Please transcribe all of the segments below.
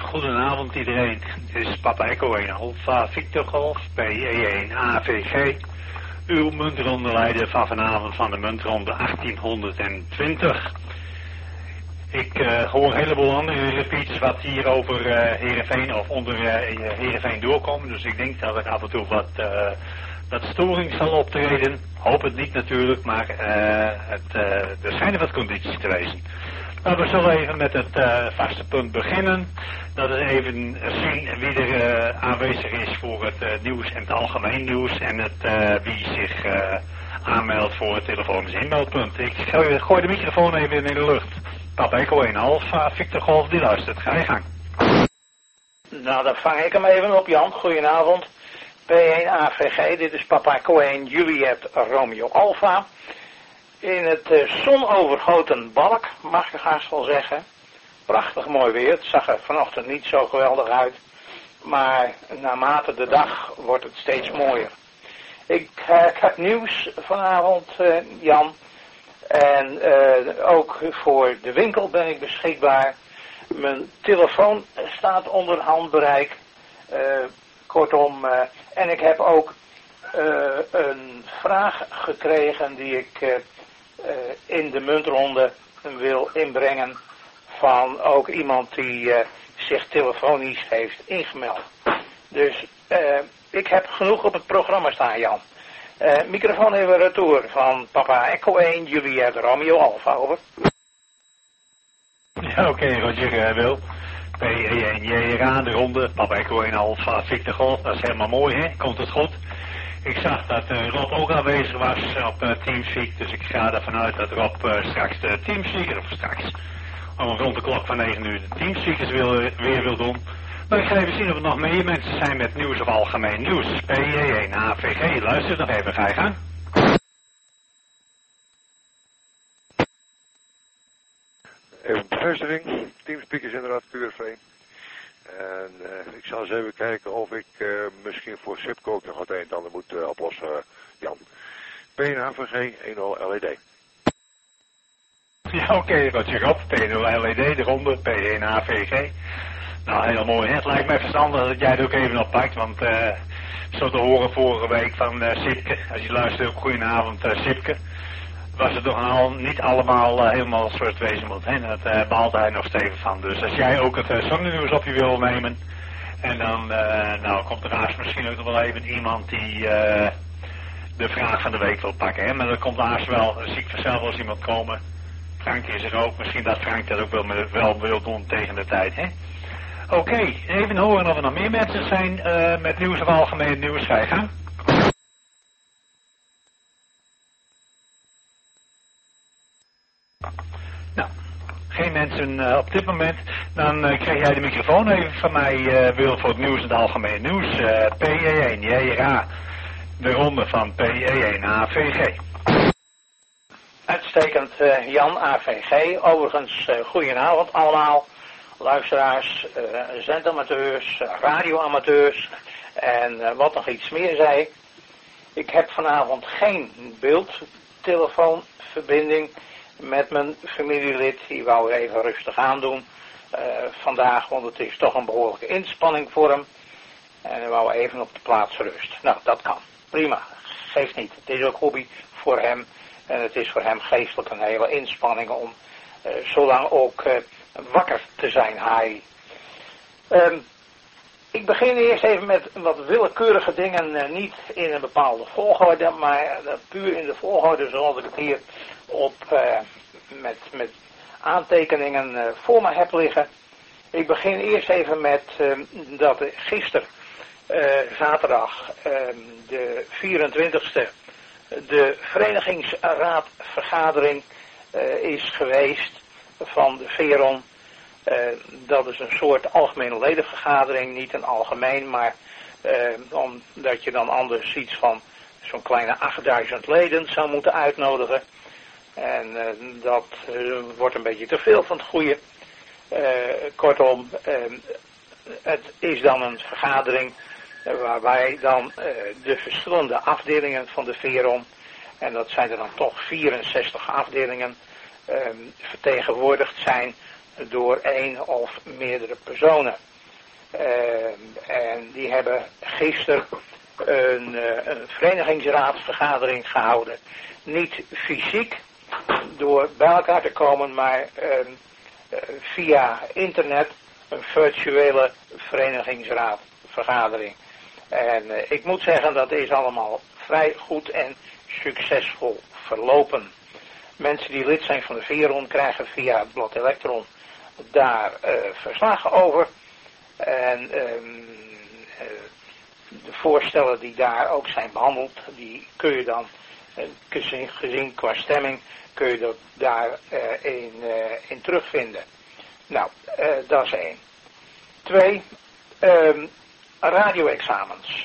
Goedenavond iedereen. Dit is Papa Echo 1 Alpha Victor Golf PE1 AVG. Uw muntrondeleider van vanavond van de muntronde 1820. Ik hoor een heleboel andere repeats wat hier over Heerenveen of onder Heerenveen doorkomen. Dus ik denk dat er af en toe wat storing zal optreden. Hoop het niet natuurlijk, maar er schijnen wat condities te wezen. Nou, we zullen even met het vaste punt beginnen. Dat is even zien wie er aanwezig is voor het nieuws en het algemeen nieuws. En wie zich aanmeldt voor het telefonisch inmeldpunt. Ik gooi de microfoon even in de lucht. Papa Echo 1 Alpha, Victor Golf, die luistert. Ga je gang. Nou, dan vang ik hem even op, Jan. Goedenavond. P1 AVG, dit is Papa Echo 1 Juliet Romeo Alpha. In het zonovergoten Balk, mag ik haast wel zeggen. Prachtig mooi weer. Het zag er vanochtend niet zo geweldig uit. Maar naarmate de dag wordt het steeds mooier. Ik heb nieuws vanavond, Jan. En ook voor de winkel ben ik beschikbaar. Mijn telefoon staat onder handbereik. Kortom, en ik heb ook een vraag gekregen die ik in de muntronde wil inbrengen van ook iemand die zich telefonisch heeft ingemeld. Dus ik heb genoeg op het programma staan, Jan. Microfoon even retour van Papa Echo 1 Juliet Romeo Alpha, over. Ja, oké, Roger Wil. PE1 JRA, de ronde, Papa Echo 1 Alpha, Victor Golf, dat is helemaal mooi, hè? Komt het goed? Ik zag dat Rob ook aanwezig was op Teamspeak, dus ik ga ervan uit dat Rob straks de Teamspeaker, of straks, om rond de klok van 9 uur de Teamspeakers weer wil doen. Maar ik ga even zien of er nog meer mensen zijn met nieuws of algemeen nieuws. PE1 AVG, luister nog even, ga je gang. Even bevestiging, Teamspeakers inderdaad, QRV. En ik zal eens even kijken of ik misschien voor Sipco ook nog wat een en ander moet oplossen, Jan. PNAVG 10 LED. Ja, oké, Roger Rob, P0 LED, de ronde, P1 AVG. Nou, heel mooi. Het lijkt mij verstandig dat jij het ook even oppakt, want zo te horen vorige week van Sipke, als je luistert ook goedenavond Sipke, was het toch niet allemaal helemaal zoals het wezen moet. Hè? Dat baalt hij nog steeds van. Dus als jij ook het zonnenieuws op je wil nemen, en dan nou, komt er haast misschien ook nog wel even iemand die de vraag van de week wil pakken. Hè? Maar er komt haast wel, zie ik vanzelf wel eens iemand komen. Frank is er ook, misschien dat Frank dat ook wel wil doen tegen de tijd. Hè? Oké, even horen of er nog meer mensen zijn met nieuws of algemeen nieuws. Ga je gang. Nou, geen mensen op dit moment. Dan krijg jij de microfoon even van mij, Wil, voor het nieuws en het algemeen nieuws. PE1 JRA, de ronde van PE1 AVG. Uitstekend, Jan AVG. Overigens, goedenavond allemaal. Luisteraars, zendamateurs, radioamateurs en wat nog iets meer zei. Ik heb vanavond geen beeldtelefoonverbinding met mijn familielid. Die wou even rustig aandoen vandaag, want het is toch een behoorlijke inspanning voor hem. En hij wou even op de plaats rust. Nou, dat kan. Prima. Geeft niet. Het is ook hobby voor hem. En het is voor hem geestelijk een hele inspanning om zolang ook wakker te zijn, hij. Ik begin eerst even met wat willekeurige dingen, niet in een bepaalde volgorde, maar puur in de volgorde zoals ik het hier op met aantekeningen voor me heb liggen. Ik begin eerst even met dat gisteren, zaterdag, de 24e, de verenigingsraadvergadering is geweest van de Veron. Dat is een soort algemene ledenvergadering, niet een algemeen, maar omdat je dan anders iets van zo'n kleine 8000 leden zou moeten uitnodigen. En dat wordt een beetje te veel van het goede. Kortom, het is dan een vergadering waarbij dan de verschillende afdelingen van de Veron, en dat zijn er dan toch 64 afdelingen, vertegenwoordigd zijn door één of meerdere personen. En die hebben gisteren een verenigingsraadsvergadering gehouden. Niet fysiek door bij elkaar te komen, maar via internet een virtuele verenigingsraadvergadering. En ik moet zeggen, dat is allemaal vrij goed en succesvol verlopen. Mensen die lid zijn van de Veron krijgen via het blad Elektron daar verslagen over. En de voorstellen die daar ook zijn behandeld, die kun je dan, gezien qua stemming, kun je dat daar in terugvinden. Nou, dat is 1. 2, radio-examens.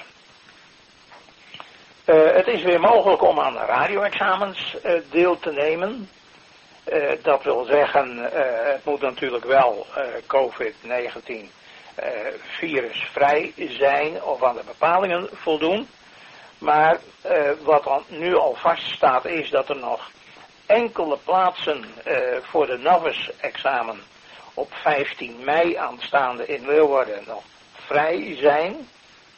Het is weer mogelijk om aan de radio-examens deel te nemen. Dat wil zeggen, het moet natuurlijk wel COVID-19 virusvrij zijn of aan de bepalingen voldoen. Maar wat dan nu al vaststaat is dat er nog enkele plaatsen voor de novice-examen op 15 mei aanstaande in Leeuwarden nog vrij zijn.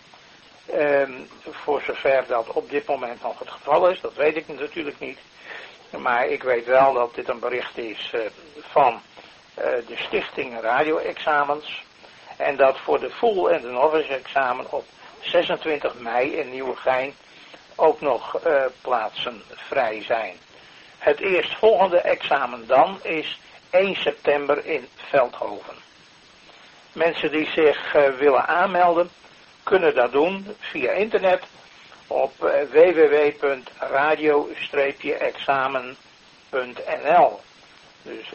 Voor zover dat op dit moment nog het geval is, dat weet ik natuurlijk niet. Maar ik weet wel dat dit een bericht is van de stichting radio-examens. En dat voor de full en de novice-examen op 26 mei in Nieuwegein ook nog plaatsen vrij zijn. Het eerstvolgende examen dan is 1 september in Veldhoven. Mensen die zich willen aanmelden, kunnen dat doen via internet op www.radio-examen.nl. Dus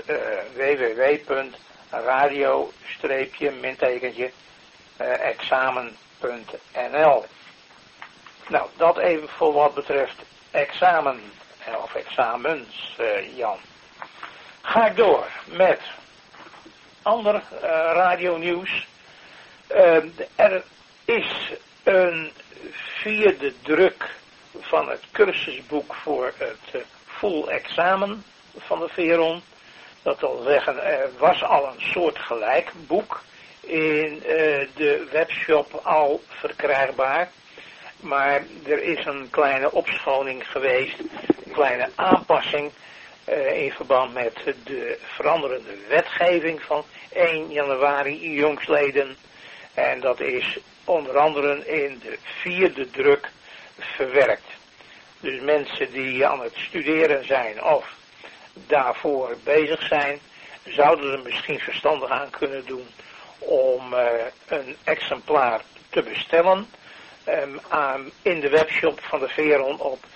www.radio-examen.nl. Nou, dat even voor wat betreft examen of examens, Jan. Ga ik door met ander radionieuws. Er is een 4e druk van het cursusboek voor het full examen van de Veron. Dat wil zeggen, er was al een soortgelijk boek in de webshop al verkrijgbaar. Maar er is een kleine opschoning geweest, een kleine aanpassing in verband met de veranderende wetgeving van 1 januari jongstleden. En dat is onder andere in de 4e druk verwerkt. Dus mensen die aan het studeren zijn of daarvoor bezig zijn, zouden er misschien verstandig aan kunnen doen om een exemplaar te bestellen in de webshop van de Veron op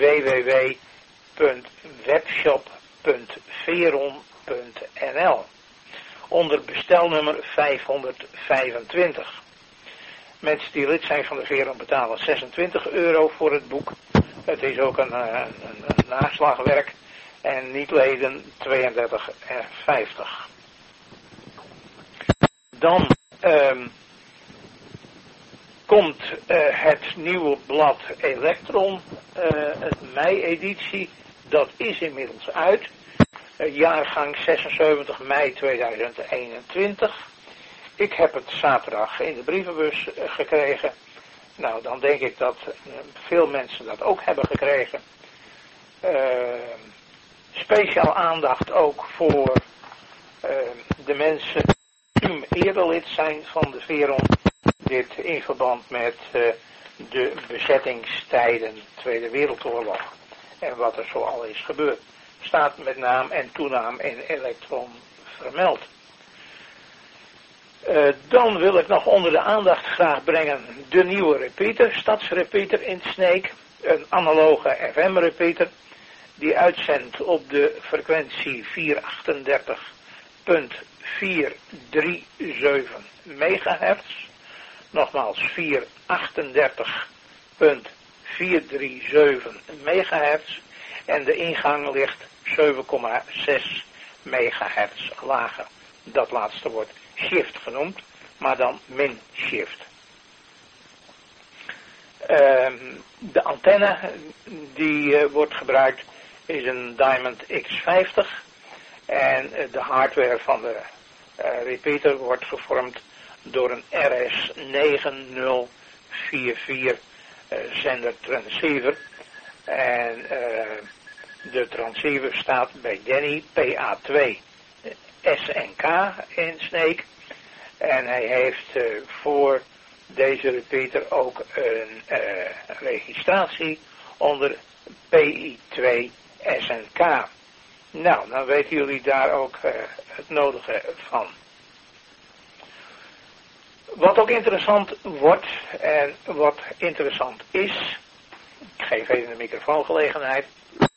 www.webshop.veron.nl onder bestelnummer 525. Mensen die lid zijn van de Veron betalen €26 voor het boek. Het is ook een naslagwerk. En niet leden €32,50. Dan komt het nieuwe blad Elektron, het mei-editie. Dat is inmiddels uit. Jaargang 76 mei 2021. Ik heb het zaterdag in de brievenbus gekregen. Nou, dan denk ik dat veel mensen dat ook hebben gekregen. Speciaal aandacht ook voor de mensen die eerder lid zijn van de Veron. Dit in verband met de bezettingstijden, Tweede Wereldoorlog en wat er zo al is gebeurd. Staat met naam en toenaam in Elektron vermeld. Dan wil ik nog onder de aandacht graag brengen de nieuwe repeater, stadsrepeater in Sneek. Een analoge FM-repeater die uitzendt op de frequentie 438.437 megahertz. Nogmaals 438.437 megahertz. En de ingang ligt 7,6 megahertz lager. Dat laatste wordt shift genoemd, maar dan min shift. De antenne die wordt gebruikt is een Diamond X50 en de hardware van de repeater wordt gevormd door een RS9044 zender transceiver. En de transceiver staat bij Danny PA2 SNK in Sneek. En hij heeft voor deze repeater ook een registratie onder PI2 SNK. Nou, dan weten jullie daar ook het nodige van. Wat ook interessant wordt en wat interessant is, ik geef even de microfoongelegenheid,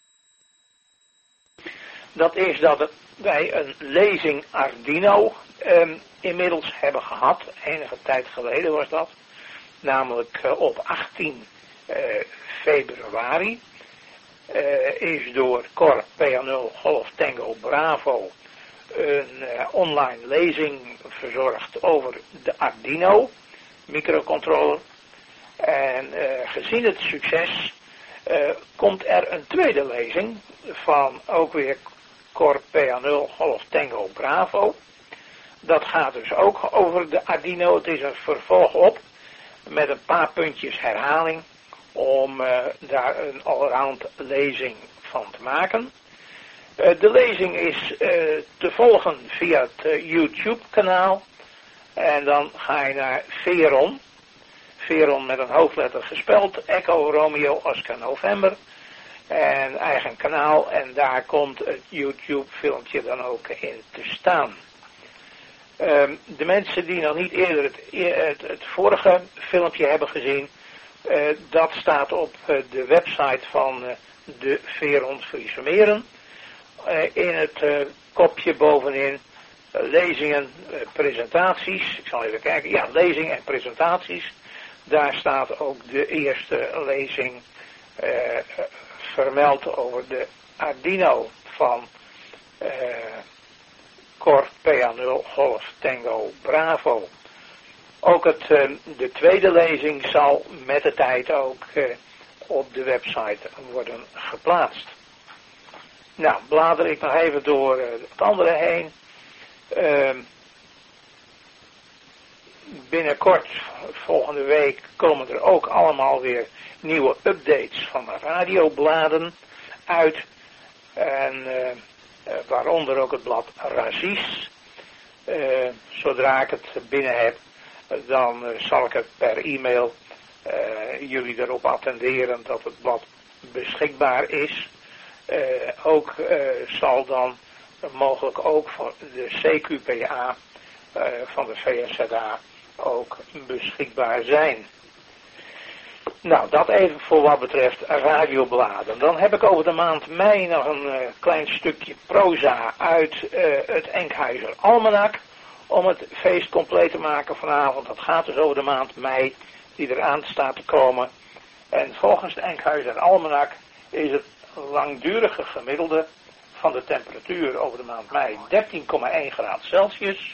dat is dat wij een lezing Arduino inmiddels hebben gehad, enige tijd geleden was dat, namelijk op 18 februari. Is door Cor PA0 Golf Tango Bravo een online lezing verzorgd over de Arduino microcontroller. En gezien het succes komt er een tweede lezing van ook weer Cor PA0 Golf Tango Bravo. Dat gaat dus ook over de Arduino. Het is een vervolg op met een paar puntjes herhaling om daar een allround lezing van te maken. De lezing is te volgen via het YouTube kanaal. En dan ga je naar Veron. Veron met een hoofdletter gespeld. Echo Romeo Oscar November. En eigen kanaal. En daar komt het YouTube filmpje dan ook in te staan. De mensen die nog niet eerder het vorige filmpje hebben gezien. Dat staat op de website van de Veron Friese Meren. In het kopje bovenin lezingen, presentaties. Ik zal even kijken. Ja, lezingen en presentaties. Daar staat ook de eerste lezing vermeld over de Arduino van Cor PA0 Golf Tango Bravo. Ook de tweede lezing zal met de tijd ook op de website worden geplaatst. Nou, blader ik nog even door het andere heen. Binnenkort, volgende week, komen er ook allemaal weer nieuwe updates van de radiobladen uit. En waaronder ook het blad Razis. Zodra ik het binnen heb, dan zal ik het per e-mail jullie erop attenderen dat het blad beschikbaar is. Ook zal dan mogelijk ook voor de CQPA van de VSZA ook beschikbaar zijn. Nou, dat even voor wat betreft radiobladen. Dan heb ik over de maand mei nog een klein stukje proza uit het Enkhuizer Almanak. Om het feest compleet te maken vanavond. Dat gaat dus over de maand mei die eraan staat te komen. En volgens de Enkhuizer Almanak is het langdurige gemiddelde van de temperatuur over de maand mei 13,1 graden Celsius.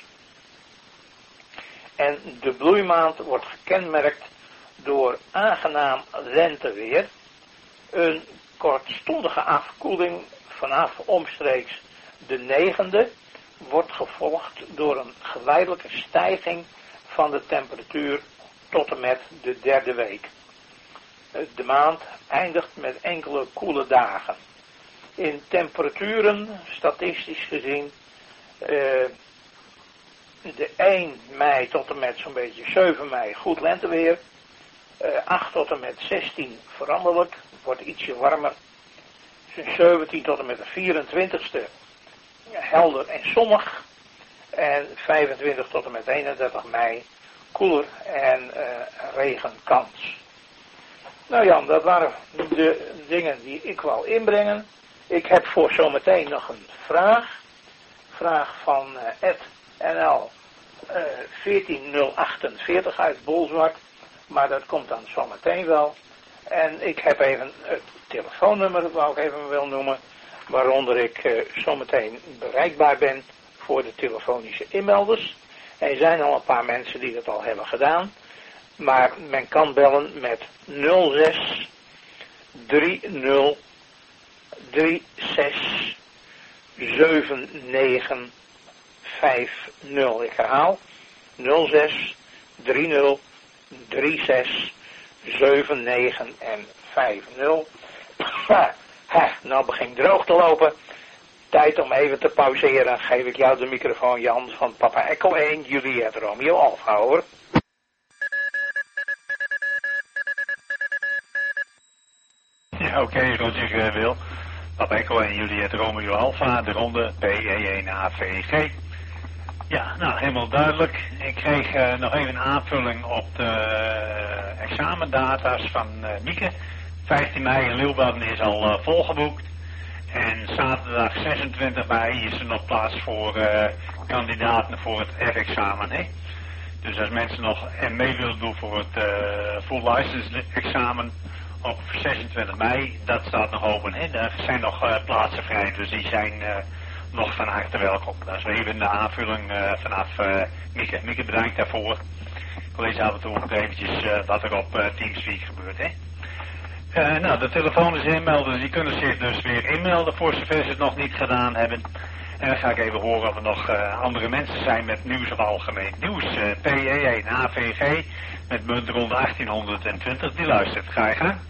En de bloeimaand wordt gekenmerkt door aangenaam lenteweer, een kortstondige afkoeling vanaf omstreeks de 9e, wordt gevolgd door een geleidelijke stijging van de temperatuur tot en met de 3e week. De maand eindigt met enkele koele dagen. In temperaturen, statistisch gezien, de 1 mei tot en met zo'n beetje 7 mei goed lenteweer. 8 tot en met 16 veranderlijk, wordt ietsje warmer. 17 tot en met de 24e helder en zonnig. En 25 tot en met 31 mei koeler en regenkans. Nou Jan, dat waren de dingen die ik wou inbrengen. Ik heb voor zometeen nog een vraag. Vraag van Ed NL 14048 uit Bolzwart. Maar dat komt dan zometeen wel. En ik heb even het telefoonnummer, dat wou ik even wil noemen. Waaronder ik zometeen bereikbaar ben voor de telefonische inmelders. Er zijn al een paar mensen die dat al hebben gedaan. Maar men kan bellen met 06 30 36 79 50. Ik herhaal 06 30 36 79 en 50. Nou begint droog te lopen. Tijd om even te pauzeren. Geef ik jou de microfoon, Jan, van Papa Echo 1, Juliet Romeo Alpha, hoor. Ja, oké, Roger Wil. Papa Echo 1, Juliet Romeo Alpha, de ronde PE1AVG. Ja, nou, helemaal duidelijk. Ik kreeg nog even een aanvulling op de examendata's van Mieke. 15 mei in Leeuwarden is al volgeboekt. En zaterdag 26 mei is er nog plaats voor kandidaten voor het F-examen. Hè? Dus als mensen nog mee willen doen voor het full license examen op 26 mei, dat staat nog open. Hè? Er zijn nog plaatsen vrij, dus die zijn nog van harte welkom. Dat is even de aanvulling vanaf Mieke. Mieke, bedankt daarvoor. Ik lees af en toe nog eventjes wat er op Teamspeak gebeurt. Hè? Nou, de telefoon is inmelden, die kunnen zich dus weer inmelden voor zover ze het nog niet gedaan hebben. En dan ga ik even horen of er nog andere mensen zijn met nieuws of algemeen nieuws. PE1 AVG met munt rond 1820, die luistert. Ga je gang.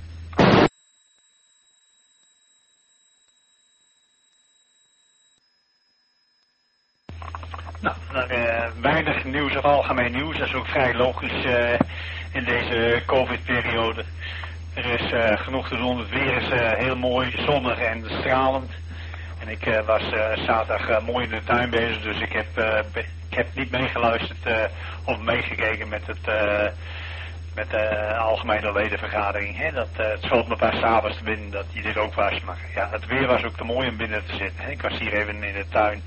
Nou, weinig nieuws of algemeen nieuws, dat is ook vrij logisch in deze COVID-periode. Er is genoeg te doen, het weer is heel mooi, zonnig en stralend. En ik was zaterdag mooi in de tuin bezig, dus ik heb niet meegeluisterd of meegekeken met de algemene ledenvergadering. Hè? Het schoot me pas 's avonds te binnen dat die er ook was. Maar ja, het weer was ook te mooi om binnen te zitten. Hè? Ik was hier even in de tuin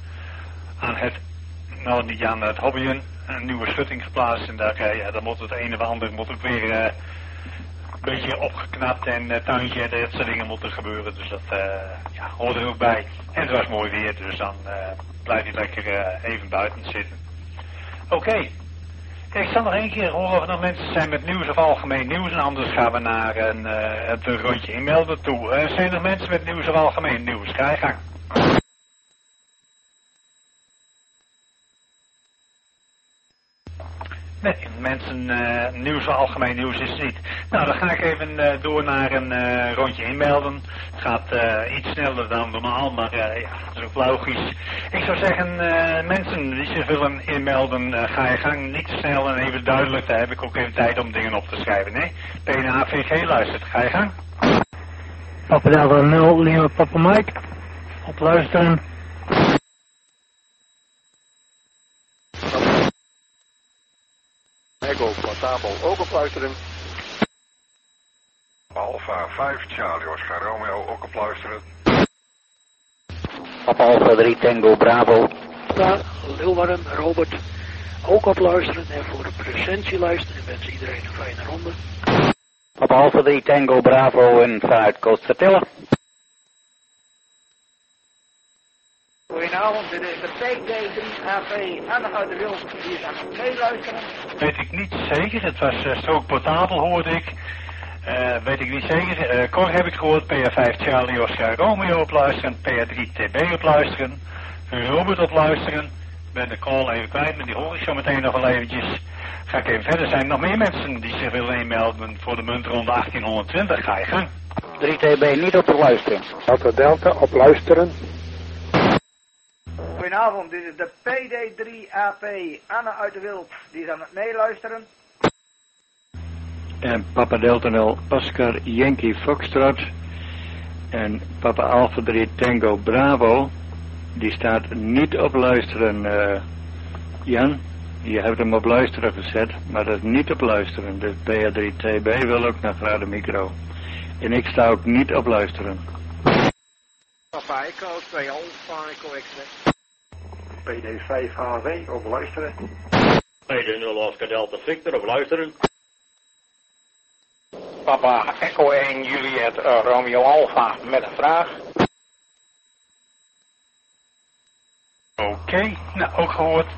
niet aan het hobbyen, een nieuwe schutting geplaatst. En daar moet het een of ander moet ook weer een beetje opgeknapt en tuintje en dat soort dingen moeten gebeuren. Dus dat hoort er ook bij. En het was mooi weer, dus dan blijf je lekker even buiten zitten. Oké. Ik zal nog één keer horen of er nog mensen zijn met nieuws of algemeen nieuws. En anders gaan we naar het rondje inmelden toe. Zijn er mensen met nieuws of algemeen nieuws? Ga je gang. Nee, mensen, nieuws of algemeen nieuws is het niet. Nou, dan ga ik even door naar een rondje inmelden. Het gaat iets sneller dan normaal, maar ja, dat is ook logisch. Ik zou zeggen, mensen die zich willen inmelden, ga je gang, niet te snel en even duidelijk. Daar heb ik ook even tijd om dingen op te schrijven, hè. PNAVG luistert, ga je gang. Papa Delta 0, Lima Papa Mike, op luisteren. Echo Platabo ook op luisteren. Alpha 5 Charlie Oscar Romeo ook op luisteren. Papa Alpha 3 Tango Bravo. Ja, Leeuwarden, Robert, ook op luisteren en voor de presentie luisteren. Ik wens iedereen een fijne ronde. Papa Alpha 3 Tango Bravo en vanuit Costa Goedenavond, dit is de PD3AV Anne uit de Wild. Die is aan het meeluisteren. Weet ik niet zeker, het was strook portabel hoorde ik. Weet ik niet zeker. Cor heb ik gehoord, PA5 Charlie Oscar Romeo op luisteren, PA3 TB op luisteren, Robert op luisteren. Ik ben de call even kwijt, maar die hoor ik zo meteen nog wel eventjes. Ga ik even verder. Zijn er nog meer mensen die zich willen inmelden voor de muntronde 1820? Ga je gang. 3 TB niet op luisteren. Delta op luisteren. Goedenavond, dit is de PD3AP Anne uit de Wild. Die is aan het meeluisteren. En Papa Delta 0 Oscar Yankee Foxtrot. En Papa Alpha 3 Tango Bravo. Die staat niet op luisteren, Jan. Je hebt hem op luisteren gezet, maar dat is niet op luisteren. Dus PA3 TB wil ook naar de micro. En ik sta ook niet op luisteren. Papa Echo 2 Alpha Echo X. PD5 HW op luisteren. PD0 Oscar Delta Victor op luisteren. Papa Echo 1 Juliet Romeo Alpha met een vraag. Oké, nou ook gehoord.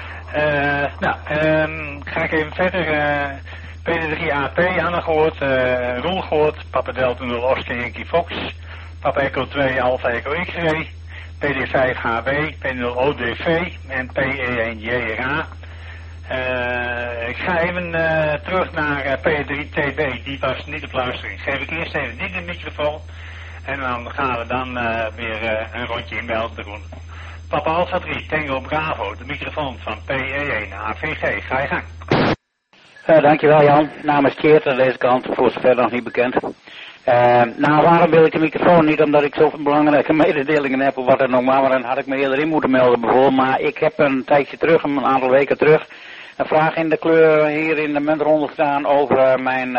Ga ik even verder. PD3AP Anne gehoord, Roel gehoord, Papa Delta 0 Oscar Yankee Fox, Papa Echo 2 Alpha Echo X-ray, PD5 HW, P0 ODV en PE1 JRA. Ik ga even terug naar P3TB, die was niet op luistering. Geef ik eerst even dit de microfoon en dan gaan we dan weer een rondje in België doen. Papa Alpha 3, Tango Bravo, de microfoon van PE1 AVG, ga je gang. Dankjewel Jan, namens Tjeerd aan deze kant, voor zover nog niet bekend. Nou, waarom wil ik de microfoon? Niet omdat ik zoveel belangrijke mededelingen heb of wat dan ook, maar dan had ik me eerder in moeten melden bijvoorbeeld. Maar ik heb een tijdje terug, een aantal weken terug, een vraag in de kleur hier in de muntronde gedaan over mijn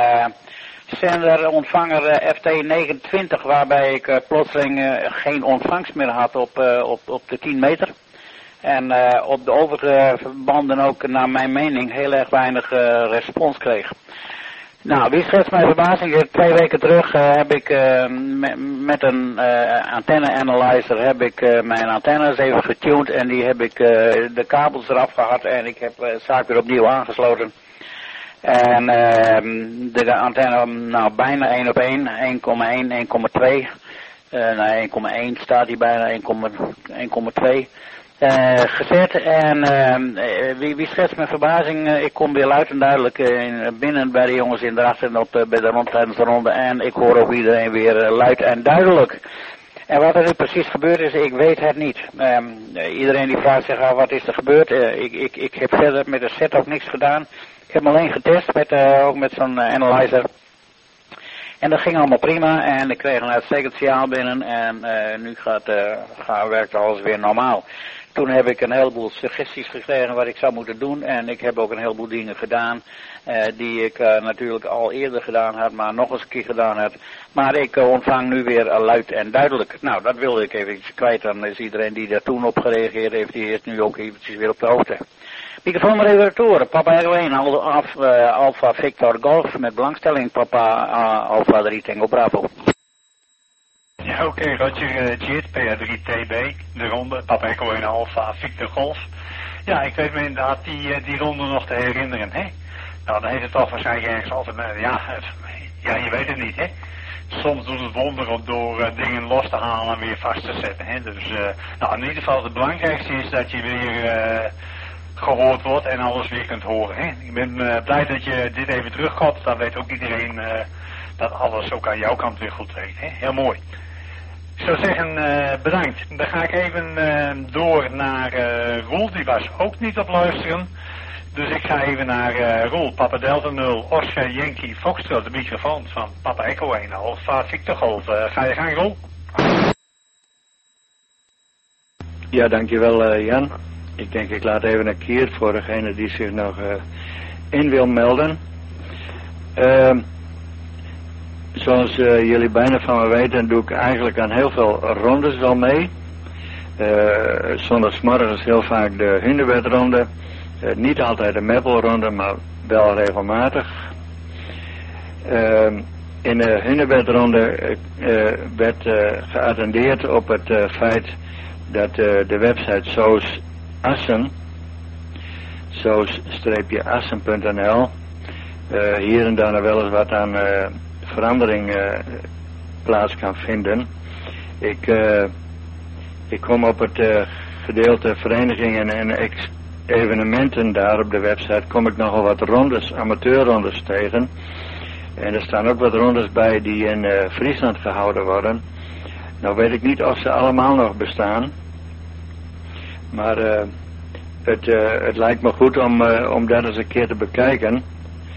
zender ontvanger FT29, waarbij ik plotseling geen ontvangst meer had op de 10 meter. En op de overige verbanden ook, naar mijn mening, heel erg weinig respons kreeg. Nou, wie schetst mijn verbazing? 2 weken terug heb ik met een antenne-analyzer heb ik mijn antennes even getuned en die heb ik de kabels eraf gehad en ik heb de zaak weer opnieuw aangesloten. En de antenne, nou bijna 1 op 1, 1,1, 1,2. Nou, 1,1 staat hier bijna, 1,2. Gezet en wie schetst mijn verbazing, ik kom weer luid en duidelijk binnen bij de jongens in de achter bij de tijdens de ronde en ik hoor ook iedereen weer luid en duidelijk. En wat er nu precies gebeurd is, ik weet het niet. Iedereen die vraagt zich af wat is er gebeurd, ik heb verder met de set ook niks gedaan. Ik heb hem alleen getest, ook met zo'n analyzer. En dat ging allemaal prima en ik kreeg een uitstekend signaal binnen en nu werkt alles weer normaal. Toen heb ik een heleboel suggesties gekregen wat ik zou moeten doen en ik heb ook een heleboel dingen gedaan die ik natuurlijk al eerder gedaan had, maar nog eens een keer gedaan had. Maar ik ontvang nu weer luid en duidelijk. Nou, dat wilde ik even kwijt, dan is iedereen die daar toen op gereageerd heeft, die is nu ook eventjes weer op de hoogte. Microfoon maar even retour. Papa R1, Alpha Victor Golf, met belangstelling Papa Alpha 3 Tango Bravo. Ja, oké, Roger, Jet, PR3TB, de ronde, Papa Echo 1 Alpha Victor Golf. Ja, ik weet me inderdaad die ronde nog te herinneren, hè. Nou, dan heeft het toch waarschijnlijk ergens altijd, ja, je weet het niet, hè. Soms doet het wonderen door dingen los te halen en weer vast te zetten, hè. Dus, nou, in ieder geval het belangrijkste is dat je weer gehoord wordt en alles weer kunt horen, hè. Ik ben blij dat je dit even terugkomt, dan weet ook iedereen dat alles ook aan jouw kant weer goed weet, hè. Heel mooi. Ik zou zeggen, bedankt. Dan ga ik even door naar Roel, die was ook niet op luisteren. Dus ik ga even naar Roel, Papa Delta 0, Oscar Yankee Foxtrot, de microfoon van Papa Echo 1, Alpha Victor Golf. Ga je gang, Roel? Ja, dankjewel Jan. Ik denk ik laat even een keer voor degene die zich nog in wil melden. Zoals jullie bijna van me weten, doe ik eigenlijk aan heel veel rondes wel mee. Zondagsmorgens heel vaak de Hunebedronde. Niet altijd de Meppelronde, maar wel regelmatig. In de Hunebedronde werd geattendeerd op het feit dat de website soos-assen.nl hier en daar wel eens wat aan verandering plaats kan vinden. Ik kom op het gedeelte verenigingen en evenementen daar op de website, kom ik nogal wat rondes, amateurrondes tegen. En er staan ook wat rondes bij die in Friesland gehouden worden. Nou weet ik niet of ze allemaal nog bestaan. Maar het lijkt me goed om dat eens een keer te bekijken.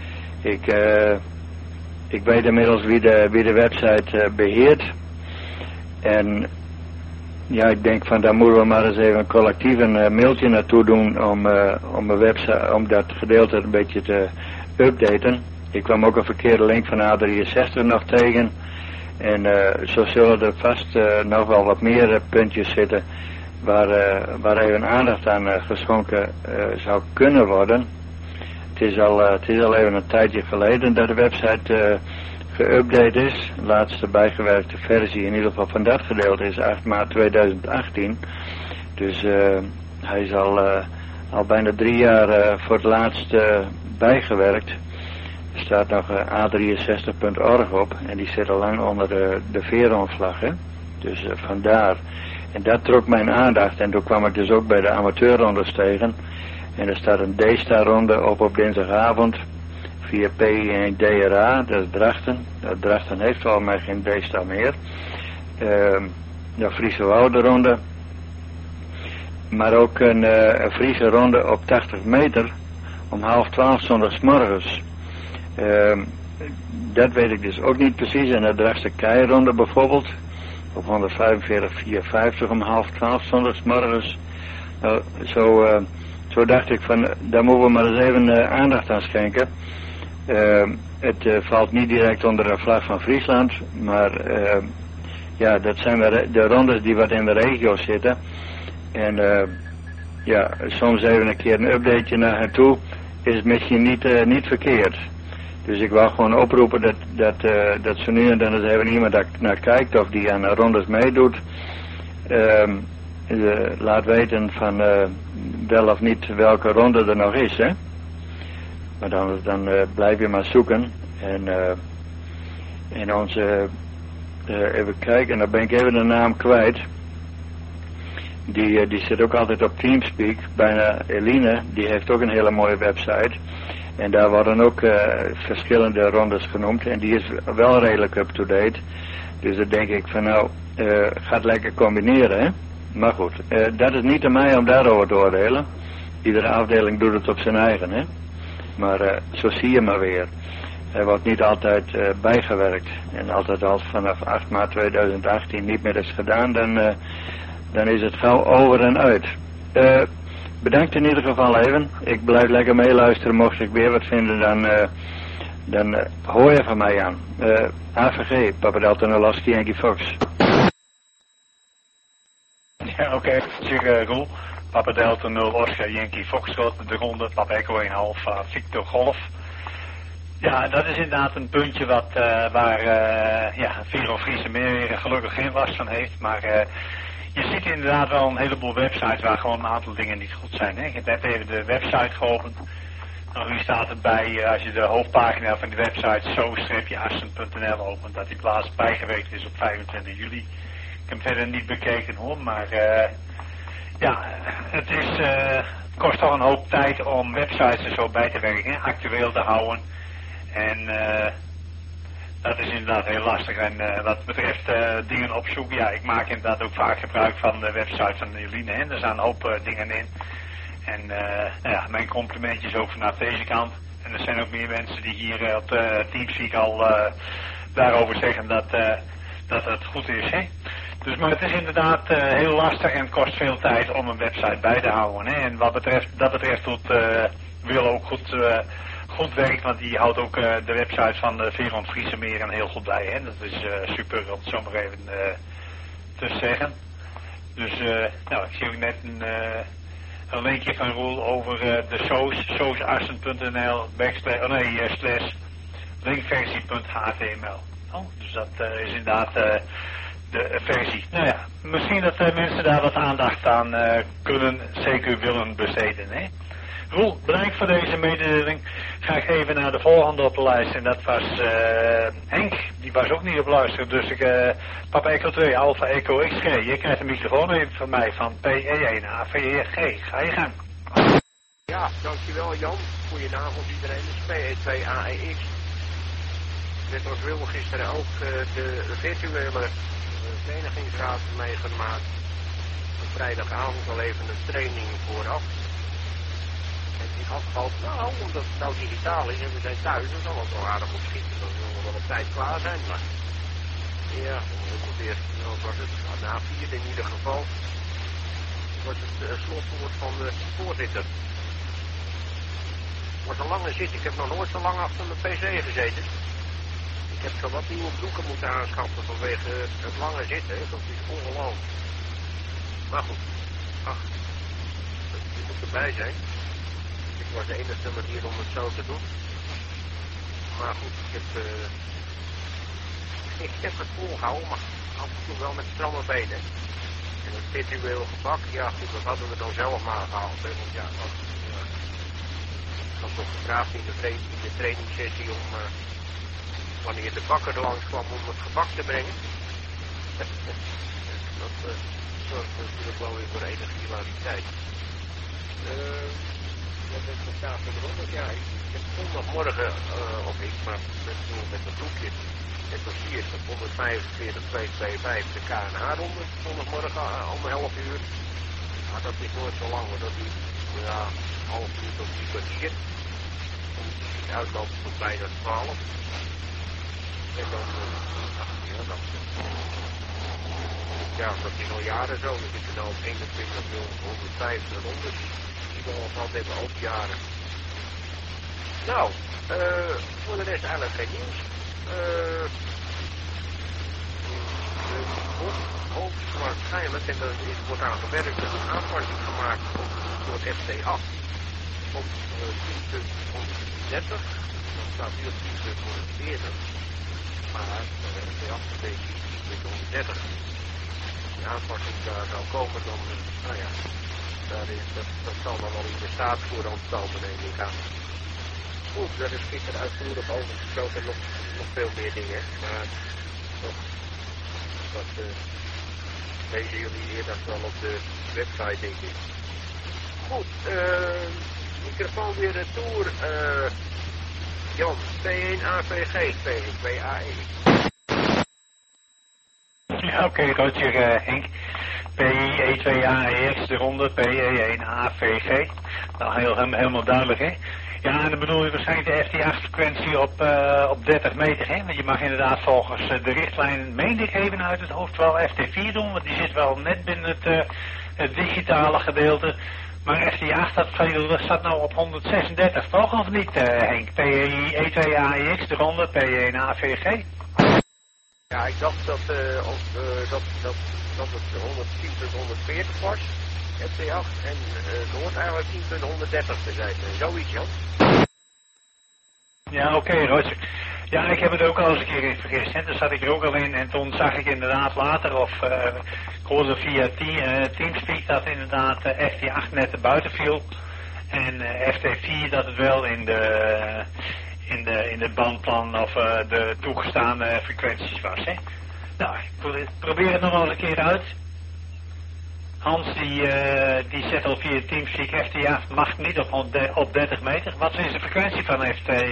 Ik weet inmiddels wie de website beheert. En ja, ik denk van daar moeten we maar eens even collectief een mailtje naartoe doen om dat gedeelte een beetje te updaten. Ik kwam ook een verkeerde link van A63 nog tegen. En zo zullen er vast nog wel wat meer puntjes zitten waar even aandacht aan geschonken zou kunnen worden. Het is al even een tijdje geleden dat de website geüpdate is. De laatste bijgewerkte versie in ieder geval van dat gedeelte is 8 maart 2018. Dus hij is al bijna 3 jaar voor het laatst bijgewerkt. Er staat nog a63.org op en die zit al lang onder de veeromslag. Hè? Dus vandaar. En dat trok mijn aandacht en toen kwam ik dus ook bij de amateurrondes tegen. En er staat een D-star-ronde op dinsdagavond via P1DRA, dat is Drachten. Drachten heeft volgens mij geen D-star meer. De Friese Woudenronde. Maar ook een Friese ronde op 80 meter om 11:30 zondagsmorgens. Dat weet ik dus ook niet precies. En de Drachtse Keironde bijvoorbeeld op 145,450 om 11:30 zondagsmorgens. Zo dacht ik van, daar moeten we maar eens even aandacht aan schenken. Het valt niet direct onder de vlag van Friesland, maar ja, dat zijn de rondes die wat in de regio zitten. En ja, soms even een keer een updateje naar hen toe is misschien niet verkeerd. Dus ik wou gewoon oproepen dat zo nu en dan eens even iemand daar naar kijkt of die aan de rondes meedoet. Laat weten van wel of niet welke ronde er nog is, hè. Maar dan blijf je maar zoeken. En onze, even kijken, dan ben ik even de naam kwijt. Die zit ook altijd op Teamspeak. Bijna Eline, die heeft ook een hele mooie website. En daar worden ook verschillende rondes genoemd. En die is wel redelijk up-to-date. Dus dan denk ik van nou, gaat lekker combineren, hè. Maar goed, dat is niet aan mij om daarover te oordelen. Iedere afdeling doet het op zijn eigen, hè. Maar zo zie je maar weer. Er wordt niet altijd bijgewerkt. En altijd als vanaf 8 maart 2018 niet meer is gedaan, dan is het gauw over en uit. Bedankt in ieder geval even. Ik blijf lekker meeluisteren. Mocht ik weer wat vinden, dan hoor je van mij aan. AVG, Papa Delta Nolaski, Yankee Fox. Ja, oké. Zeg Roel. Papa Delta 0 Oscar Yankee Foxtrot, de ronde, Papa Echo 1 Alpha Victor Golf. Ja, dat is inderdaad een puntje waar Vero Friese meer gelukkig geen last van heeft. Maar je ziet inderdaad wel een heleboel websites waar gewoon een aantal dingen niet goed zijn. Hè? Je hebt net even de website geopend. Nou, nu staat erbij, als je de hoofdpagina van de website zo-assen.nl opent, dat die plaats bijgewerkt is op 25 juli. Ik heb hem verder niet bekeken hoor, maar ja, het kost toch een hoop tijd om websites er zo bij te werken, hè? Actueel te houden. En dat is inderdaad heel lastig. En wat betreft dingen opzoeken, ja, ik maak inderdaad ook vaak gebruik van de website van Eline. Hè? Er staan een hoop dingen in. En ja, mijn complimentjes ook vanaf deze kant. En er zijn ook meer mensen die hier op Teamspeak al daarover zeggen dat het goed is. Hè? Dus, maar het is inderdaad heel lastig en kost veel tijd om een website bij te houden. Hè? En dat betreft doet Wil ook goed werk, want die houdt ook de website van de Veron Friese Meren heel goed bij. Hè? Dat is super om het zo maar even te zeggen. Dus nou, ik zie ook net een linkje van Roel over de soos.assen.nl / linkversie.html. Oh, dus dat is inderdaad de versie. Nou ja, misschien dat mensen daar wat aandacht aan kunnen, zeker willen besteden. Hè? Roel, bedankt voor deze mededeling. Ga ik even naar de volgende op de lijst. En dat was Henk. Die was ook niet op luisteren. Dus Papa Echo 2, Alpha Echo XG. Je krijgt de microfoon even van mij van PE1 AVG. Ga je gang. Ja, dankjewel Jan. Goedenavond iedereen. Dus PE2 AEX. Net als Wil gisteren ook de virtuele verenigingsraad meegemaakt. Op vrijdagavond al even een training vooraf. En ik had gehoopt, nou, omdat het nou digitaal is en we zijn thuis, dan zal het wel aardig opschieten. Dan zullen we wel op tijd klaar zijn. Maar ja, ongeveer, was het na 4 in ieder geval, was het slotwoord van de voorzitter. Het was een lange zit, ik heb nog nooit zo lang achter mijn pc gezeten. Ik heb zo wat nieuwe broeken moeten aanschaffen vanwege het lange zitten, dat is ongelooflijk. Maar goed, ach, je moet erbij zijn. Ik was de enige manier om het zo te doen. Maar goed, ik heb het volgehouden, maar af en toe wel met stramme benen. En het virtueel gebak, ja goed, dat hadden we dan zelf maar gehaald. Hè, want ja, ik had nog gevraagd in de trainingssessie om wanneer de bakker langs kwam om het gebak te brengen. Dat zorgt natuurlijk wel weer voor enige hilariteit. Dat staat eronder. Ja, ik heb zondagmorgen, of ik, maar met mijn toekje, en tot hier is op 145.225 de KNH-ronde, zondagmorgen om 11 uur. Maar dat is nooit zo lang, want dat is half uur tot 3 kwartier. Die uitloopt tot bijna 12. En dan, dat is al jaren zo. Dan zitten nou op 21.150 rondes. Die golf altijd hebben ook jaren. Nou, voor de rest eigenlijk geen nieuws. Hoogstwaarschijnlijk, en er wordt aan gewerkt, er een aanpassing gemaakt door het FT8 op 10.130. Dan staat nu op 10.140. Maar de FT8 betekent 10.130. Die aanpassing daar zou komen, dan, dat zal dan wel in de staatscourant komen, denk ik aan. Goed, daar is gisteren uitvoerig over gesproken, nog veel meer dingen, maar toch, dat lezen jullie eerder wel op de website, denk ik. Goed, microfoon weer retour, Jan, P1 AVG, P2 AE. Ja, oké, Roger, Henk. PE 2AEX, de ronde, PE1 AVG. Nou, helemaal duidelijk, hè? Ja, en dan bedoel je waarschijnlijk de FT8-frequentie op 30 meter, hè? Want je mag inderdaad volgens de richtlijn, meen ik even uit het hoofd, wel FT4 doen, want die zit wel net binnen het digitale gedeelte. Maar FT8, dat staat nou op 136, toch of niet, Henk? PE 2AEX, de ronde, PE1 AVG. Ja, ik dacht dat het 110.140 was, FT8, en er hoort eigenlijk 10.130 te zijn, zoiets, Jan. Ja, oké, Roger. Ja, ik heb het ook al eens een keer in vergist, hè. Daar zat ik er ook al in en toen zag ik inderdaad later, ik hoorde via Teamspeak dat inderdaad FT8 net te buiten viel en FT4 dat het wel in de bandplan of de toegestane frequenties was, hè. Nou, ik probeer het nog wel eens een keer uit. Hans die zet al via Teamspeak FT8 mag niet op 30 meter. Wat is de frequentie van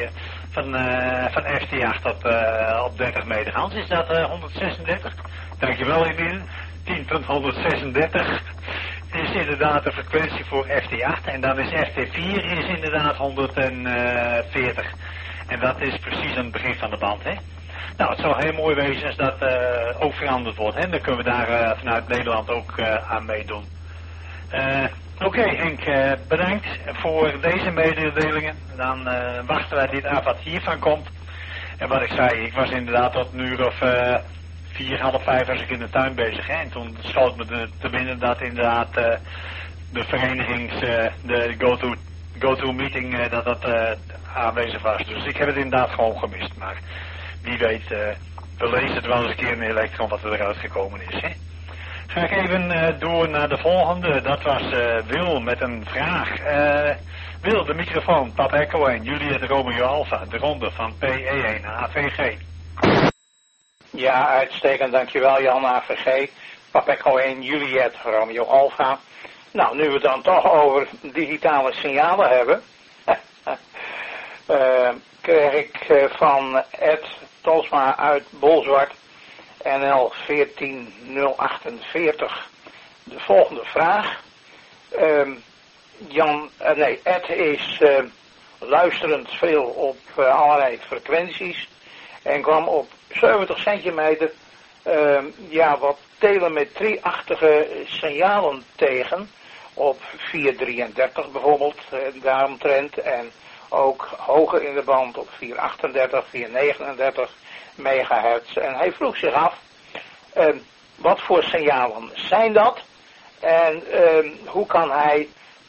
FT8 op 30 meter? Hans, is dat 136? Dankjewel, Emiel. 10.136 is inderdaad de frequentie voor FT8 en dan is FT4 is inderdaad 140. En dat is precies aan het begin van de band, hè? Nou, het zou heel mooi wezen als dat ook veranderd wordt, hè? Dan kunnen we daar vanuit Nederland ook aan meedoen. Oké, Henk, bedankt voor deze mededelingen. Dan wachten wij dit af wat hiervan komt. En wat ik zei, ik was inderdaad tot een uur of 4, half 5 was ik in de tuin bezig, hè? En toen schoot me te binnen dat inderdaad de verenigings, de go-to meeting, dat aanwezig was. Dus ik heb het inderdaad gewoon gemist, maar wie weet, we lezen het wel eens een keer in de elektron wat er eruit gekomen is, hè. Ga ik even door naar de volgende. Dat was Wil met een vraag. Wil, de microfoon, Papa Echo 1, Juliet Romeo Alpha, de ronde van PE1 AVG. Ja, uitstekend, dankjewel Jan AVG. Papa Echo 1, Juliet Romeo Alpha. Nou, nu we het dan toch over digitale signalen hebben, kreeg ik van Ed Tosma uit Bolzwart, NL 14048, de volgende vraag. Ed is luisterend veel op allerlei frequenties en kwam op 70 centimeter wat telemetrieachtige signalen tegen, op 433 bijvoorbeeld, daaromtrent, en ook hoger in de band op 438, 439 megahertz. En hij vroeg zich af, wat voor signalen zijn dat? En hoe kan hij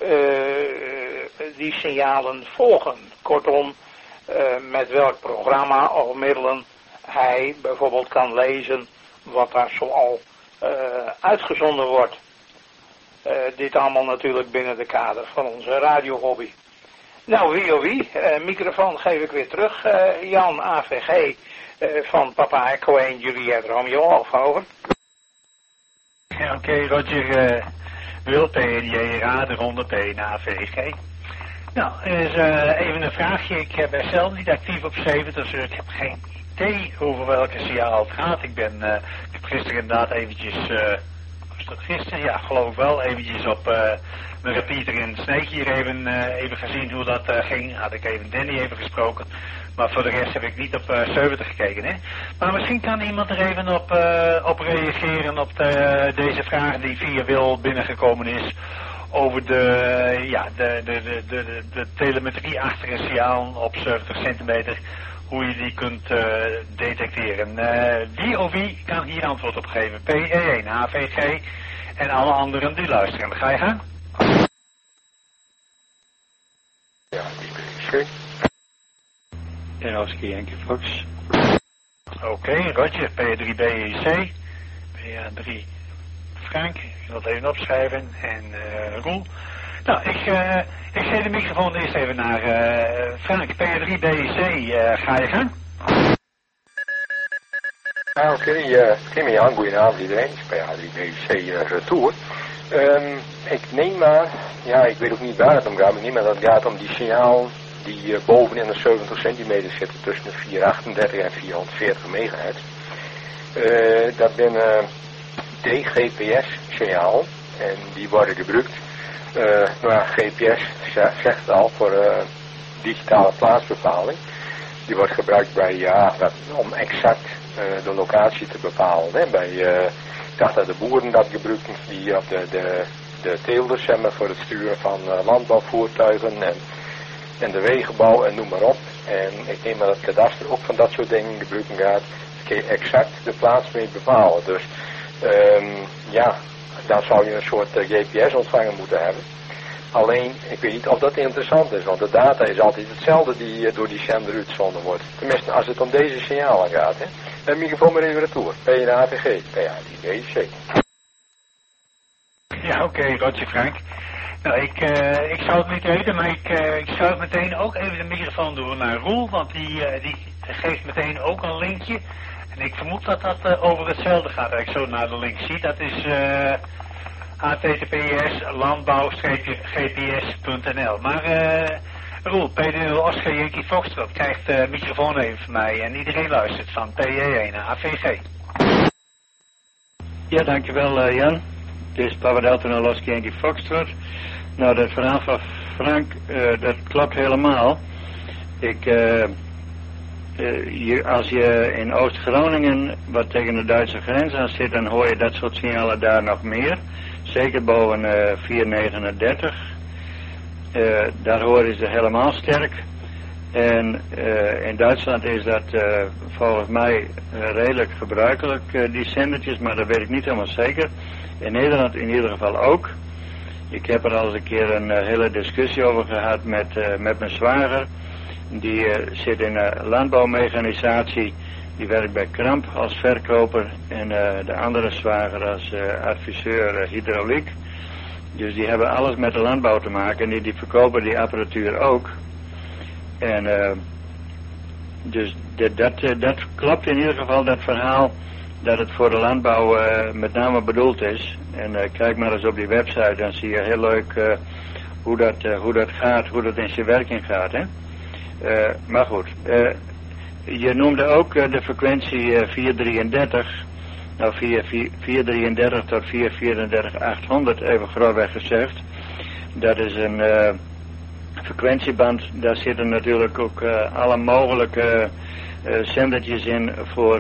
die signalen volgen? Kortom, met welk programma of middelen hij bijvoorbeeld kan lezen wat daar zoal uitgezonden wordt. Dit allemaal natuurlijk binnen de kader van onze radiohobby. Nou, wie of wie, microfoon geef ik weer terug. Jan AVG van Papa Echo 1, Juliet Romeo Alpha, over. Ja, oké, Roger, Wil PNJRA, de ronde PN AVG. Nou, is even een vraagje. Ik ben zelf niet actief op 7, dus ik heb geen idee over welke signaal het gaat. Ik heb gisteren inderdaad eventjes, was dat gisteren? Ja, geloof ik wel, eventjes op mijn repeater in Sneek hier even gezien hoe dat ging. Had ik even Danny even gesproken. Maar voor de rest heb ik niet op 70 gekeken, hè. Maar misschien kan iemand er even op reageren op deze vraag die via Wil binnengekomen is. Over de telemetrie achter een signaal op 70 centimeter. Hoe je die kunt detecteren. Wie of wie kan hier antwoord op geven? PE1, AVG en alle anderen die luisteren. Ga je gaan? Ja, die ben ik. En Oscar Yankee Fox. Oké, Roger, P3BEC, PA3 Frank, ik wil het even opschrijven, en Roel. Nou, ik zet de microfoon eerst even naar Frank, PA3BEC, ga je gaan? Oké, Jan, goedenavond iedereen, PA3BEC retour. Ik neem maar, ja, ik weet ook niet waar het om gaat, maar ik neem maar dat het gaat om die signaal die bovenin de 70 centimeter zitten tussen de 438 en 440 megahertz. Dat zijn DGPS-signaal en die worden gebruikt. GPS zegt het al voor digitale plaatsbepaling. Die wordt gebruikt bij, om exact de locatie te bepalen. Hè. Ik dacht dat de boeren dat gebruiken, die op de teelders hebben voor het sturen van landbouwvoertuigen en de wegenbouw en noem maar op. En ik neem maar dat het kadaster ook van dat soort dingen gebruiken gaat. Dan kun je exact de plaats mee bepalen. Dus dan zou je een soort GPS-ontvanger moeten hebben. Alleen, ik weet niet of dat interessant is, want de data is altijd hetzelfde die door die zender uitgezonden wordt. Tenminste, als het om deze signalen gaat. Hè. Dan microfoon maar even retour. PA-AVG, PA-DBC. Ja, oké, Roger Frank. Nou, ik zou het niet weten, maar ik zou het meteen ook even de microfoon doen naar Roel, want die geeft meteen ook een linkje. En ik vermoed dat dat over hetzelfde gaat, als ik zo naar de link zie. Dat is https landbouw-gps.nl. Maar Roel, P0 Oscar Yankee Foxtrot krijgt de microfoon even van mij en iedereen luistert van PE1 naar AVG. Ja, dankjewel Jan. Dit is Papa Delta naar Oscar Yankee Foxtrot. Nou, dat verhaal van Frank, dat klopt helemaal. Als je in Oost-Groningen wat tegen de Duitse grens aan zit, dan hoor je dat soort signalen daar nog meer. Zeker boven 439. Daar horen ze helemaal sterk. En in Duitsland is dat volgens mij redelijk gebruikelijk, die zendertjes, maar dat weet ik niet helemaal zeker. In Nederland in ieder geval ook. Ik heb er al eens een keer een hele discussie over gehad met mijn zwager. Die zit in een landbouwmechanisatie. Die werkt bij Kramp als verkoper. En de andere zwager als adviseur hydrauliek. Dus die hebben alles met de landbouw te maken. En die verkopen die apparatuur ook. En dus dat klopt in ieder geval, dat verhaal. Dat het voor de landbouw met name bedoeld is. En kijk maar eens op die website. Dan zie je heel leuk hoe dat gaat. Hoe dat in zijn werking gaat. Hè? Maar goed, je noemde ook de frequentie 433, nou 433 tot 434-800 even grofweg gezegd. Dat is een frequentieband, daar zitten natuurlijk ook alle mogelijke zendertjes in voor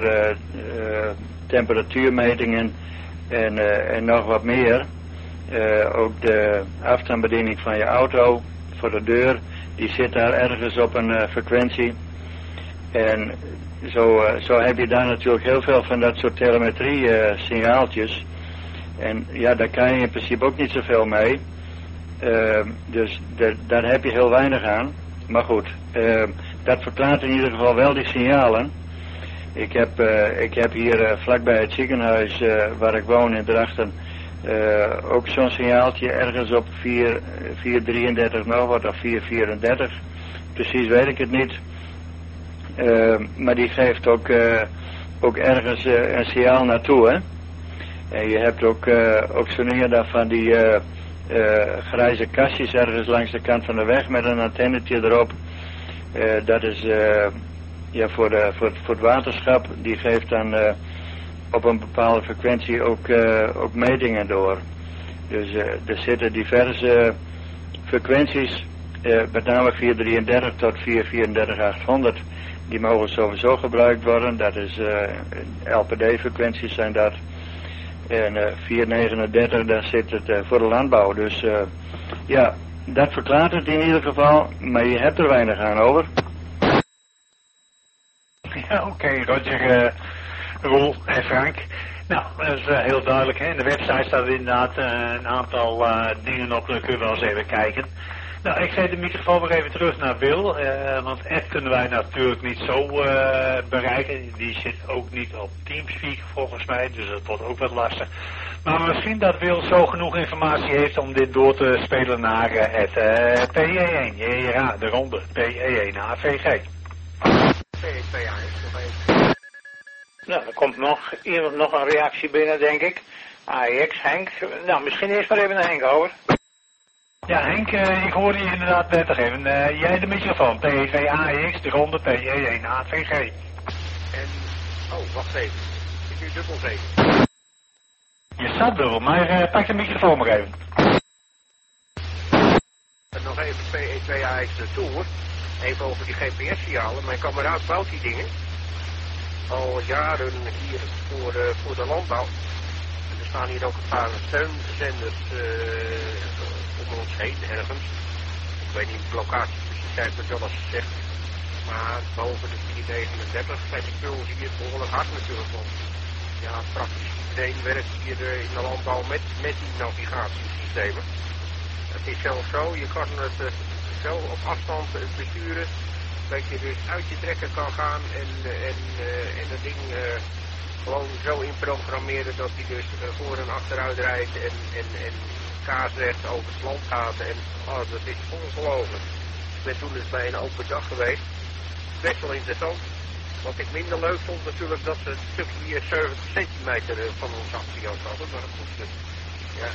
temperatuurmetingen en nog wat meer. Ook de afstandsbediening van je auto voor de deur. Die zit daar ergens op een frequentie. En zo heb je daar natuurlijk heel veel van dat soort telemetrie signaaltjes. En ja, daar kan je in principe ook niet zoveel mee. Dus daar heb je heel weinig aan. Maar goed, dat verklaart in ieder geval wel die signalen. Ik heb hier vlakbij het ziekenhuis waar ik woon in Drachten ook zo'n signaaltje ergens op 433 nog wat of 434. Precies weet ik het niet. Maar die geeft ook ergens een signaal naartoe. Hè? En je hebt ook zo'n dingen daar van die grijze kastjes ergens langs de kant van de weg met een antennetje erop. Dat is ja, voor het waterschap. Die geeft dan op een bepaalde frequentie ook metingen door. Dus er zitten diverse frequenties, met name 433 tot 434-800. Die mogen sowieso gebruikt worden. Dat is LPD-frequenties zijn dat. En 439, daar zit het voor de landbouw. Dus ja, dat verklaart het in ieder geval. Maar je hebt er weinig aan over. Ja, oké, Roger, Roel en Frank. Nou, dat is heel duidelijk. Hè? In de website staat inderdaad een aantal dingen op. Daar kunnen we wel eens even kijken. Nou, ik zet de microfoon weer even terug naar Wil. Want Ed kunnen wij natuurlijk niet zo bereiken. Die zit ook niet op Teamspeak volgens mij. Dus dat wordt ook wat lastig. Maar misschien dat Wil zo genoeg informatie heeft om dit door te spelen naar het PE1. Ja, de ronde. PE1 AVG. Nou, er komt nog een reactie binnen, denk ik. AEX, Henk. Nou, misschien eerst maar even naar Henk, over. Ja, Henk, ik hoorde je inderdaad net nog even. Jij de microfoon. PV AEX, de ronde PE1 AVG. En, oh, wacht even. Ik nu dubbel zeker. Je staat dubbel, maar pak de microfoon maar even. En nog even PE2 AEX de Tour. Even over die GPS-signalen. Mijn kameraad bouwt die dingen al jaren hier voor de landbouw. En er staan hier ook een paar steunzenders om ons heen ergens. Ik weet niet de locatie precies zijn wat Jonas zegt. Maar boven de 439 zijn die pulsen hier behoorlijk hard natuurlijk. Want ja, praktisch iedereen werkt hier in de landbouw met die navigatiesystemen. Het is zelfs zo, je kan het zo op afstand besturen dat je dus uit je trekker kan gaan en dat ding gewoon zo inprogrammeren dat hij dus voor en achteruit rijdt en kaarsrecht over het land gaat. En dat is ongelooflijk. Ik ben toen dus bij een open dag geweest. Best wel interessant. Wat ik minder leuk vond natuurlijk dat ze een stukje hier 70 centimeter van ons afgejast hadden. Maar dat moest ja,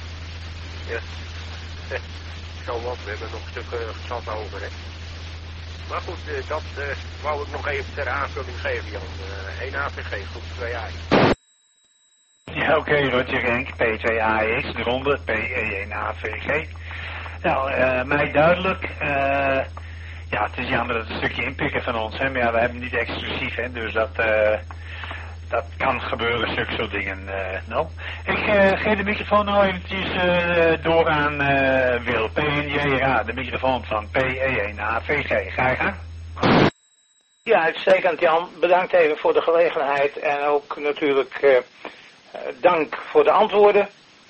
zo wat. We hebben nog een stuk zat over, hè. Maar goed, dat wou ik nog even ter aanvulling geven, Jan. 1 AVG, groep 2A. Ja, oké, Roger Henk, P2 AEX, de ronde, PE1 AVG. Nou, mij duidelijk. Ja, het is jammer dat het een stukje inpikken van ons, hè. Maar ja, we hebben niet exclusief, hè. Dus dat kan gebeuren, zulke soort dingen. Nou. Ik geef de microfoon nou eventjes door aan Wil. PNJRA, de microfoon van PE1 AVG. Ga je gang? Ja, uitstekend Jan. Bedankt even voor de gelegenheid en ook natuurlijk dank voor de antwoorden.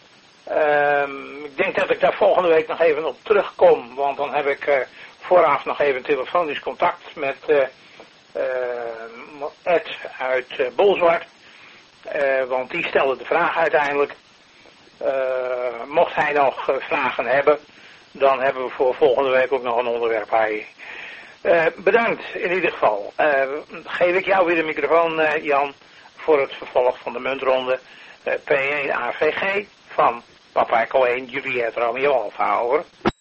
Ik denk dat ik daar volgende week nog even op terugkom, want dan heb ik vooraf nog even telefonisch contact met Ed uit Bolzwart. Want die stelde de vraag uiteindelijk. Mocht hij nog vragen hebben, dan hebben we voor volgende week ook nog een onderwerp bij. Bedankt in ieder geval. Geef ik jou weer de microfoon, Jan, voor het vervolg van de muntronde P1 AVG van Papa Echo 1 Juliet Romeo Alpha, over.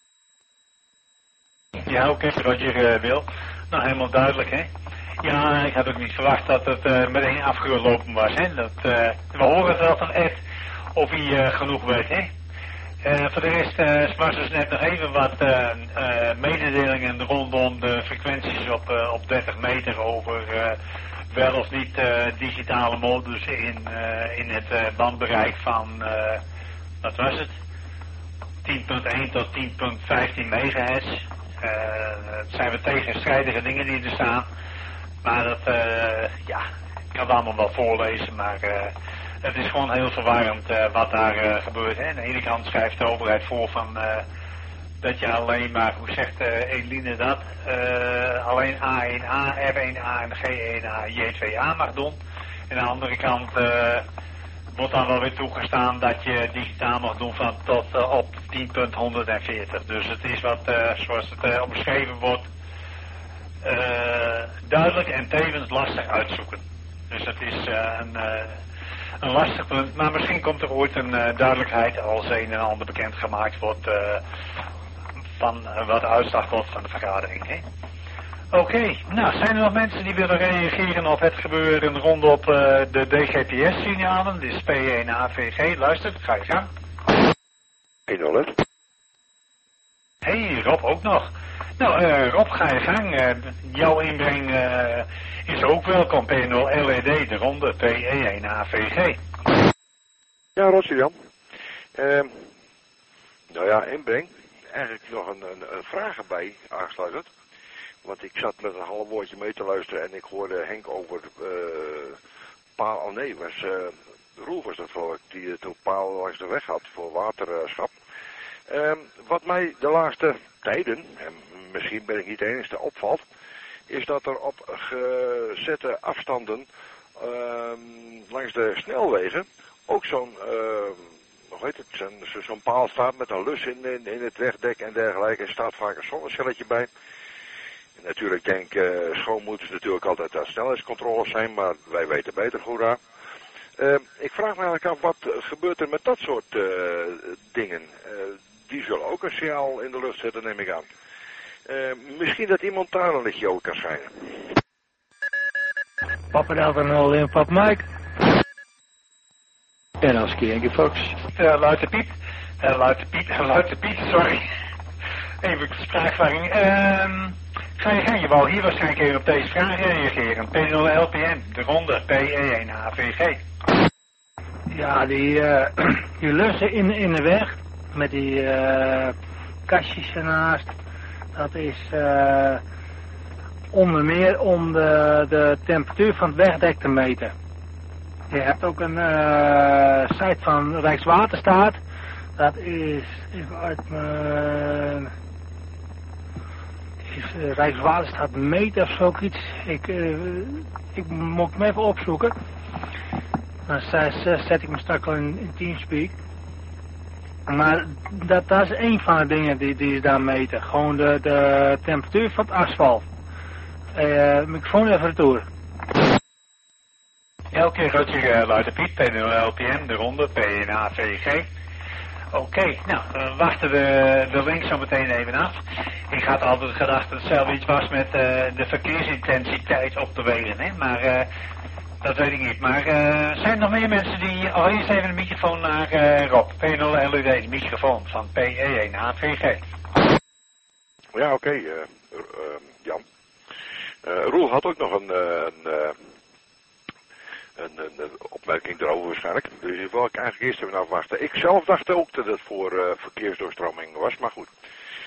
Ja, oké, Roger Wil. Nou, helemaal duidelijk, hè. Ja, ik had ook niet verwacht dat het meteen afgelopen was, hè. We horen het wel van Ed of hij genoeg weet, hè. Voor de rest was dus net nog even wat mededelingen rondom de frequenties op 30 meter over wel of niet digitale modus in het bandbereik van, wat was het, 10.1 tot 10.15 megahertz. Het zijn wat tegenstrijdige dingen die er staan. Maar dat, ja, ik kan het allemaal wel voorlezen, maar het is gewoon heel verwarrend wat daar gebeurt. Hè. Aan de ene kant schrijft de overheid voor van dat je alleen maar, hoe zegt Eline dat, alleen A1A, R1A en G1A, J2A mag doen. En aan de andere kant wordt dan wel weer toegestaan dat je digitaal mag doen van tot op 10.140. Dus het is wat, zoals het omschreven wordt, duidelijk en tevens lastig uitzoeken. Dus dat is een lastig punt, maar misschien komt er ooit een duidelijkheid als een en ander bekendgemaakt wordt van wat de uitslag wordt van de vergadering. Hè? Oké, nou, zijn er nog mensen die willen reageren op het gebeuren rondom de DGPS-signalen, dus P1 AVG? Luister, ga je gang. 1-0, Hey, Rob ook nog. Nou, Rob, ga je gang. Jouw inbreng is ook welkom. P0 LED, de ronde P1 AVG. Ja, Roger Jan. Nou ja, inbreng. Eigenlijk nog een vraag erbij aangesluitend. Want ik zat met een half woordje mee te luisteren en ik hoorde Henk over paal. Oh nee, Roel was dat geloof ik, die toen paal langs de weg had voor waterschap. Wat mij de laatste tijden, en misschien ben ik niet de enige, opvalt, is dat er op gezette afstanden langs de snelwegen ook zo'n zo'n paal staat met een lus in het wegdek en dergelijke. Er staat vaak een zonneschelletje bij. En natuurlijk denk schoonmoeders natuurlijk altijd dat snelheidscontroles zijn, maar wij weten beter hoe daar. Ik vraag me eigenlijk af, wat gebeurt er met dat soort dingen? Die zullen ook een signaal in de lucht zetten, neem ik aan. Misschien dat iemand daar een lichtje over kan schijnen. Papa Delta 0 in Pap Mike. En als Yankee Fox. Luid de Piet, sorry. Even spraakverwarring. Ga je gang, je wou hier waarschijnlijk even op deze vraag reageren. P0 LPN, de ronde P1 AVG. Ja, die lussen in de weg met die kastjes ernaast. Dat is onder meer om de temperatuur van het wegdek te meten. Je hebt ook een site van Rijkswaterstaat. Dat is even uit mijn Rijkswaterstaat meter of zoiets. Ik moet hem even opzoeken. Dan zet ik me straks al in Teamspeak. Maar dat is een van de dingen die ze daar meten. Gewoon de temperatuur van het asfalt. Microfoon even retour. Elke Roger Luid de Piet, P0 LPN, de ronde P1 AVG. Oké, nou, we wachten de link zo meteen even af. Ik had altijd gedacht dat het zelf iets was met de verkeersintensiteit op de wegen, hè? Maar dat weet ik niet. Maar zijn er nog meer mensen die... Oh, eerst even de microfoon naar Rob. P0 LED, de microfoon van P1 AVG. Ja, oké, Jan. Roel had ook nog een opmerking erover waarschijnlijk. Dus die wil ik eigenlijk eerst even afwachten. Ik zelf dacht ook dat het voor verkeersdoorstroming was, maar goed.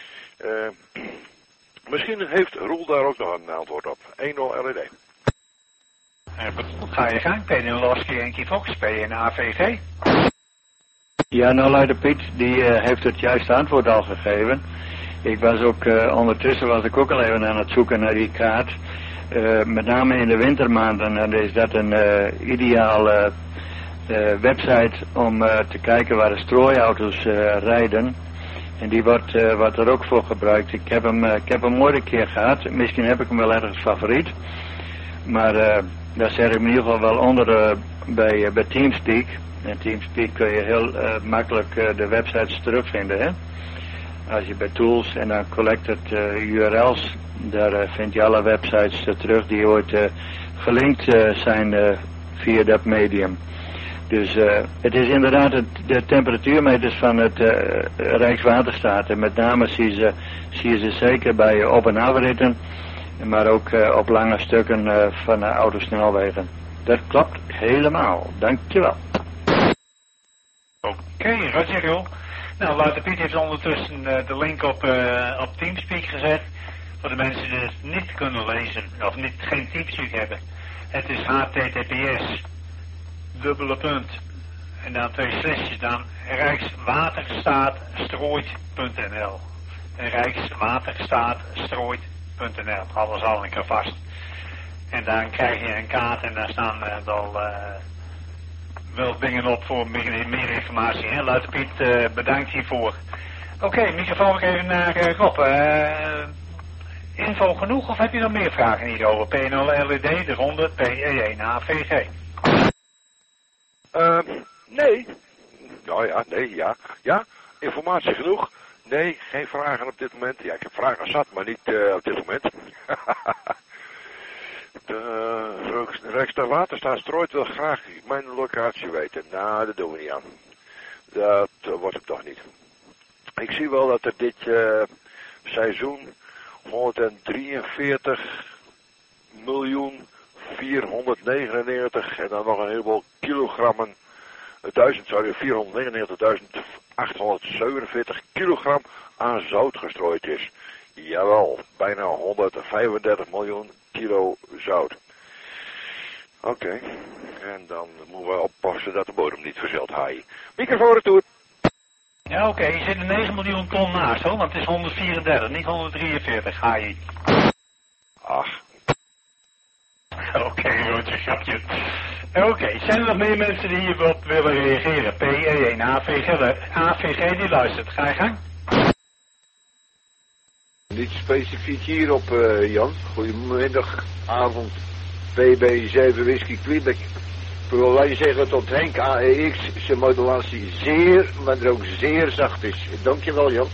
Misschien heeft Roel daar ook nog een antwoord op. 1-0 LED. Ga je gang, P0 Yankee Fox, P1 AVG. Ja, nou Luid de Piet, die heeft het juiste antwoord al gegeven. Ik was ook, ondertussen was ik ook al even aan het zoeken naar die kaart. Met name in de wintermaanden is dat een ideale website om te kijken waar de strooiauto's rijden. En die wordt er ook voor gebruikt. Ik heb hem ooit een keer gehad. Misschien heb ik hem wel ergens favoriet. Maar daar zet ik me in ieder geval wel onder bij Teamspeak. En Teamspeak kun je heel makkelijk de websites terugvinden. Hè? Als je bij Tools en dan Collected URL's, daar vind je alle websites terug die ooit gelinkt zijn via dat medium. Dus het is inderdaad de temperatuurmeters van het Rijkswaterstaat. En met name zie je ze zeker bij op- en afritten, maar ook op lange stukken van autosnelwegen. Dat klopt helemaal. Dankjewel. Oké, Roger. Nou, Luid Piet heeft ondertussen de link op Teamspeak gezet. Voor de mensen die het niet kunnen lezen, of geen Teamspeak hebben. Het is https, en dan 2 slashjes dan, rijkswaterstaatstrooit.nl. Rijkswaterstaatstrooit.nl, alles al een keer vast. En dan krijg je een kaart en daar staan wel dingen op voor meer informatie. Hè? Luid Piet, bedankt hiervoor. Oké, microfoon even naar Rob. Info genoeg of heb je nog meer vragen hierover? P0 LED, de ronde P1 AVG. Nee. Nou ja, nee, ja. Ja, informatie genoeg. Nee, geen vragen op dit moment. Ja, ik heb vragen zat, maar niet op dit moment. De Rijkswaterstaat strooit wil graag mijn locatie weten. Nou, dat doen we niet aan. Dat wordt het toch niet. Ik zie wel dat er dit seizoen 143.499.000 en dan nog een heleboel kilogrammen, 499.847 kilogram aan zout gestrooid is. Jawel, bijna 135 miljoen kilo zout. Oké, en dan moeten we oppassen dat de bodem niet verzeilt, haai. Microfoon retour. Ja, oké, je zit er 9 miljoen ton naast, hoor, want het is 134, niet 143, haai. Ach. Oké, Roodje, grapje. Oké, zijn er nog meer mensen die hierop willen reageren? PE1, AVG die luistert. Ga je gang. Niet specifiek hierop, Jan. Goedemiddag, avond. PB7 Whisky Quebec. Ik wil alleen zeggen tot Henk AEX zijn modulatie zeer, maar ook zeer zacht is. Dankjewel, Jan.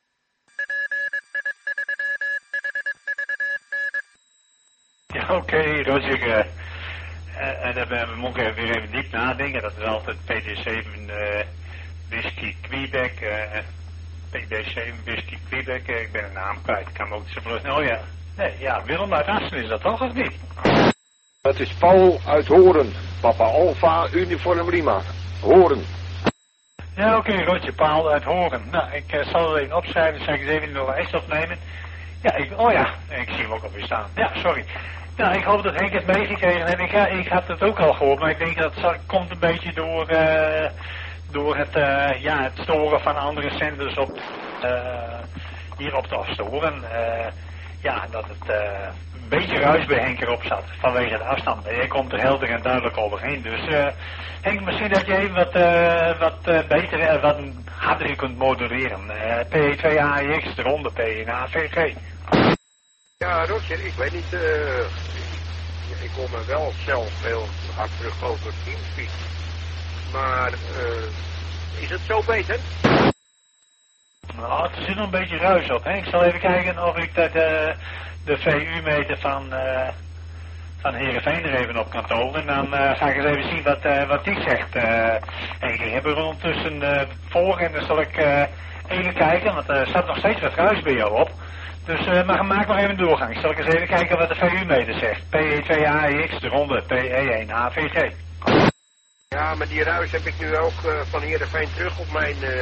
Ja, oké, Roger. En dan moet ik weer even diep nadenken. Dat is altijd PD7 Whisky Quebec. PD7 Whisky Quebec. Ik ben een naam kwijt. Ik kan me ook niet zo vlug. Oh ja. Nee, ja, Willem uit Assen is dat toch, of niet? Het is Paul uit Horen. Papa Alpha, Uniform Lima. Horen. Ja, oké, Roger, Paul uit Horen. Nou, ik zal het even opschrijven. Zal ik het even in de lijst opnemen? Ja, ik zie hem ook alweer staan. Ja, sorry. Nou, ik hoop dat Henk het meegekregen heeft. Ik had het ook al gehoord, maar ik denk dat het komt een beetje door het storen van andere zenders op hierop te afstoren. Dat het een beetje ruis bij Henk erop zat, vanwege de afstand. Jij komt er helder en duidelijk overheen. Dus Henk, misschien dat je even wat beter en wat harder kunt moduleren. P2AX, de ronde P en AVG. Ja, Roger, ik weet niet, ik hoor me wel zelf heel hard terug over Teamspeak. Maar, is het zo beter? Nou, er zit nog een beetje ruis op, hè. Ik zal even kijken of ik de VU-meter van Heerenveen er even op kan tonen. En dan ga ik eens even zien wat die zegt. Ik heb er ondertussen voor en dan zal ik even kijken, want er staat nog steeds wat ruis bij jou op. Dus maak maar even een doorgang. Zal ik eens even kijken wat de VU-meter zegt. PE2AX, de ronde, PE1 AVG. Ja, maar die ruis heb ik nu ook van Heerenveen terug op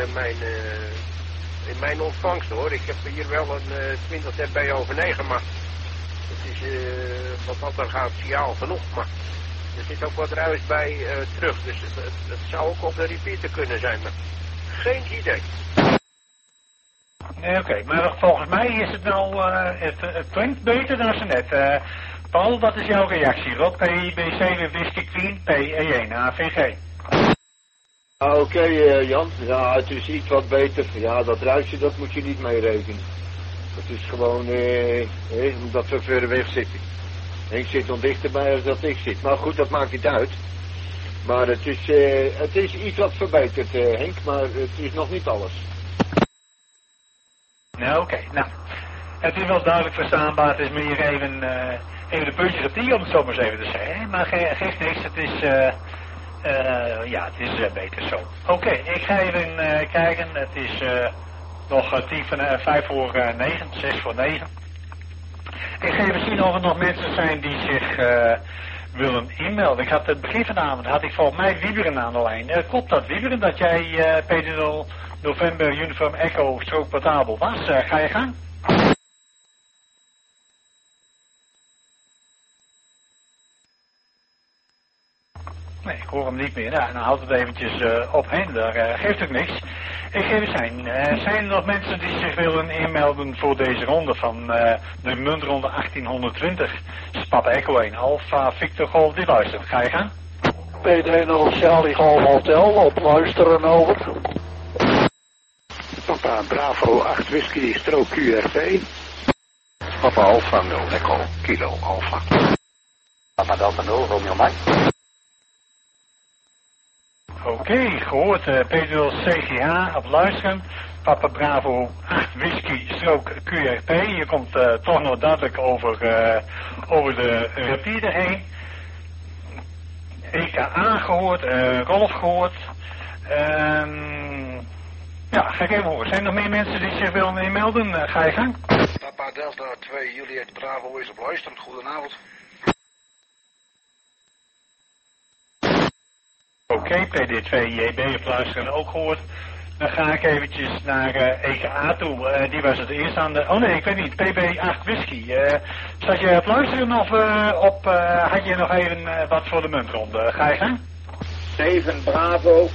in mijn ontvangst, hoor. Ik heb hier wel een 20 dB over 9, maar het is wat dat dan gaat signaal genoeg. Maar er zit ook wat ruis bij terug, dus het zou ook op de repeater kunnen zijn, maar geen idee. Nee, oké, maar volgens mij is het nou, het klinkt beter dan ze net. Paul, wat is jouw reactie? Rob, PIB7 Whisky Queen, PE1 AVG. Oké, Jan. Ja, het is iets wat beter. Ja, dat ruisje, dat moet je niet meerekenen. Het is gewoon, omdat we verder weg zitten. Henk zit nog dichterbij als dat ik zit. Maar goed, dat maakt niet uit. Maar het is iets wat verbeterd, Henk, maar het is nog niet alles. Nou, oké. Nou, het is wel duidelijk verstaanbaar. Het is meer even de puntjes op die, om het zo maar eens even te zeggen. Maar geeft niks. Het is, het is beter zo. Oké, ik ga even kijken. Het is nog 5 voor 9, 6 voor 9. Ik ga even zien of er nog mensen zijn die zich willen inmelden. Ik had het begin vanavond, had ik volgens mij Wieberen aan de lijn. Klopt dat, Wieberen, dat jij P0 November Uniform Echo strook portabel was? Ga je gang? Nee, ik hoor hem niet meer. Nou, dan houdt het eventjes op hen. Daar geeft ook niks. Ik geef het zijn. Zijn er nog mensen die zich willen inmelden voor deze ronde van de muntronde 1820? Papa Echo 1 Alpha Victor Golf, die luistert. Ga je gaan? PD0 Charlie Golf Hotel, op luisteren over. Papa Bravo 8 Whisky Strook QRV. Papa Alpha 0 Echo Kilo Alpha. Papa Delta 0 Romeo Mike. Oké, gehoord. Pedro CGH op luisteren. Papa Bravo 8 Whisky strook QRP. Je komt toch nog duidelijk over de repeater heen. EKA gehoord, Rolf gehoord. Ja, ga ik even horen. Zijn er nog meer mensen die zich willen inmelden? Ga je gang. Papa Delta 2 Juliet Bravo is op luisteren. Goedenavond. Oké, PD2JB op luisteren ook gehoord. Dan ga ik eventjes naar EKA toe. Die was het eerst aan de... Oh nee, ik weet niet. PB8 Whisky. Zat je op luisteren of had je nog even wat voor de muntronde? Ga je gang? 7 Bravo.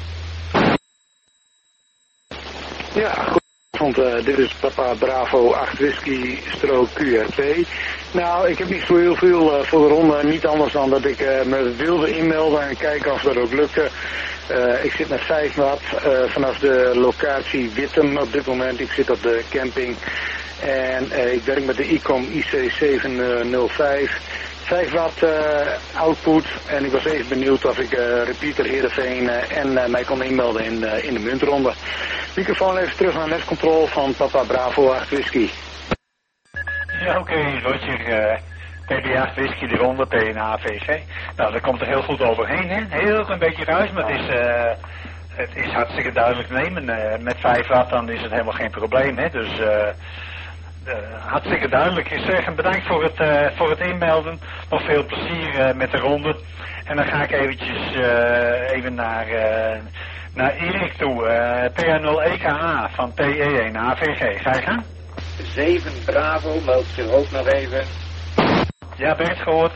Ja, goedenavond. Dit is Papa Bravo 8 Whisky strook QRP. Nou, ik heb niet zo heel veel voor de ronde. Niet anders dan dat ik me wilde inmelden en kijken of dat ook lukte. Ik zit met 5 watt vanaf de locatie Wittem op dit moment. Ik zit op de camping en ik werk met de ICOM IC705. 5 watt output en ik was even benieuwd of ik repeater Heerenveen en mij kon inmelden in de muntronde. Microfoon even terug naar netcontrol van Papa Bravo 8 Whisky. Ja, oké, Roger. PB8 Whisky de ronde, PNA-VG. Nou, daar komt er heel goed overheen, hè. Heel klein beetje ruis, maar het is hartstikke duidelijk nemen. Met 5 watt dan is het helemaal geen probleem, hè. Dus hartstikke duidelijk. Ik zeg bedankt voor het inmelden. Nog veel plezier met de ronde. En dan ga ik eventjes even naar Erik toe. PA0EKA van PE1 AVG. Ga je gaan? 7 Bravo, meldt zich ook nog even. Ja, Bert, gehoord.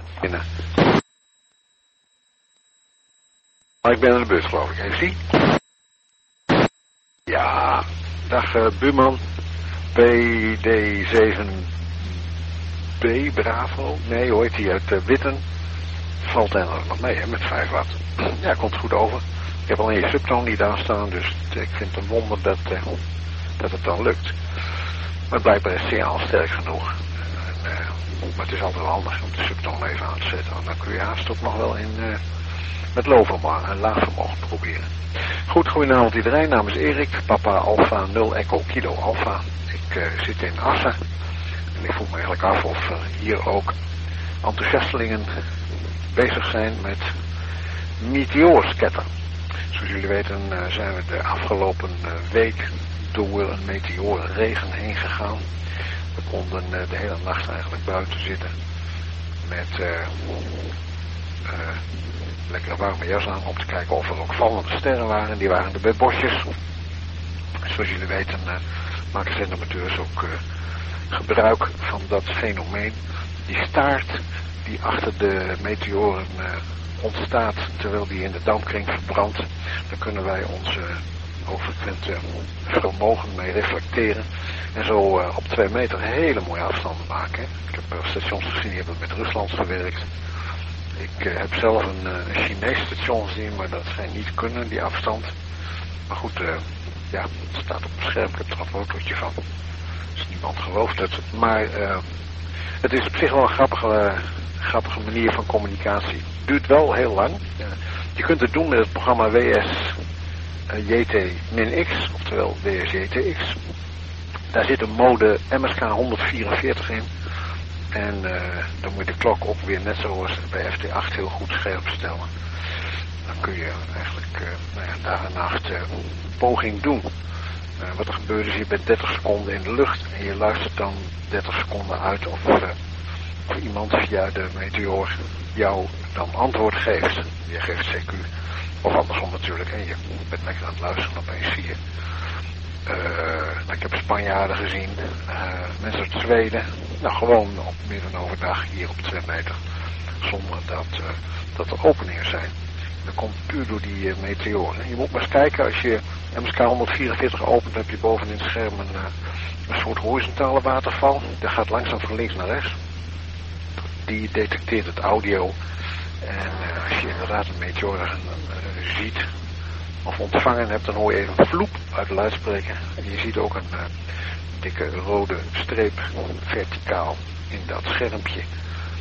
Ik ben aan de beurt, geloof ik. Even zien. Ja, dag buurman. PD7B Bravo. Nee, hoe heet die uit Witten? Valt er nog mee, hè, met 5 watt. Ja, komt goed over. Ik heb alleen je subtoon niet aanstaan, dus ik vind het een wonder dat het dan lukt. Maar blijkbaar is het signaal sterk genoeg. Maar het is altijd wel handig om de subtoon even aan te zetten. Want dan kun je haast ook nog wel met laag vermogen proberen. Goed, goedenavond iedereen. Naam is Erik. Papa Alpha 0 Echo Kilo Alpha. Ik zit in Assen. En ik vroeg me eigenlijk af of hier ook enthousiastelingen bezig zijn met meteoorsketter. Zoals jullie weten zijn we de afgelopen week door een meteoorregen heen gegaan. We konden de hele nacht eigenlijk buiten zitten met lekkere warme jas aan om te kijken of er ook vallende sterren waren. Die waren er bij bosjes. Zoals jullie weten maken zendamateurs ook gebruik van dat fenomeen. Die staart die achter de meteoren ontstaat terwijl die in de dampkring verbrandt. Daar kunnen wij onze hoogfrequente vermogen mee reflecteren. En zo op 2 meter hele mooie afstanden maken. Ik heb stations gezien die hebben met Rusland gewerkt. Ik heb zelf een Chinees station gezien, maar dat schijnt niet te kunnen, die afstand. Maar goed, ja, het staat op het scherm, ik heb er een fotootje van. Dus niemand gelooft het. Maar het is op zich wel een grappige manier van communicatie. Het duurt wel heel lang. Je kunt het doen met het programma WS-JT-X, oftewel WS-JTX. Daar zit een mode MSK 144 in. En dan moet je de klok ook weer net zoals bij FT8 heel goed scherp stellen. Dan kun je eigenlijk dag en nacht poging doen. Wat er gebeurt is, je bent 30 seconden in de lucht en je luistert dan 30 seconden uit of iemand via de meteoor jou dan antwoord geeft. Je geeft CQ. Of andersom natuurlijk. En je bent lekker aan het luisteren, opeens zie je. Ik heb Spanjaarden gezien, mensen uit Zweden. Nou, gewoon op midden overdag hier op 2 meter. Zonder dat er openingen zijn. Dat komt puur door die meteoren. Je moet maar eens kijken, als je MSK 144 opent, heb je boven in het scherm een soort horizontale waterval. Dat gaat langzaam van links naar rechts. Die detecteert het audio. En als je inderdaad een meteor ziet of ontvangen hebt, dan hoor je even een vloep uit de luidspreker. En je ziet ook een dikke rode streep verticaal in dat schermpje.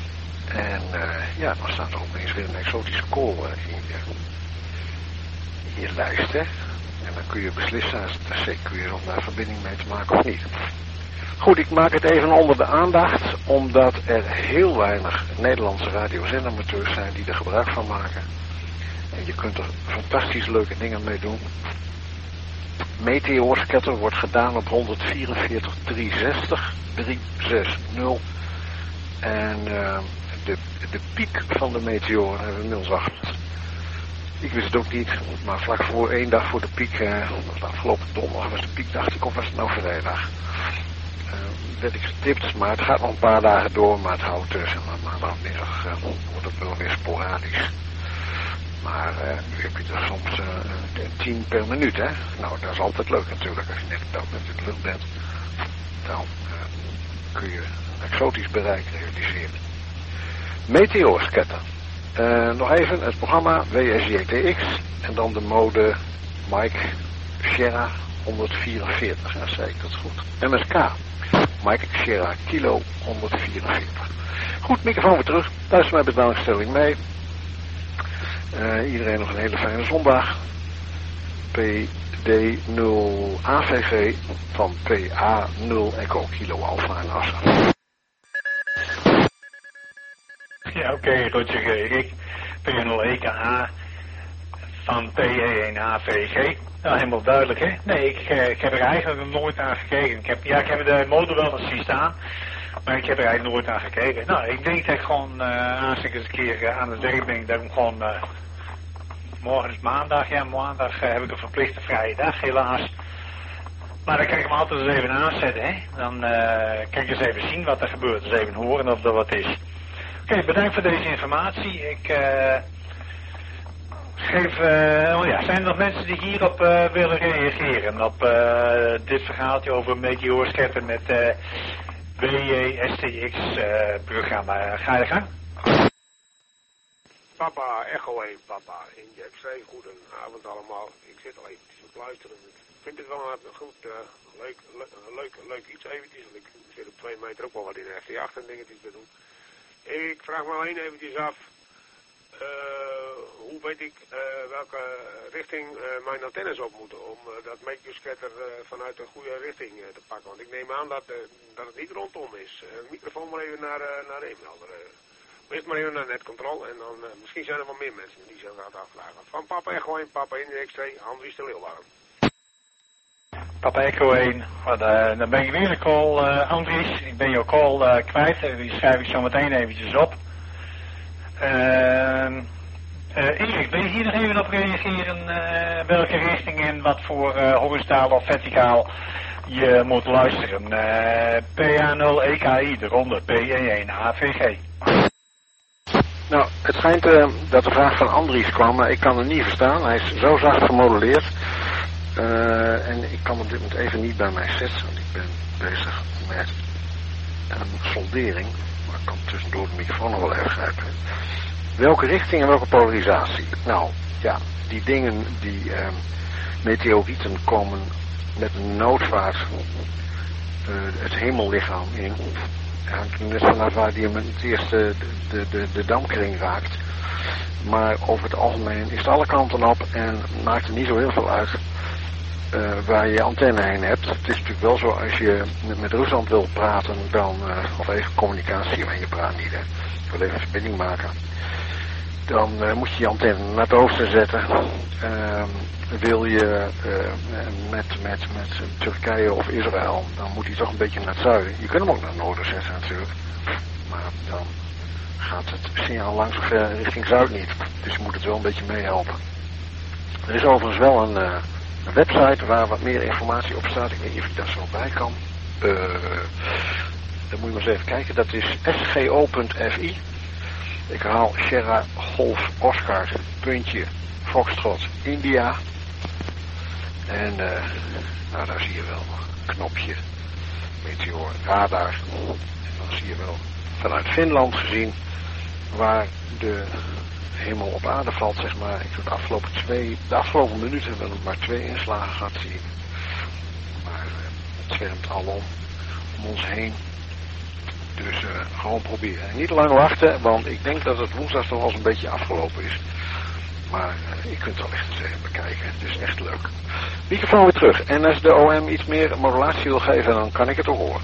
En ja, dan staat er opeens weer een exotische kool je lijst, hè. En dan kun je beslissen als het CQ is om daar verbinding mee te maken of niet. Goed, ik maak het even onder de aandacht, omdat er heel weinig Nederlandse radiozendamateurs zijn die er gebruik van maken. En je kunt er fantastisch leuke dingen mee doen. Meteorscatter wordt gedaan op 144 360 360. En de piek van de meteoren hebben we inmiddels achter. Ik wist het ook niet, maar vlak voor 1 dag voor de piek, de afgelopen donderdag was de piek, dacht ik, of was het nou vrijdag? Werd ik getipt, maar het gaat nog een paar dagen door, maar het houdt tussen. Maandagmiddag wordt het wel weer sporadisch. Maar nu heb je er soms 10 per minuut, hè. Nou, dat is altijd leuk natuurlijk, als je net op dat moment in de lucht bent. Dan kun je een exotisch bereik realiseren. Meteorscatter. Nog even het programma WSJTX en dan de mode Mike Sierra 144, ja, zei ik dat goed. MSK, Mike Sierra Kilo 144. Goed, microfoon weer terug. Luister met belangstelling mee. Iedereen nog een hele fijne zondag. PD0 AVG van PA0 Echo Kilo Alpha en Assa. Ja, oké, Roger Erik. P0 EKA van PE1 AVG. Nou, helemaal duidelijk, hè? Nee, ik heb er eigenlijk nog nooit aan gekeken. Ik heb de motor wel eens zien staan, maar ik heb er eigenlijk nooit aan gekeken. Nou, ik denk dat ik gewoon, als ik eens een keer aan het werk ben, dat ik gewoon, morgen is maandag, ja, maandag heb ik een verplichte vrije dag, helaas. Maar dan kan ik hem altijd eens even aanzetten, hè? Dan kan ik eens even zien wat er gebeurt, eens even horen of er wat is. Oké, bedankt voor deze informatie. Ik geef... zijn er nog mensen die hierop willen reageren? Op dit verhaaltje over Meteorscatter met WJSTX programma. Ga je gang? Papa, Echo 1, papa. In JXC, goedenavond allemaal. Ik zit al eventjes op luisteren. Ik vind het wel een goed, leuk iets eventjes. Ik zit op 2 meter ook wel wat in de FT8 en dingetjes te doen. Ik vraag me alleen eventjes af, hoe weet ik welke richting mijn antennes op moeten om dat Meteorscatter vanuit een goede richting te pakken. Want ik neem aan dat het niet rondom is. Microfoon maar even naar de e-melder. Eerst maar even naar netcontrol en dan misschien zijn er wel meer mensen die zich gaan afvragen. Van papa Echo 1, papa in de X2, Andries de Leeuwarden. Papa Echo 1, dan ben ik weer de call, Andries. Ik ben jouw call kwijt, die schrijf ik zo meteen eventjes op. Erik, wil je hier nog even op reageren welke richting en wat voor horizontaal of verticaal je moet luisteren? PA0 EKI, eronder PE1 AVG. Nou, het schijnt dat de vraag van Andries kwam, maar ik kan hem niet verstaan. Hij is zo zacht gemodelleerd. En ik kan op dit moment even niet bij mij zetten, want ik ben bezig met een soldering. Maar ik kan tussendoor de microfoon nog wel even grijpen. Welke richting en welke polarisatie? Nou, ja, die dingen, die meteorieten komen met een noodvaart het hemellichaam in. Hangt net vanaf waar die het eerste de dampkring raakt. Maar over het algemeen is het alle kanten op en maakt er niet zo heel veel uit waar je antenne heen hebt. Het is natuurlijk wel zo, als je met Rusland wil praten, dan, of even communicatie, maar je praat niet, hè. Je wil even een verbinding maken. Dan moet je je antenne naar het oosten zetten. Wil je met Turkije of Israël, dan moet hij toch een beetje naar het zuiden. Je kunt hem ook naar het noorden zetten natuurlijk. Maar dan gaat het signaal lang zo ver richting zuid niet. Dus je moet het wel een beetje meehelpen. Er is overigens wel een website waar wat meer informatie op staat. Ik weet niet of ik daar zo bij kan. Dan moet je maar eens even kijken. Dat is sgo.fi. Ik haal Sierra Golf Oscar puntje Foxtrot India. En nou, daar zie je wel een knopje Meteor Radar. En dan zie je wel vanuit Finland gezien waar de hemel op aarde valt, zeg maar. Ik heb de afgelopen minuten hebben we nog maar 2 inslagen gehad, zie ik. Maar het zwermt alom om ons heen. Dus gewoon proberen. En niet lang wachten, want ik denk dat het woensdag toch wel eens een beetje afgelopen is. Maar je kunt het wel echt eens even bekijken. Het is echt leuk. Microfoon weer terug. En als de OM iets meer modulatie wil geven, dan kan ik het ook horen.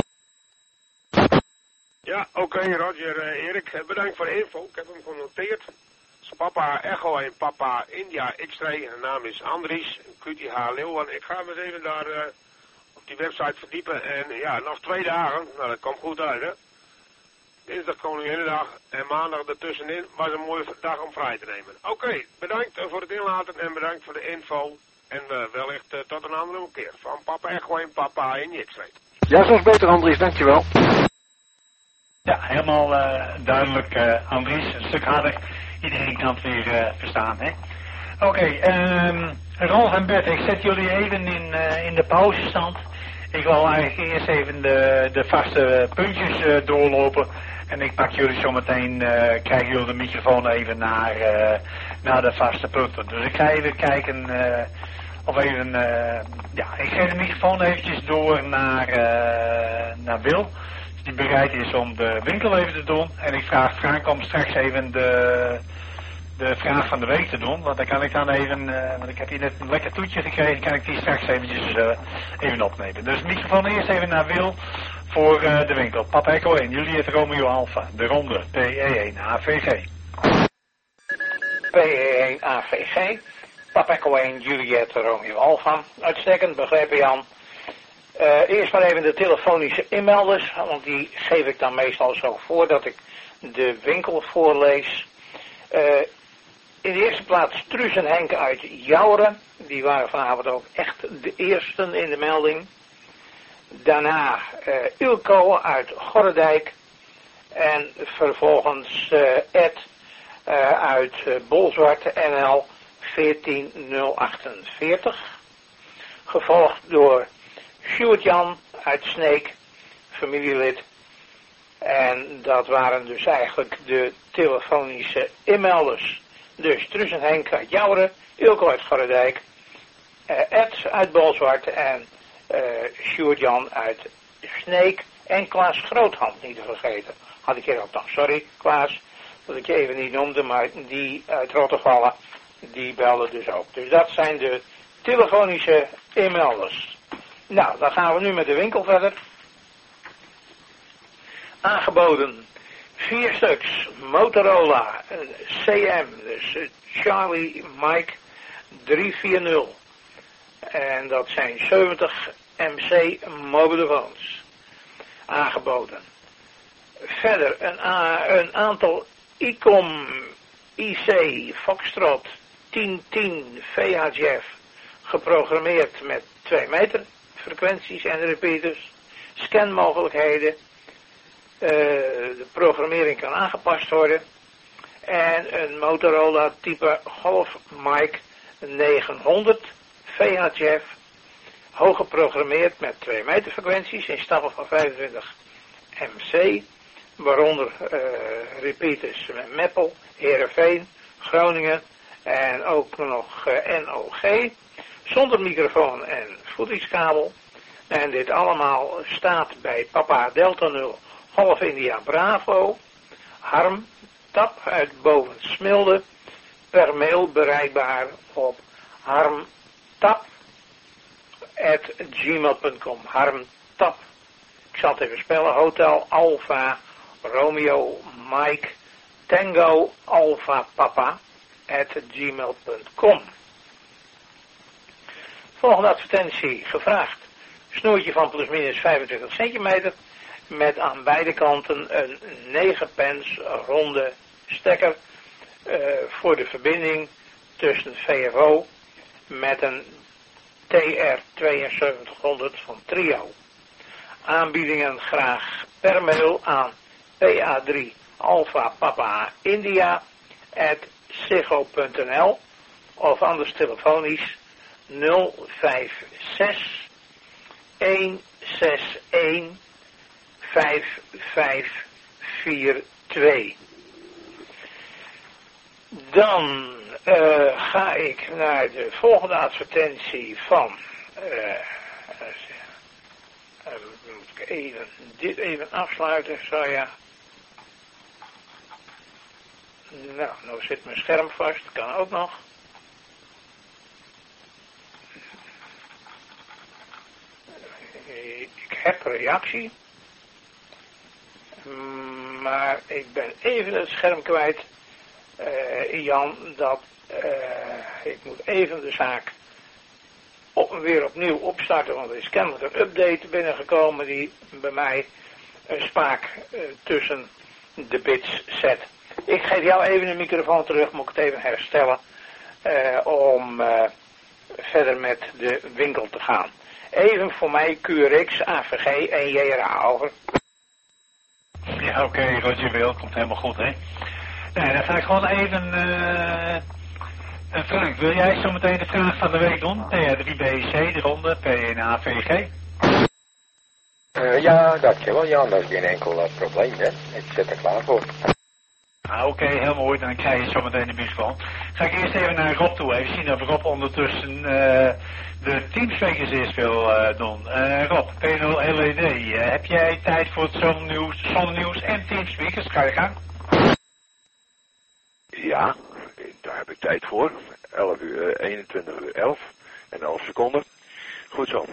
Ja, oké, Roger, Erik, bedankt voor de info. Ik heb hem genoteerd. Papa Echo en Papa India X-Ray. Zijn naam is Andries, QTH Leeuwen. Ik ga me eens even daar op die website verdiepen. En ja, nog 2 dagen. Nou, dat komt goed uit, hè. Dinsdag Koninginnedag en maandag ertussenin was een mooie dag om vrij te nemen. Oké, bedankt voor het inlaten en bedankt voor de info. En wellicht tot een andere keer. Van Papa Echo en Papa India X-Ray. Ja, zoals beter, Andries, dankjewel. Ja, helemaal duidelijk, Andries. Een stuk harder. Iedereen kan het weer verstaan, hè. Oké, Rolf en Bert, ik zet jullie even in de pauzestand. Ik wil eigenlijk eerst even de vaste puntjes doorlopen. En ik pak jullie zometeen, krijgen jullie de microfoon even naar de vaste punten. Dus ik ga even kijken of even, ja, ik geef de microfoon eventjes door naar Wil. Die bereid is om de winkel even te doen. En ik vraag Frank om straks even de vraag van de week te doen. Want dan kan ik dan even, want ik heb hier net een lekker toetje gekregen, kan ik die straks eventjes even opnemen. Dus de microfoon eerst even naar Wil voor de winkel. Papa Echo 1, Juliet Romeo Alpha, de ronde, PE1 AVG. PE1 AVG, Papa Echo 1, Juliet Romeo Alpha. Uitstekend, begrepen Jan. Eerst maar even de telefonische inmelders, want die geef ik dan meestal zo voor dat ik de winkel voorlees. In de eerste plaats Truus en Henk uit Jouren. Die waren vanavond ook echt de eersten in de melding. Daarna Ilko uit Gorredijk. En vervolgens Ed uit Bolzwart NL 14048. Gevolgd door Sjoerd-Jan uit Sneek, familielid. En dat waren dus eigenlijk de telefonische inmelders. Dus Truus en Henk uit Jouren, Ilko uit Gorredijk, Ed uit Bolzwart en Sjoerd-Jan uit Sneek en Klaas Groothand niet te vergeten. Had ik hier ook nog, sorry Klaas, dat ik je even niet noemde, maar die uit Rottervallen, die belde dus ook. Dus dat zijn de telefonische inmelders. Nou, dan gaan we nu met de winkel verder. Aangeboden 4 stuks Motorola, een CM, dus Charlie Mike 340. En dat zijn 70 MC mobielefoons. Aangeboden. Verder een aantal ICOM IC Foxtrot 1010 VHF geprogrammeerd met 2 meter frequenties en repeaters. Scanmogelijkheden. De programmering kan aangepast worden. En een Motorola type Golf Mic 900 VHF. Hoog geprogrammeerd met 2 meter frequenties in stappen van 25 MC. Waaronder repeaters met Meppel, Heerenveen, Groningen en ook nog NOG. Zonder microfoon en voedingskabel. En dit allemaal staat bij Papa Delta 0 Golf India Bravo, Harm, Tap uit Bovensmilde, per mail bereikbaar op harmtap@gmail.com. Harmtap. Ik zal het even spellen. Hotel Alpha Romeo Mike Tango Alpha Papa @gmail.com. Volgende advertentie gevraagd. Snoertje van plusminus 25 centimeter. Met aan beide kanten een 9 pence ronde stekker voor de verbinding tussen VFO met een TR7200 van Trio. Aanbiedingen graag per mail aan PA3 Alpha Papa India @sigo.nl of anders telefonisch 056 161 5542. Dan ga ik naar de volgende advertentie van moet ik even dit even afsluiten, zo ja. Nou zit mijn scherm vast, kan ook nog. Ik heb reactie. Maar ik ben even het scherm kwijt, Jan, dat ik moet even de zaak weer opnieuw opstarten, want er is kennelijk een update binnengekomen die bij mij een spaak tussen de bits zet. Ik geef jou even de microfoon terug, moet ik het even herstellen, om verder met de winkel te gaan. Even voor mij QRX, AVG en JRA, over. Ja, oké, Roger Wil, komt helemaal goed, hè? Nee, dan ga ik gewoon even... Frank, wil jij zo meteen de vraag van de week doen? TR3BC, de ronde, P1AVG. Ja, dankjewel Jan, dat is geen enkel probleem, hè. Ik zit er klaar voor. Oké, heel mooi, dan krijg je zo meteen de microfoon. Ga ik eerst even naar Rob toe, even zien of Rob ondertussen de teamsprekers eerst wil doen. Rob, P0 LED, heb jij tijd voor het zonnenieuws en teamspeakers? Ga je gang. Ja, daar heb ik tijd voor. 11 uur, 21 uur 11 en 11 seconden. Goed zo.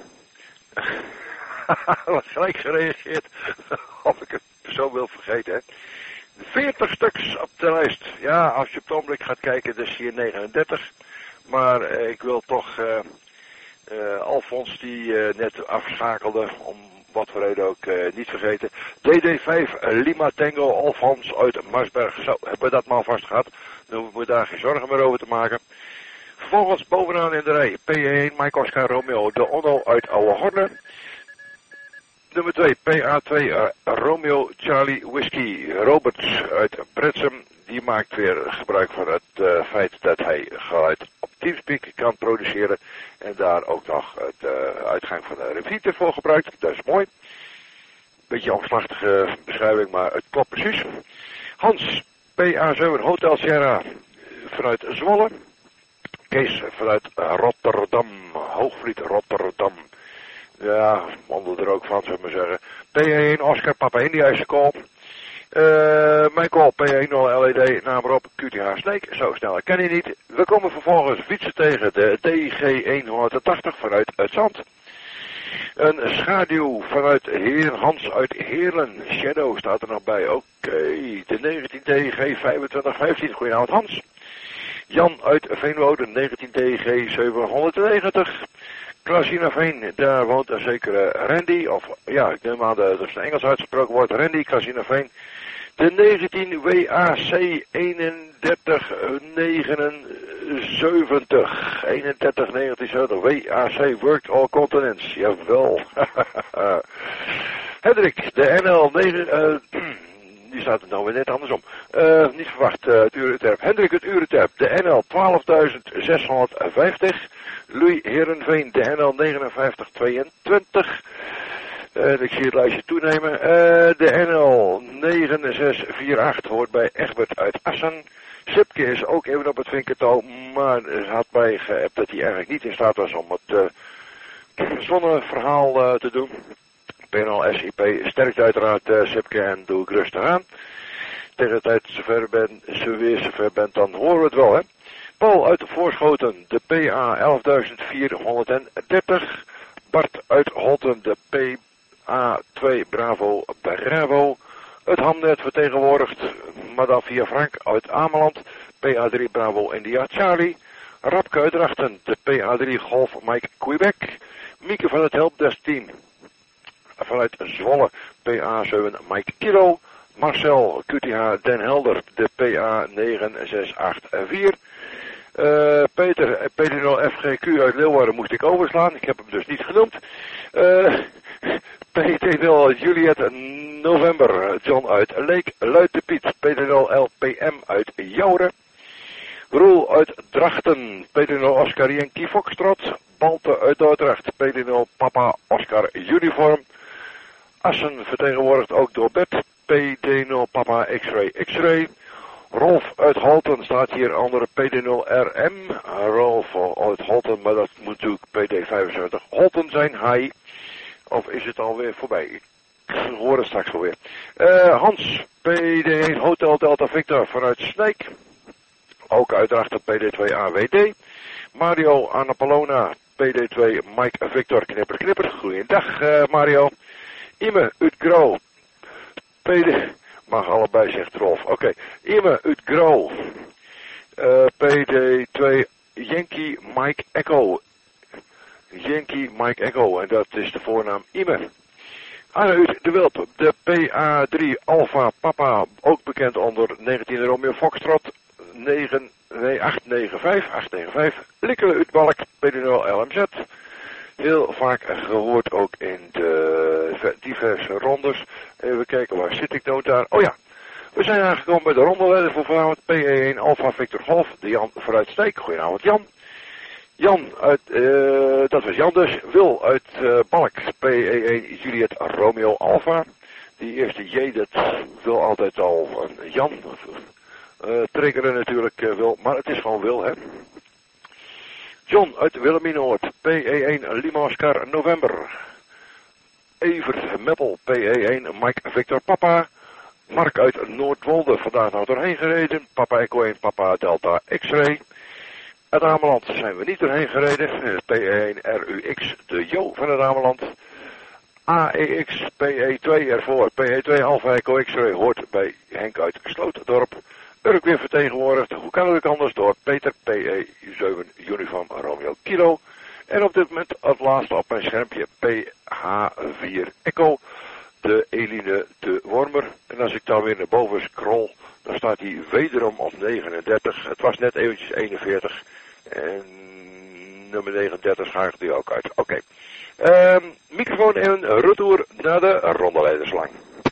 Wat gelijk gereageerd. Of ik het zo wil vergeten, hè. 40 stuks op de lijst. Ja, als je op het ogenblik gaat kijken, dus hier 39. Maar ik wil toch Alfons, die net afschakelde, om wat voor reden ook, niet vergeten. DD5 Lima Tango Alfons uit Marsberg. Zo, hebben we dat maar vast gehad. Dan hoeven we daar geen zorgen meer over te maken. Vervolgens bovenaan in de rij P1 Mike Oscar Romeo de Onno uit Oude Nummer 2, PA2, Romeo Charlie Whiskey. Roberts uit Bretsum, die maakt weer gebruik van het feit dat hij geluid op Teamspeak kan produceren. En daar ook nog het uitgang van de repeater voor gebruikt. Dat is mooi. Beetje omslachtige beschrijving, maar het klopt precies. Hans, PA7, Hotel Sierra vanuit Zwolle. Kees vanuit Rotterdam, Hoogvliet Rotterdam. Ja, onder er ook van, zullen we maar zeggen. P1 Oscar Papa India is koop. Mijn call P10 LED, naam erop, QTH Snake. Zo snel ken je niet. We komen vervolgens fietsen tegen de DG180 vanuit het Zand. Een schaduw vanuit Heer Hans uit Heerlen. Shadow staat er nog bij. Oké, de 19 DG 2515. Goedenavond Hans. Jan uit Veenwouden, 19 DG 790. Klasinaveen, daar woont een zekere Randy, of ja, ik neem aan dat is een Engels uitgesproken woord, Randy Klasinaveen. De 19 WAC 3179, 3179 WAC Worked All Continents, jawel. Hendrik, de NL 9, die staat er nou weer net andersom. Niet verwacht, het urenterp. Hendrik het urenterp, de NL 12.650. Louis Herenveen, de NL 5922. Ik zie het lijstje toenemen. De NL 9648 hoort bij Egbert uit Assen. Sipke is ook even op het vinkertouw, maar had mij geappt dat hij eigenlijk niet in staat was om het zonneverhaal te doen. PNL SIP sterkt uiteraard Sipke en doe ik rustig aan. Tegen de tijd ze weer zover bent, dan horen we het wel, hè. Paul uit de Voorschoten, de PA 11430. Bart uit Holten, de PA2 Bravo Bravo. Het Hamnet vertegenwoordigt Madame Via Frank uit Ameland, PA3 Bravo India Charlie. Rapke uit Drachten, de PA3 Golf Mike Quebec. Mieke van het Helpdesk Team vanuit Zwolle, PA7 Mike Kilo. Marcel QTH Den Helder, de PA 9684. Peter, P0 FGQ uit Leeuwarden moest ik overslaan. Ik heb hem dus niet genoemd. PT0 Juliet November, John uit Leek, Luid de Piet, PT0 LPM uit Joure. Roel uit Drachten, PT0 Oscar Yankee Foxtrot, Balte uit Dordrecht, PT0 Papa Oscar Uniform. Assen vertegenwoordigd ook door Bert, PD0 Papa X-Ray X-Ray. Rolf uit Holten staat hier andere PD0 RM. Rolf uit Holten, maar dat moet natuurlijk PD75 Holten zijn. Hi. Of is het alweer voorbij? Ik hoor het straks alweer. Hans, PD1 Hotel Delta Victor vanuit Sneek. Ook uiteraard op PD2 AWD. Mario Annapolona, PD2 Mike Victor Knipper Knipper. Goeiedag Mario. Ime Utgro, PD... Mag allebei, zegt Rolf. Oké. Ime Utgro, PD2 Yankee Mike Echo. Yankee Mike Echo. En dat is de voornaam Ime. Anne Ut de Wilp, de PA3 Alpha Papa, ook bekend onder 19 Romeo Foxtrot 895. Likkele Utbalk, PD0 LMZ. Heel vaak gehoord ook in de diverse rondes. Even kijken, waar zit ik nou daar? Oh ja, we zijn aangekomen bij de rondeleider voor vanavond. PE1 Alpha Victor Golf, de Jan vooruit Steek. Goedenavond Jan. Jan uit, dat was Jan dus. Wil uit Balk, PE1 Juliet Romeo Alpha. Die eerste J, dat wil altijd al een Jan triggeren natuurlijk Wil, maar het is gewoon Wil, hè. John uit Wilhelminoord, PE1 Lima Oscar November. Evert Meppel, PE1 Mike Victor Papa. Mark uit Noordwolde, vandaag nou doorheen gereden. Papa Echo 1, Papa Delta X-Ray. Uit Ameland zijn we niet doorheen gereden. PE1 RUX, de Jo van het Ameland. AEX, PE2 ervoor. PE2 Alpha Echo X-Ray hoort bij Henk uit Sloterdorp. Urk weer vertegenwoordigd, hoe kan het ook anders, door Peter, PE7 Uniform Romeo Kilo. En op dit moment het laatste op mijn schermpje, PH4 Echo, de Eline de Wormer. En als ik dan weer naar boven scroll, dan staat hij wederom op 39. Het was net eventjes 41. En nummer 39 schakelt hij ook uit. Oké. Microfoon en retour naar de rondeleiderslang.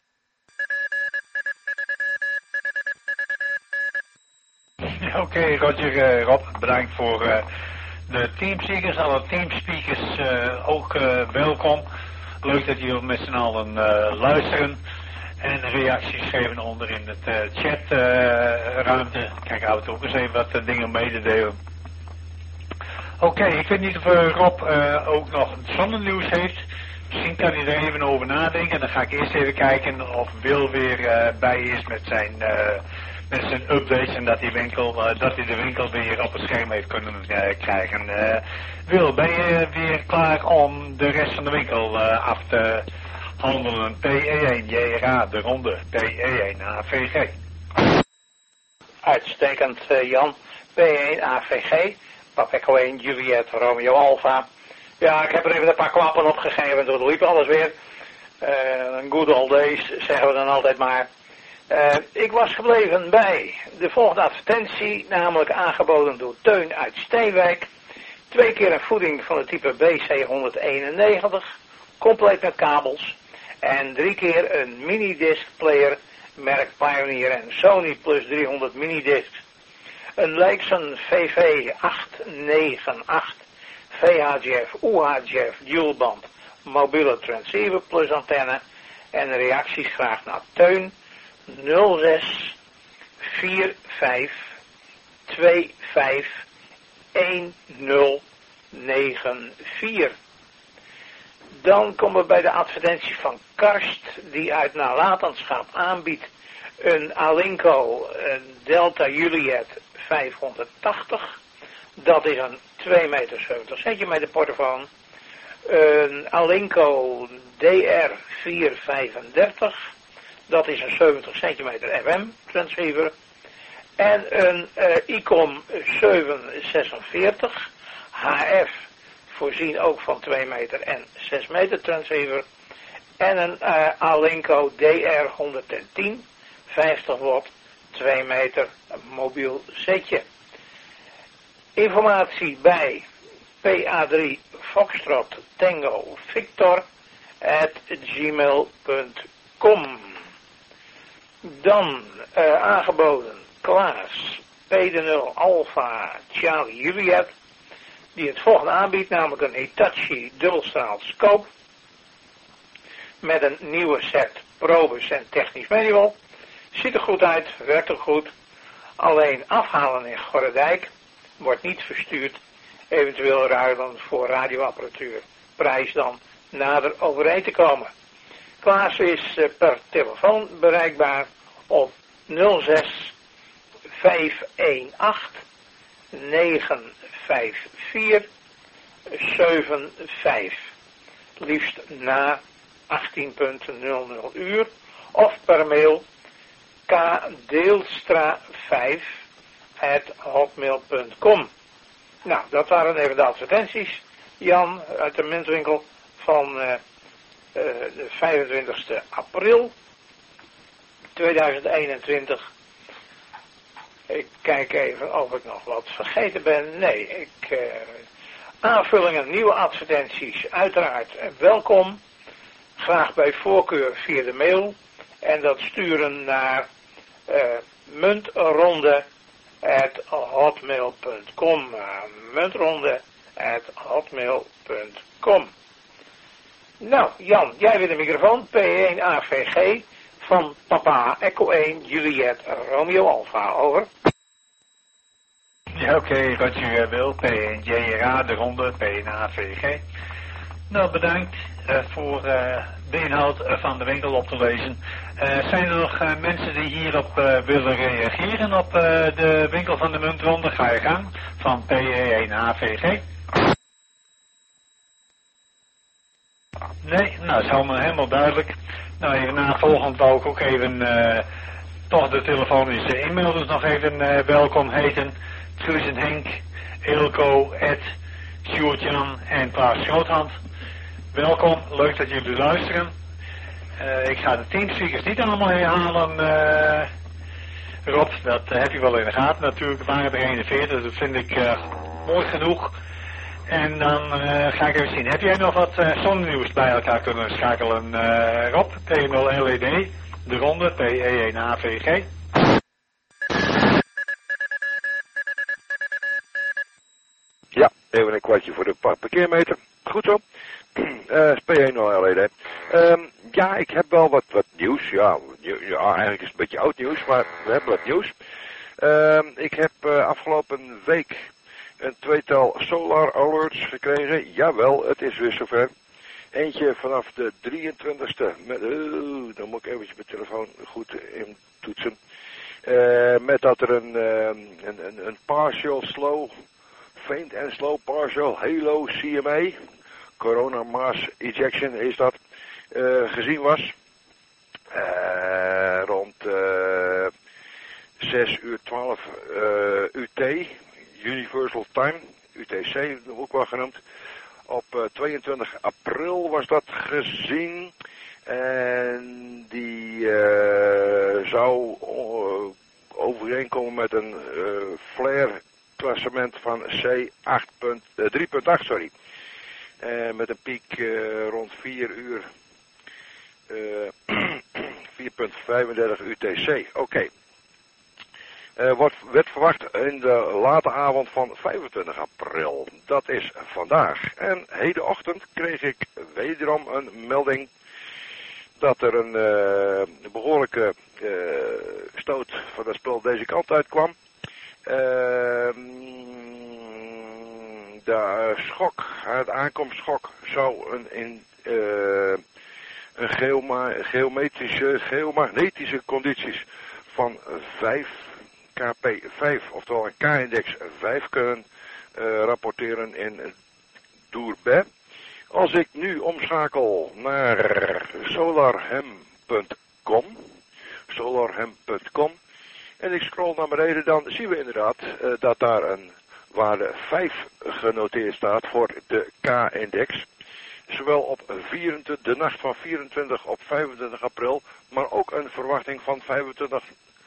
Oké, Roger, Rob, bedankt voor de teamspeakers. Alle teamspeakers ook welkom. Leuk dat jullie met z'n allen luisteren en reacties geven onder in het chatruimte. Kijk, hou het ook eens even wat dingen mededelen. Oké, ik weet niet of Rob ook nog zonnenieuws heeft. Misschien kan hij er even over nadenken. Dan ga ik eerst even kijken of Wil weer bij is met zijn updates en dat hij de winkel weer op het scherm heeft kunnen krijgen. Wil, ben je weer klaar om de rest van de winkel af te handelen? PE1 JRA, de ronde. PE1 AVG. Uitstekend, Jan. PE1 AVG. Papa Echo 1 Juliet Romeo Alpha. Ja, ik heb er even een paar klappen op gegeven. Toen liep alles weer. Good old days, zeggen we dan altijd maar. Ik was gebleven bij de volgende advertentie, namelijk aangeboden door Teun uit Steenwijk. 2 keer een voeding van het type BC191, compleet met kabels. En 3 keer een minidisc player, merk Pioneer en Sony plus 300 minidiscs. Een Leekson VV898, VHF, UHF, dualband, mobiele transceiver plus antenne. En reacties graag naar Teun. 06 45 25 1094. Dan komen we bij de advertentie van Karst, die uit nalatenschap aanbiedt een Alinco een Delta Juliet 580. Dat is een 2,70 meter portofoon. Een Alinco DR 435. Dat is een 70 centimeter FM transceiver. En een ICOM 746 HF, voorzien ook van 2 meter en 6 meter transceiver. En een Alinco DR 110, 50 watt, 2 meter mobiel setje. Informatie bij PA3 Foxtrot Tango Victor @gmail.com. Dan aangeboden Klaas PD0 Alpha Charlie Juliet, die het volgende aanbiedt, namelijk een Hitachi dubbelstraal scope met een nieuwe set probes en technisch manual. Ziet er goed uit, werkt ook goed. Alleen afhalen in Gorredijk, wordt niet verstuurd, eventueel ruilen voor radioapparatuur. Prijs dan nader overeen te komen. Klaas is per telefoon bereikbaar op 06 518 954 75. Liefst na 18.00 uur of per mail kdeelstra5@hotmail.com. Nou, dat waren even de advertenties, Jan, uit de muntwinkel van de 25e april 2021. Ik kijk even of ik nog wat vergeten ben. Nee, aanvullingen, nieuwe advertenties, uiteraard welkom. Graag bij voorkeur via de mail. En dat sturen naar muntronde@hotmail.com. Muntronde@hotmail.com. Nou, Jan, jij weer de microfoon. P1 AVG van Papa Echo 1 Juliet Romeo Alpha, over. Ja, oké, wat je wil. P1 JRA, de ronde, P1 AVG. Nou, bedankt voor de inhoud van de winkel op te lezen. Zijn er nog mensen die hierop willen reageren op de winkel van de muntronde? Ga je gang van P1 AVG. Nee, nou, is helemaal duidelijk. Nou, even navolgend wou ik ook even toch de telefonische e-mailers nog even welkom heten. Truus en Henk, Eelco, Ed, Sjoerd-Jan en Klaas Schoothand. Welkom, leuk dat jullie luisteren. Ik ga de teamspeakers niet allemaal herhalen, Rob, dat heb je wel in de gaten natuurlijk. Er waren er 41, dat vind ik mooi genoeg. En dan ga ik even zien. Heb jij nog wat zonnenieuws bij elkaar kunnen schakelen, Rob? T0 LED, de ronde, P1 AVG. Ja, even een kwartje voor de parkeermeter. Goed zo. P1 LED. Ja, ik heb wel wat nieuws. Ja, eigenlijk is het een beetje oud nieuws, maar we hebben wat nieuws. Ik heb afgelopen week een tweetal solar alerts gekregen. Jawel, het is weer zover. Eentje vanaf de 23e. Dan moet ik eventjes mijn telefoon goed intoetsen. Met dat er een partial slow, faint and slow partial halo CMA, corona mass ejection is dat, gezien was. Rond 6:12 UT, Universal Time, UTC ook wel genoemd. Op 22 april was dat gezien. En die zou overeenkomen met een flare klassement van C3.8, sorry. Met een piek rond 4 uur 4.35 UTC. Oké. Werd verwacht in de late avond van 25 april. Dat is vandaag. En hedenochtend kreeg ik wederom een melding dat er een behoorlijke stoot van dat spul deze kant uit kwam. De schok, het aankomstschok zou een geomagnetische condities van 5 kp5, oftewel een K-index 5 kunnen rapporteren in Doerbe. Als ik nu omschakel naar solarhem.com en ik scroll naar beneden, dan zien we inderdaad dat daar een waarde 5 genoteerd staat voor de K-index. Zowel op de nacht van 24 op 25 april, maar ook een verwachting van 23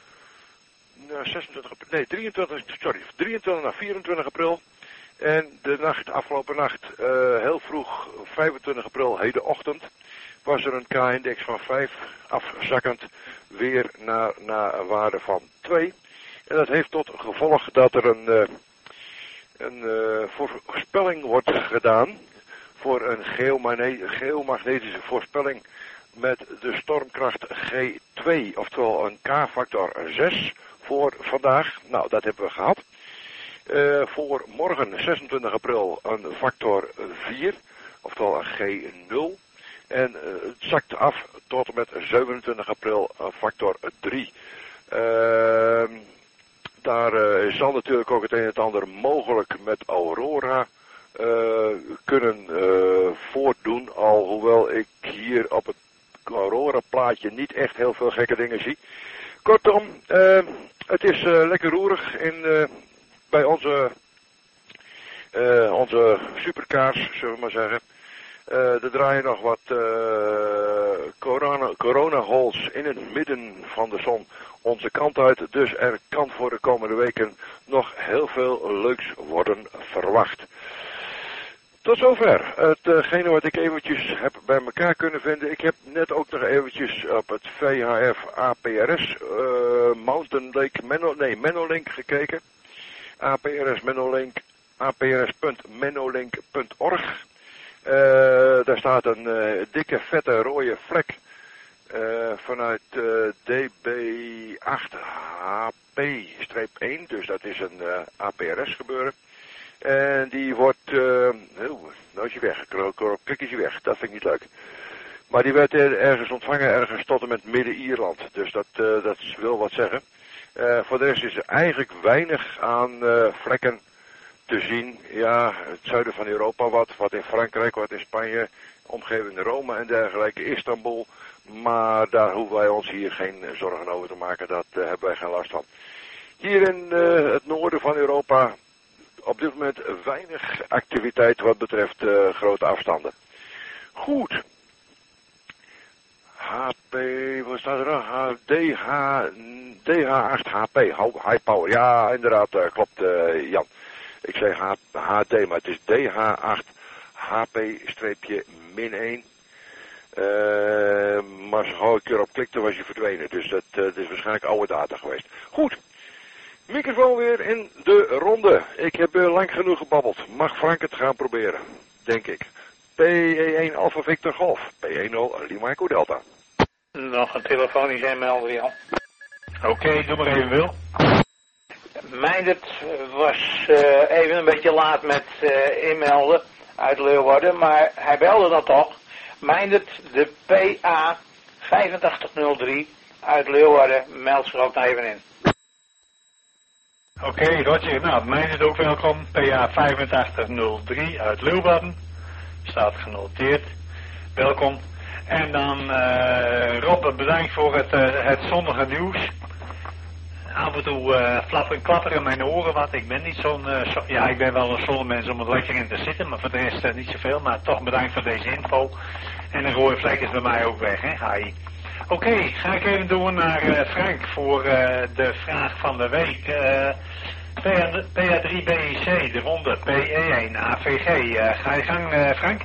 naar 24 april. En de afgelopen nacht, heel vroeg, 25 april, hedenochtend, was er een K-index van 5, afzakkend weer naar een waarde van 2. En dat heeft tot gevolg dat er een voorspelling wordt gedaan voor een geomagnetische voorspelling met de stormkracht G2, oftewel een K-factor 6 voor vandaag. Nou, dat hebben we gehad. Voor morgen, 26 april, een factor 4, oftewel een G0. En het zakt af tot en met 27 april factor 3. Daar zal natuurlijk ook het een en het ander mogelijk met Aurora kunnen voortdoen. Alhoewel ik hier op het Aurora plaatje niet echt heel veel gekke dingen zie. Kortom, het is lekker roerig bij onze superkaars, zullen we maar zeggen. Er draaien nog wat corona-holes in het midden van de zon onze kant uit. Dus er kan voor de komende weken nog heel veel leuks worden verwacht. Tot zover hetgene wat ik eventjes heb bij elkaar kunnen vinden. Ik heb net ook nog eventjes op het VHF APRS Mountain Lake Menolink gekeken. APRS Menolink, aprs.menolink.org. Daar staat een dikke vette rode vlek vanuit DB8HP-1, dus dat is een APRS gebeuren. En die wordt, nou is hij weg, klik is hij weg, dat vind ik niet leuk. Maar die werd ergens ontvangen, ergens tot en met Midden-Ierland, dus dat wil wat zeggen. Voor de rest is er eigenlijk weinig aan vlekken te zien. Ja, het zuiden van Europa wat in Frankrijk, wat in Spanje, omgeving Rome en dergelijke, Istanbul. Maar daar hoeven wij ons hier geen zorgen over te maken, dat hebben wij geen last van. Hier in het noorden van Europa op dit moment weinig activiteit wat betreft grote afstanden. Goed. HP, wat staat er nog? DH8HP, High Power. Ja, inderdaad, klopt Jan. Ik zei HD, maar het is DH8HP-1. Maar zo gauw ik erop klikte was je verdwenen. Dus dat is waarschijnlijk oude data geweest. Goed. Microfoon weer in de ronde. Ik heb lang genoeg gebabbeld. Mag Frank het gaan proberen? Denk ik. PE1 Alpha Victor Golf. PE0 Lima Echo Delta. Nog een telefonisch inmelden, Jan. Oké, doe maar even, Wil. Meindert was even een beetje laat met inmelden uit Leeuwarden, maar hij belde dan toch. Meindert, de PA 8503 uit Leeuwarden, meldt zich ook nog even in. Oké, Roger. Nou, Meindert ook welkom. PA 8503 uit Leeuwarden. Staat genoteerd. Welkom. En dan Rob, bedankt voor het zonnige nieuws. Af en toe klapperen in mijn oren wat. Ik ben niet ja, ik ben wel een zonnemens om er lekker in te zitten, maar voor de rest niet zoveel. Maar toch bedankt voor deze info. En een rode vlek is bij mij ook weg, hè, Hai. Oké, ga ik even door naar Frank voor de vraag van de week. PA3BIC, de ronde PE1 AVG. Ga je gang, Frank?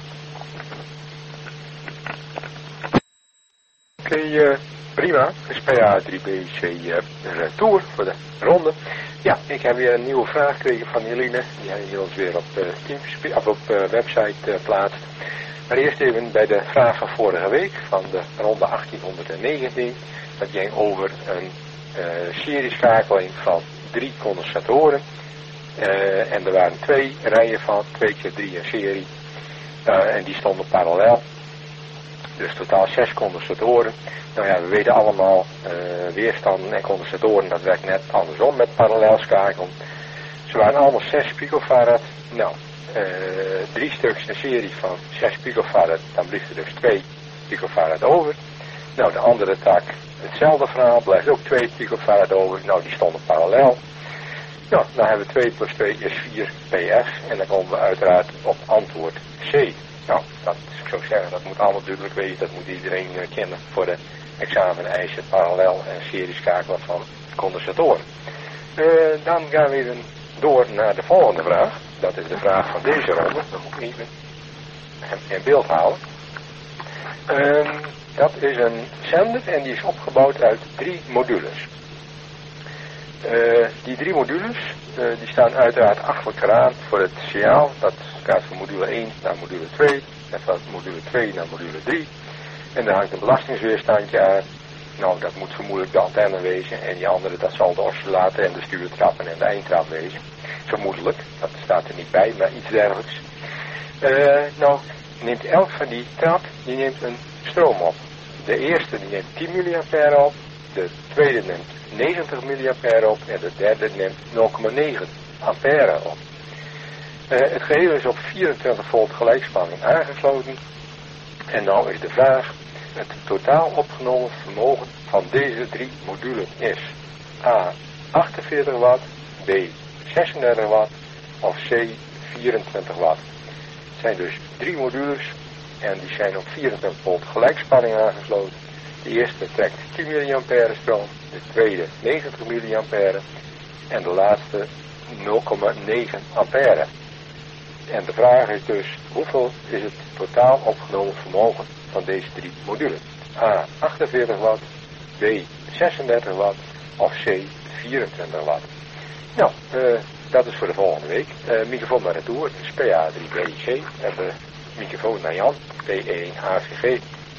Oké, prima. Het is PA3BIC Tour voor de ronde. Ja, ik heb weer een nieuwe vraag gekregen van Eline. Die hij ons weer op website plaatst. Maar eerst even bij de vraag van vorige week, van de ronde 1819. Dat ging over een serieschakeling van 3 condensatoren. En er waren 2 rijen van, 2 keer 3 in serie. En die stonden parallel. Dus totaal 6 condensatoren. Nou ja, we weten allemaal, weerstanden en condensatoren, dat werkt net andersom met parallelschakelen. Ze waren allemaal 6 picofarad. Nou, 3 stuks in serie van 6 picofarad, dan blijft er dus 2 picofarad over. Nou, de andere tak, hetzelfde verhaal, blijft ook 2 picofarad over. Nou, die stonden parallel. Nou, dan hebben we 2 plus 2 is 4 PF. En dan komen we uiteraard op antwoord C. Nou, dat ik zou zeggen, dat moet allemaal duidelijk weten. Dat moet iedereen kennen voor de exameneisen, parallel en serieschakelen van condensatoren. Dan gaan we even door naar de volgende vraag. Dat is de vraag van deze ronde. Dat moet ik even in beeld halen. Dat is een zender en die is opgebouwd uit 3 modules. Die 3 modules die staan uiteraard achter elkaar aan voor het signaal. Dat gaat van module 1 naar module 2 en van module 2 naar module 3. En daar hangt een belastingsweerstandje aan. Nou, dat moet vermoedelijk de antenne wezen en die andere, dat zal de oscillator en de stuurtrappen en de eindtrap wezen. Vermoedelijk, dat staat er niet bij, maar iets dergelijks. Nou, neemt elk van die trap, die neemt een stroom op. De eerste die neemt 10 milliampère op, de tweede neemt 90 milliampère op en de derde neemt 0,9 ampère op. Het geheel is op 24 volt gelijkspanning aangesloten. En nou is de vraag, het totaal opgenomen vermogen van deze 3 modulen is A 48 watt, B 36 watt of C 24 watt. Het zijn dus 3 modules en die zijn op 24 volt gelijkspanning aangesloten. De eerste trekt 10 milliampère stroom, de tweede 90 milliampère en de laatste 0,9 ampère. En de vraag is dus, hoeveel is het totaal opgenomen vermogen van deze 3 modules? A 48 watt, B 36 watt of C 24 watt. Nou, dat is voor de volgende week. Microfoon naar retour, het is PA3BC en de microfoon naar Jan, P1AVG.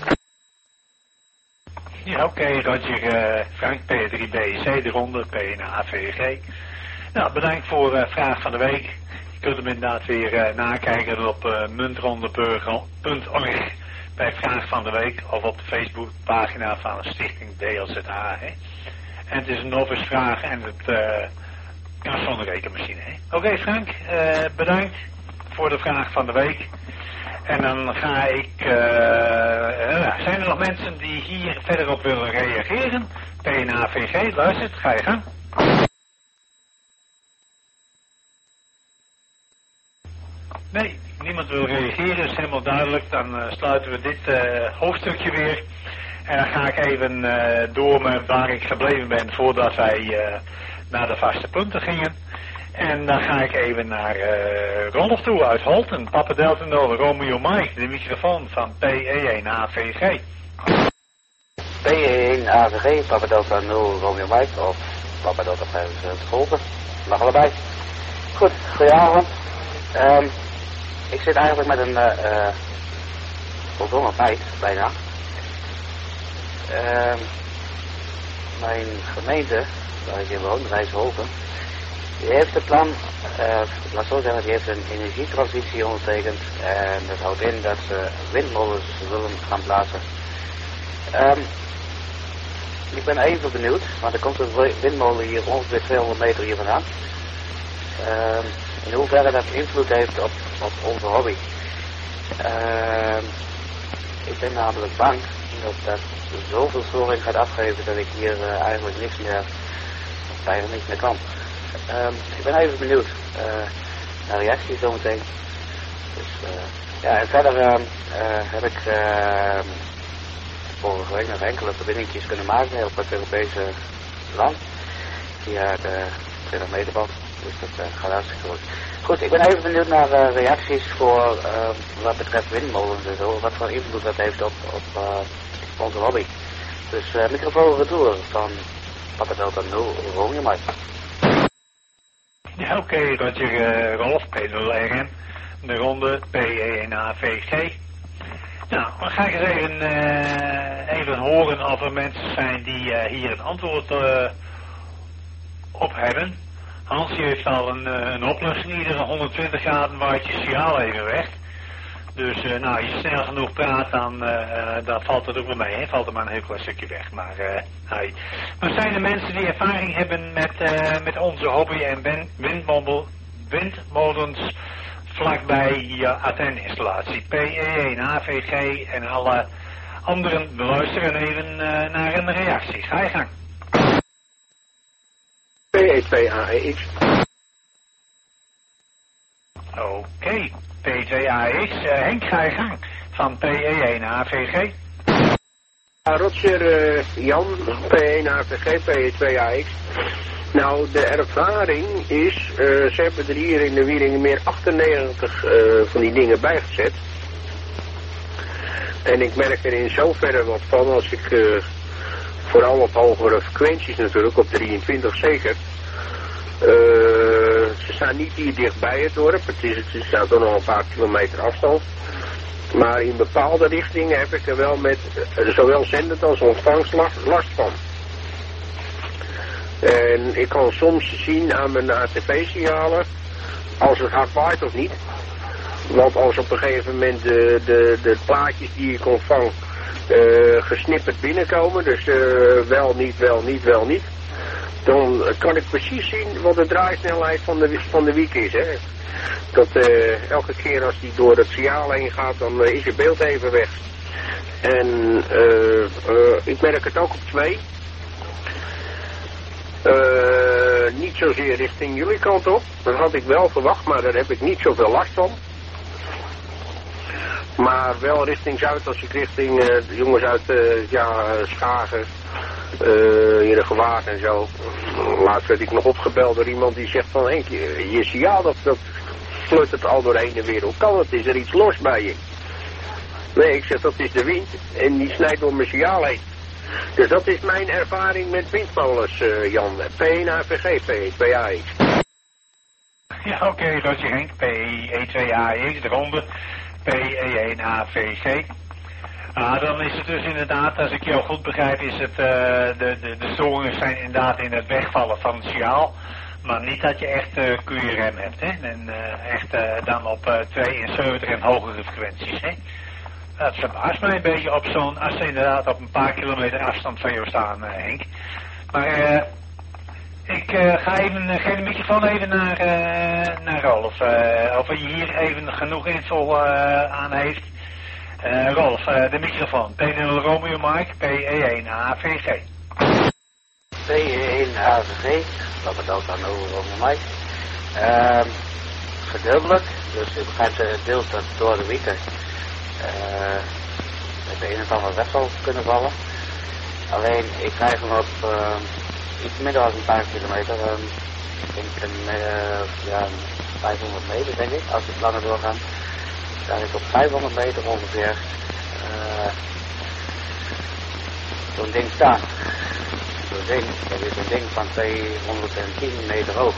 Ja, oké, Roger, Frank, P3BC, de ronde, P1AVG. Nou, bedankt voor vraag van de week. Je kunt hem inderdaad weer nakijken op muntronde.org bij vraag van de week of op de Facebookpagina van de stichting DLZA. Hè. En het is een novice vraag en het kan zonder rekenmachine. Oké, Frank, bedankt voor de vraag van de week. En dan ga ik... zijn er nog mensen die hier verder op willen reageren? PNAVG, luistert, ga je gang. Nee, niemand wil reageren, is helemaal duidelijk. Dan sluiten we dit hoofdstukje weer. En dan ga ik even door met waar ik gebleven ben voordat wij naar de vaste punten gingen. En dan ga ik even naar Rolf toe uit Holten. Papa Delta Nova Romeo Mike, de microfoon van PE1AVG. PE1AVG, Papa Delta 0 Romeo Mike of Papa Delta 75 Holten. Mag allebei. Goed, goedenavond. Ik zit eigenlijk met een voldongen feit, bijna. Mijn gemeente, waar ik in woon, Rijsselhoven, die heeft het plan, laat zo zeggen, die heeft een energietransitie ondertekend. En dat houdt in dat ze windmolens willen gaan plaatsen. Ik ben even benieuwd, want er komt een windmolen hier ongeveer 200 meter hier vandaan. In hoeverre dat invloed heeft op onze hobby. Ik ben namelijk bang dat dat zoveel storing gaat afgeven dat ik hier eigenlijk niks meer, of bijna niks meer kan. Ik ben even benieuwd naar reacties zometeen. Dus, ja, en verder heb ik vorige week nog enkele verbindingjes kunnen maken op het Europese land via de 20 meter band. Dus dat gaat hartstikke goed. Goed, ik ben even benieuwd naar reacties voor wat betreft windmolens en zo. Wat voor invloed dat heeft op onze hobby. Dus microfoon retour van Papa Delta 0 Romeo Mike. Ja, oké, Roger, Rolf, P0RM, de ronde, PE1AVG. Nou, dan ga ik eens even horen of er mensen zijn die hier een antwoord op hebben. Hans heeft al een oplossing, iedere 120 graden waait je signaal even weg. Dus nou, als je snel genoeg praat, dan valt het ook wel mee. Hè? Valt er maar een heel klein stukje weg. Maar, maar zijn er mensen die ervaring hebben met onze hobby en windmolens vlakbij je antenninstallatie? PE1, AVG en alle anderen, we luisteren even naar een reactie. Ga je gang. PE2AEX. Oké, P2AEX. Henk, ga je gang. Van PE1AVG. Roger, Jan, P1AVG, PE2AX. Nou, de ervaring is, ze hebben er hier in de Wieringenmeer 98 van die dingen bijgezet. En ik merk er in zoverre wat van als ik, vooral op hogere frequenties natuurlijk, op 23 zeker. Ze staan niet hier dichtbij het dorp, het staat toch nog een paar kilometer afstand. Maar in bepaalde richtingen heb ik er wel met zowel zendend als ontvangst last van. En ik kan soms zien aan mijn ATP-signalen, als het hard waait of niet. Want als op een gegeven moment de plaatjes die ik ontvang gesnipperd binnenkomen, dus wel niet, dan kan ik precies zien wat de draaisnelheid van de wiek is. Hè. Dat elke keer als die door het signaal heen gaat, dan is het beeld even weg. En ik merk het ook op 2. Niet zozeer richting jullie kant op. Dat had ik wel verwacht, maar daar heb ik niet zoveel last van. Maar wel richting Zuid, als ik richting de jongens uit Schagen, hier de Gewaard en zo. Laatst werd ik nog opgebeld door iemand die zegt van Henk, je signaal dat fluttert al doorheen en weer. Hoe kan het? Is er iets los bij je? Nee, ik zeg dat is de wind en die snijdt door mijn signaal heen. Dus dat is mijn ervaring met windmolens, Jan. P1 AVG, P2 AX. Ja, oké, dat je Henk. P2 AX, de ronde. P1 AVG. Dan is het dus inderdaad, als ik jou goed begrijp, is het de storingen zijn inderdaad in het wegvallen van het signaal. Maar niet dat je echt QRM hebt, hè. En echt dan op 72 en hogere frequenties, hè. Dat verbaast mij een beetje op zo'n, als ze inderdaad op een paar kilometer afstand van jou staan, Henk. Maar ik ga even, geef de microfoon even naar Rolf. Of hij hier even genoeg info aan heeft. Rolf, de microfoon. P0 Romeo Mike, P1 AVG. P1 AVG, dat bedoelt dan over Romeo Mike. Gedeeltelijk, dus u begrijpt deels dat door de weekend met de een of andere weg zal kunnen vallen. Alleen ik krijg hem op iets minder dan een paar kilometer. Ik denk 500 meter denk ik, als het langer doorgaan. Dan krijg ik op 500 meter ongeveer zo'n ding staan. Zo'n ding, dat is een ding van 210 meter hoog.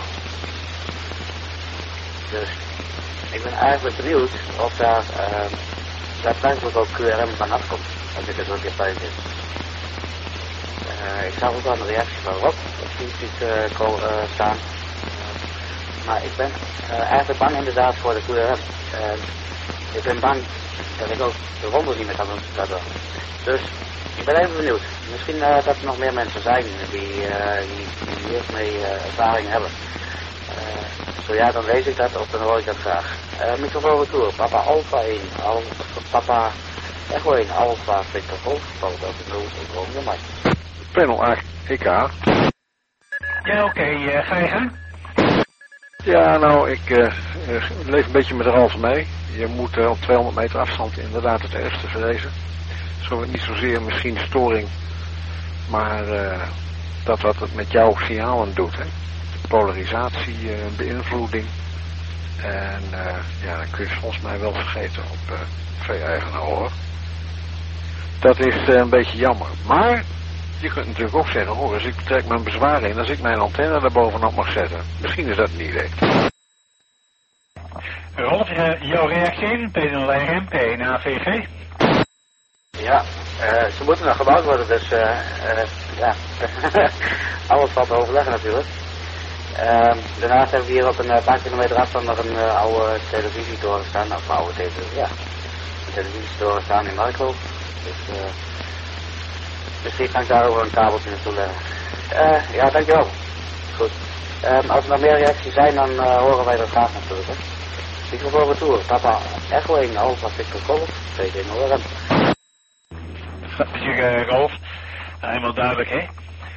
Dus ik ben eigenlijk benieuwd of daar daadwerkelijk ook QRM van afkomt, als ik het ook in bij zit. Ik zag ook wel een reactie van Rob op die staan. Maar ik ben eigenlijk bang inderdaad voor de QRM. Ik ben bang dat ik ook de ronde niet meer kan doen. Dus ik ben even benieuwd. Misschien dat er nog meer mensen zijn die hiermee ervaring hebben. Zo ja, dan lees ik dat of dan hoor ik dat graag. Microfoon retour, Papa Alpha 1, Papa Echo 1, Alpha Victor Golf, valt ook de 0, ik woon hier maar. Panel 8, EK. Ja, oké, ga je gaan? Ja, nou, ik leef een beetje met Ralf mee. Je moet op 200 meter afstand inderdaad het ergste vrezen. Niet zozeer misschien storing, maar dat wat het met jouw signalen doet, hè. Polarisatie, beïnvloeding. En ja, dan kun je het volgens mij wel vergeten op vee-eigenen hoor. Dat is een beetje jammer. Maar je kunt natuurlijk ook zeggen, hoor, als ik trek mijn bezwaar in, als ik mijn antenne daar bovenop mag zetten. Misschien is dat een idee. Rolf, jouw reactie? P0RM, P1 AVG? Ja, ze moeten nog gebouwd worden, dus ja, alles valt te overleggen natuurlijk. Daarnaast hebben we hier op een paar kilometer afstand nog een oude televisietoren staan. Of oude televisie, ja. Een televisietoren staan in Marco. Dus misschien kan ik daar ook een kabeltje naartoe leggen. Ja, dankjewel. Goed. Als er nog meer reacties zijn, dan horen wij dat graag natuurlijk. Hè. Microfoon retour. Papa Echo 1, Alpha Victor Golf, P1 ORM. Rolf, helemaal duidelijk, hè?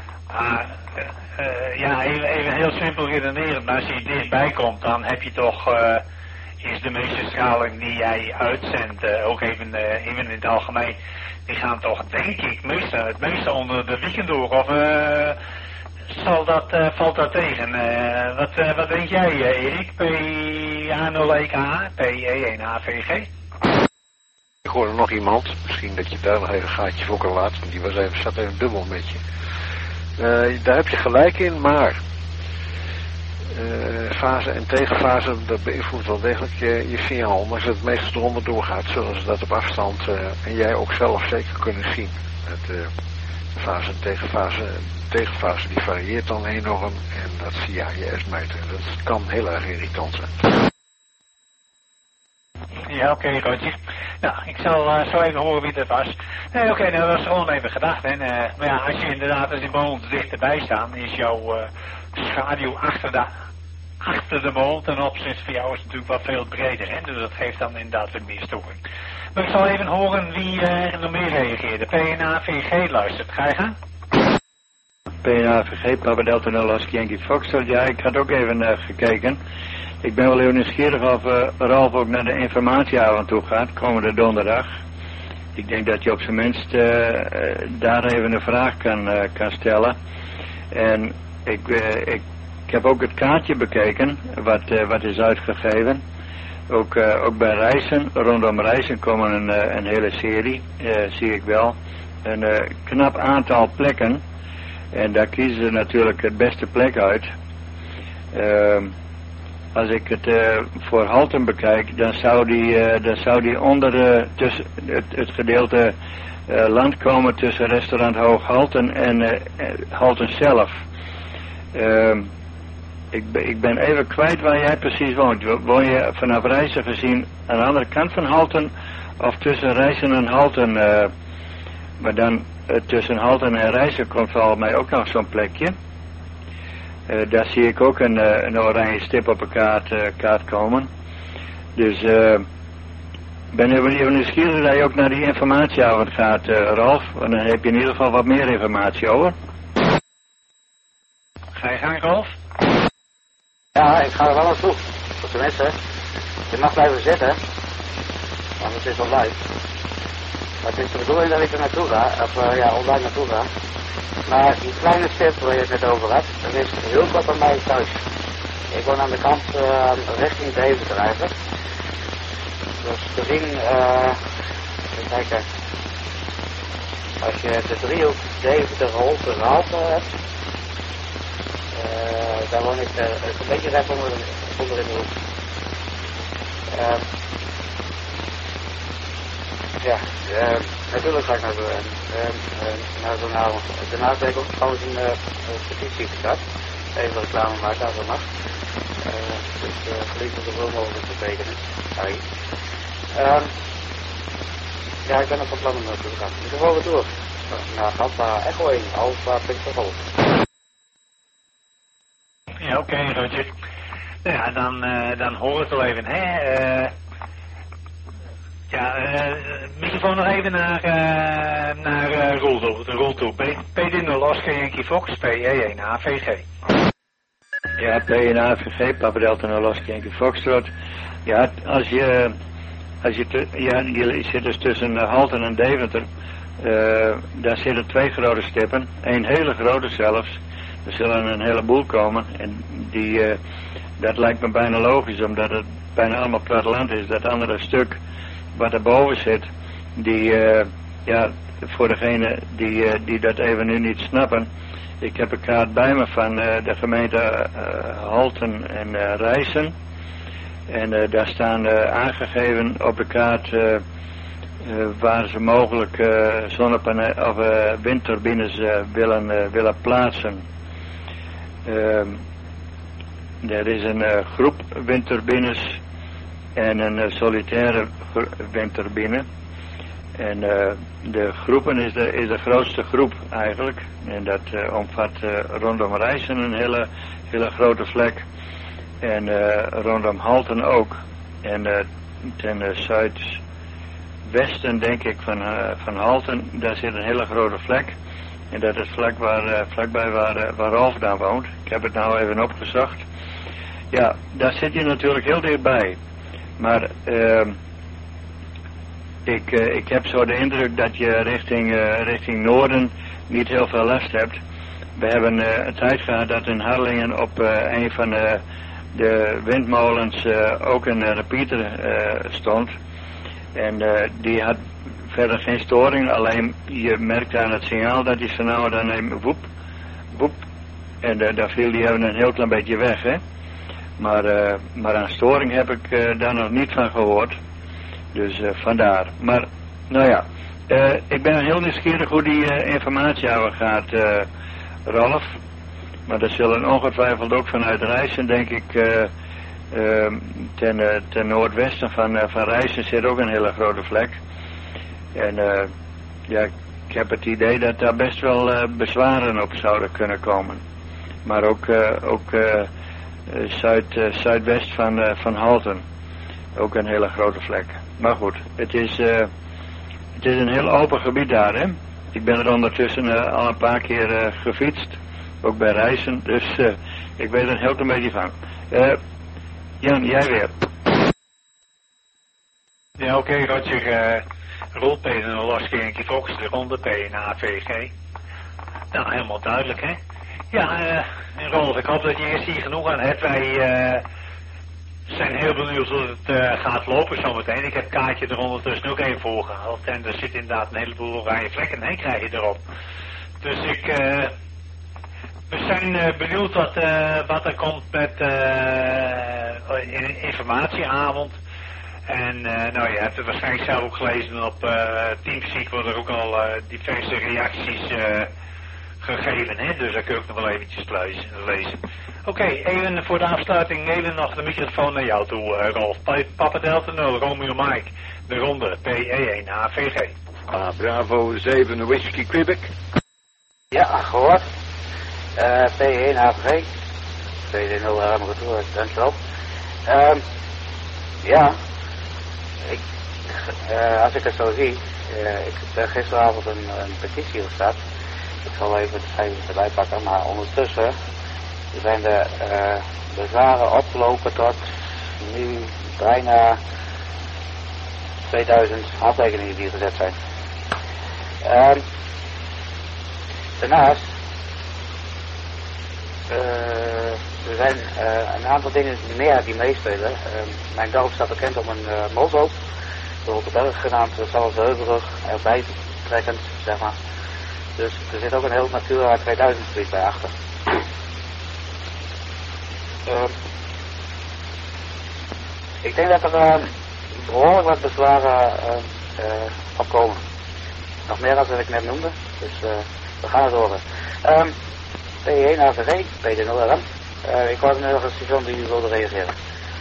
Ja, even heel simpel redeneren, maar als je dichtbij komt, dan heb je toch, is de meeste straling die jij uitzendt, ook even in het algemeen, die gaan toch, denk ik, het meeste onder de wieken door, of valt dat tegen? Wat denk jij, Erik? P-A-0-E-K, P-E-1 AVG? Ik hoorde nog iemand, misschien dat je daar nog even een gaatje voor kan laten, want die zat even dubbel met je. Daar heb je gelijk in, maar fase en tegenfase, dat beïnvloedt wel degelijk je signaal. Maar als het meestal eronder doorgaat, zullen ze dat op afstand en jij ook zelf zeker kunnen zien. De fase en tegenfase die varieert dan enorm en dat zie je aan je S-meter. Dat kan heel erg irritant zijn. Ja, oké, Roger. Nou, ik zal zo even horen wie dat was. Nee, oké, nou, dat was gewoon even gedacht, hè. Maar ja, als je inderdaad, als die ballons dichterbij staan, is jouw schaduw achter de bal ten opzichte van jou is natuurlijk wat veel breder, hè. Dus dat geeft dan inderdaad wat meer storing. Maar ik zal even horen wie er nog meer reageerde. PNA-VG luistert. Ga je gaan? PNA-VG, Papa Delta Nederlands Yankee Foxtrot. Ja, ik had ook even gekeken. Ik ben wel heel nieuwsgierig of Ralf ook naar de informatieavond toe gaat, komende donderdag. Ik denk dat je op zijn minst daar even een vraag kan stellen. En ik heb ook het kaartje bekeken, wat is uitgegeven. Ook bij reizen, rondom reizen komen een hele serie, zie ik wel. Een knap aantal plekken. En daar kiezen ze natuurlijk het beste plek uit. Als ik het voor Halten bekijk, dan zou die onder tussen het gedeelte land komen tussen restaurant Hoog Halten en Halten zelf. Ik ben even kwijt waar jij precies woont. Woon je vanaf Reizen gezien aan de andere kant van Halten of tussen Reizen en Halten? Maar dan tussen Halten en Reizen komt volgens mij ook nog zo'n plekje. Daar zie ik ook een oranje stip op een kaart komen. Dus ben even nieuwsgierig dat je ook naar die informatieavond gaat, Ralf. Want dan heb je in ieder geval wat meer informatie over. Ga je gang, Ralf? Ja, ik ga er wel naartoe. Voor tenminste, je mag blijven zitten, want het is online. Maar het is de bedoeling dat ik er naartoe ga, of online naartoe ga. Maar die kleine stip waar je het net over had, dat is heel kort bij mij thuis. Ik woon aan de kant richting Deventer eigenlijk. Dus gezien, even kijken, als je de driehoek Deventer Holte Raalte hebt, daar woon ik een beetje recht onder in de hoek. Natuurlijk ga ik naar zo'n avond. Daarnaast heb ik ook trouwens een petitie gestart. Even reclame maken als dat mag. Dus geliefd om zoveel mogelijk te tekenen. Ja, ik ben op van plan om naartoe te gaan. Ik ga gewoon door. Naar Alpha Echo 1, Alpha Victor Golf. Ja, oké, Roger. Nou ja, dan hoor het wel even, hè. Microfoon nog even naar Roel toe. PD Oscar Yankee Fox, PE1 AVG. Ja, PE1 AVG, Papa Delta Oscar Yankee Foxtrot. Ja, je zit dus tussen Halten en Deventer. Daar zitten 2 grote stippen. 1 hele grote zelfs. Er zullen een heleboel komen. En dat lijkt me bijna logisch, omdat het bijna allemaal platteland is. Dat andere stuk wat erboven zit, voor degene die dat even nu niet snappen. Ik heb een kaart bij me van de gemeente Halten en Reizen. En daar staan aangegeven op de kaart waar ze mogelijk zonnepanelen of windturbines willen plaatsen. Er is een groep windturbines en een solitaire windturbine. En de groepen is de grootste groep eigenlijk. En dat omvat rondom Reizen een hele grote vlek. En rondom Halten ook. En ten zuidwesten denk ik van Halten, daar zit een hele grote vlek. En dat is vlakbij waar Ralf dan woont. Ik heb het nou even opgezocht. Ja, daar zit je natuurlijk heel dichtbij. Maar ik heb zo de indruk dat je richting noorden niet heel veel last hebt. We hebben een tijd gehad dat in Harlingen op een van de windmolens ook een repeater stond. En die had verder geen storing, alleen je merkte aan het signaal dat die signaal dan even woep, woep. En daar viel die even een heel klein beetje weg, hè. Maar aan storing heb ik daar nog niet van gehoord. Dus vandaar. Maar, nou ja, ik ben heel nieuwsgierig hoe die informatie gaat, Ralf. Maar er zullen ongetwijfeld ook vanuit Reizen, denk ik, ten noordwesten van Rijssen zit ook een hele grote vlek. En ja, ik heb het idee dat daar best wel bezwaren op zouden kunnen komen. Maar ook zuidwest van Halten. Ook een hele grote vlek. Maar goed, het is een heel open gebied daar, hè. Ik ben er ondertussen al een paar keer gefietst. Ook bij Rijssen. Dus ik weet er een heel klein beetje van. Jan, jij weer. Ja, oké, Roger. Rolpeden en Laskeentje Fox, de ronde PNAVG. Nou, helemaal duidelijk, hè? Ja, Rolf, ik hoop dat je eerst hier genoeg aan hebt. Wij zijn heel benieuwd hoe het gaat lopen zometeen. Ik heb het kaartje er ondertussen ook even voor gehaald. En er zit inderdaad een heleboel oranje vlekken. Nee, krijg je erop. Dus we zijn benieuwd wat er komt met informatieavond. En nou, je hebt het waarschijnlijk zelf ook gelezen op Teamspeak worden er ook al diverse reacties gegeven, hè? Dus daar kun je ook nog wel eventjes lezen. Oké, even voor de afsluiting, even nog de microfoon naar jou toe, Rolf. Papa Delta 0, Romeo Mike, de ronde PE1 AVG. Bravo 7 Whisky Quebec. Ja, gehoord. PE1 AVG. PD0 Retour, dankjewel. Ja, als ik het zo zie, ik heb gisteravond een petitie gestart. Ik zal even de cijfers erbij pakken, maar ondertussen zijn de bezwaren opgelopen tot nu bijna 2000 handtekeningen die gezet zijn. Daarnaast er zijn een aantal dingen meer die meespelen. Mijn dorp staat bekend om een molshoop, de Rotterdam genaamd Salzheuvelrug, erbij trekkend, zeg maar. Dus er zit ook een heel Natura 2000 gebied bij achter. Ik denk dat er behoorlijk wat bezwaren opkomen. Nog meer dan wat ik net noemde, dus we gaan het horen. P1 AVG, PD0RM. Ik hoorde nu nog een station die u wilde reageren.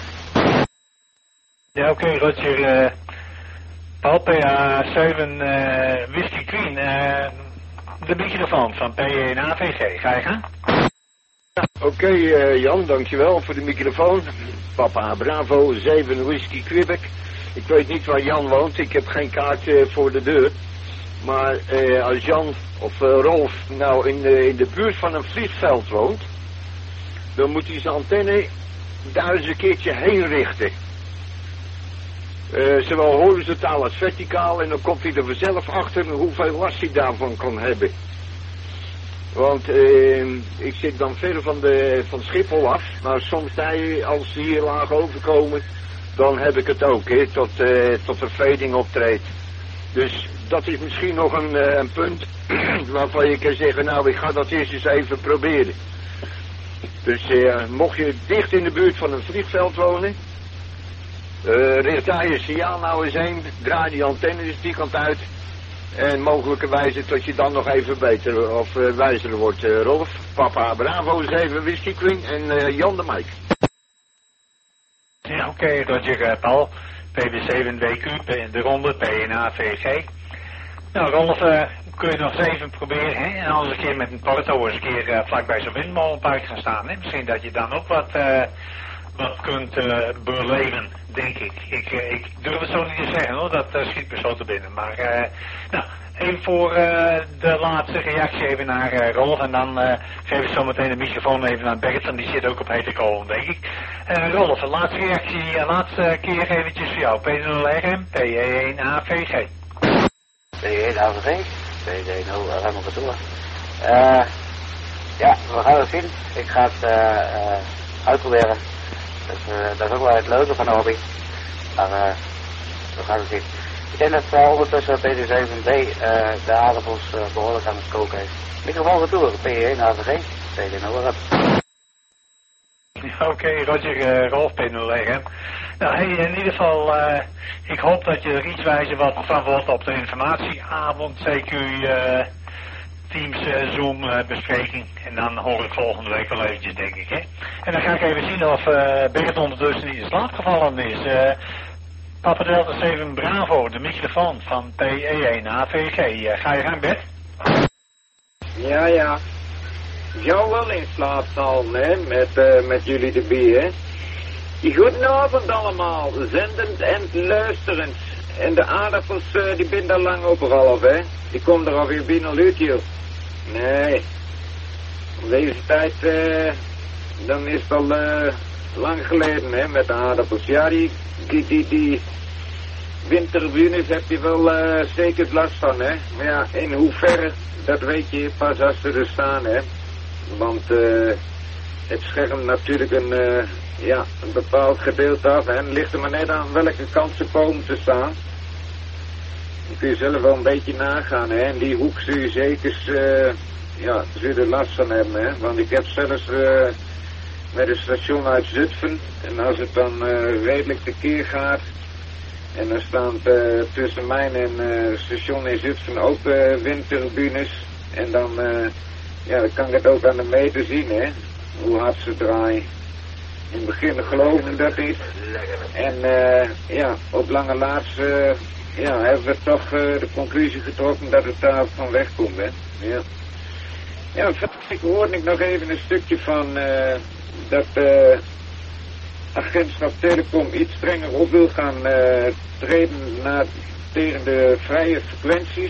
Ja, oké, Roger. Paul PA7 Whisky Queen. De microfoon van P1 AVG. Ga je gaan? Oké, Jan, dankjewel voor de microfoon. Papa Bravo 7 Whisky Quebec. Ik weet niet waar Jan woont. Ik heb geen kaart voor de deur. Maar als Jan of Rolf nou in de buurt van een vliegveld woont, dan moet hij zijn antenne daar eens een keertje heen richten. Zowel horizontaal als verticaal, en dan komt hij er vanzelf achter hoeveel last hij daarvan kan hebben. Want ik zit dan ver van Schiphol af, maar soms als ze hier laag overkomen, dan heb ik het ook, hè, tot er fading optreedt. Dus dat is misschien nog een punt waarvan je kan zeggen, nou, ik ga dat eerst eens even proberen. Dus mocht je dicht in de buurt van een vliegveld wonen, richt daar je signaal nou eens heen, draai die antenne dus die kant uit. En mogelijkerwijze tot je dan nog even beter of wijzer wordt, Rolf. Papa Bravo is even Whisky Queen en Jan de Mike. Ja, oké, Roger Paul. PB7WQ, de ronde, PNAVG. Nou, Rolf, kun je nog eens even proberen, hè? En anders een keer met een porto eens een keer vlakbij zo'n windmolenpark gaan staan, hè? Misschien dat je dan ook wat kunt beleven, denk ik. Ik durf het zo niet te zeggen, hoor. Dat schiet me zo te binnen. Maar, nou, even voor de laatste reactie even naar Rolf. En dan geef ik zo meteen de microfoon even aan Bert. En die zit ook op hete kool, denk ik. Rolf, de laatste reactie, laatste keer eventjes voor jou. P0RM, PE1 AVG. PE1 AVG, PD0 Retour. Ja, we gaan het zien. Ik ga het uitproberen. Dat is ook wel het leuke van de hobby. Maar we gaan het zien. Ik denk dat ondertussen PD7B de aardappels behoorlijk aan het koken heeft. Microfoon retour, PE1 AVG, PD0 Oké, Roger, Rolf P0RM. Nou, hey, in ieder geval, ik hoop dat je er iets wijzer wat van wordt op de informatieavond. CQ Teams Zoom bespreking. En dan hoor ik volgende week wel eventjes, denk ik. Hè? En dan ga ik even zien of Bert ondertussen niet in slaap gevallen is. Papa Delta 7 Bravo, de microfoon van P1AVG. Ga je gaan, Bert? Ja. Jou wel in slaap vallen, hè, met jullie erbij, hè. Goedenavond allemaal, zendend en luisterend. En de aardappels, die binden al lang op half, hè. Die komen er alweer binnen uit, joh. Nee. Om deze tijd, dan is het al lang geleden, hè, met de aardappels. Ja, die windturbines heb je wel zeker last van, hè. Maar ja, in hoeverre, dat weet je pas als ze er staan, hè. Want het schermt natuurlijk een bepaald gedeelte af, hè. En ligt er maar net aan welke kant ze komen te staan. Dan kun je zelf wel een beetje nagaan, hè. En die hoek zul je zeker, zul je er last van hebben, hè. Want ik heb zelfs met een station uit Zutphen, en als het dan redelijk tekeer gaat, en dan staan tussen mij en het station in Zutphen ook windturbines, en dan kan ik het ook aan de meter zien, hè, hoe hard ze draaien. In het begin geloofde ik dat niet. En op lange laatst hebben we toch de conclusie getrokken dat het daar van wegkomt, hè. Ja. Ja, ik hoorde nog even een stukje van dat agentschap Telecom iets strenger op wil gaan treden tegen de vrije frequenties.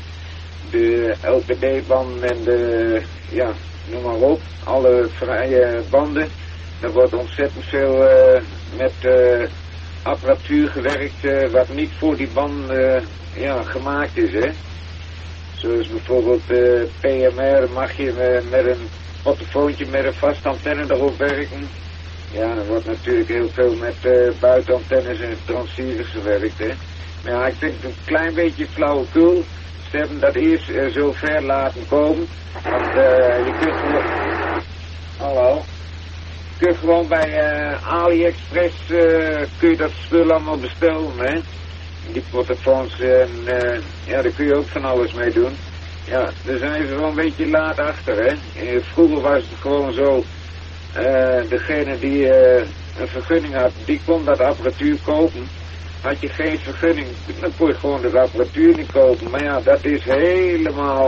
De LPD-banden en de, noem maar op, alle vrije banden. Er wordt ontzettend veel met apparatuur gewerkt wat niet voor die band gemaakt is, hè. Zoals bijvoorbeeld PMR mag je met een portofoontje met een vast antenne erop werken. Ja, er wordt natuurlijk heel veel met buitenantennes en transceivers gewerkt, hè. Maar ja, ik vind het een klein beetje flauwekul. Ze hebben dat eerst zo ver laten komen. Want je kunt gewoon... Hallo? Je kunt gewoon bij AliExpress kun je dat spul allemaal bestellen, hè. Die portofoons en daar kun je ook van alles mee doen. Ja, daar zijn ze wel een beetje laat achter, hè. Vroeger was het gewoon zo, degene die een vergunning had, die kon dat apparatuur kopen. Had je geen vergunning, dan kon je gewoon de apparatuur niet kopen. Maar ja, dat is helemaal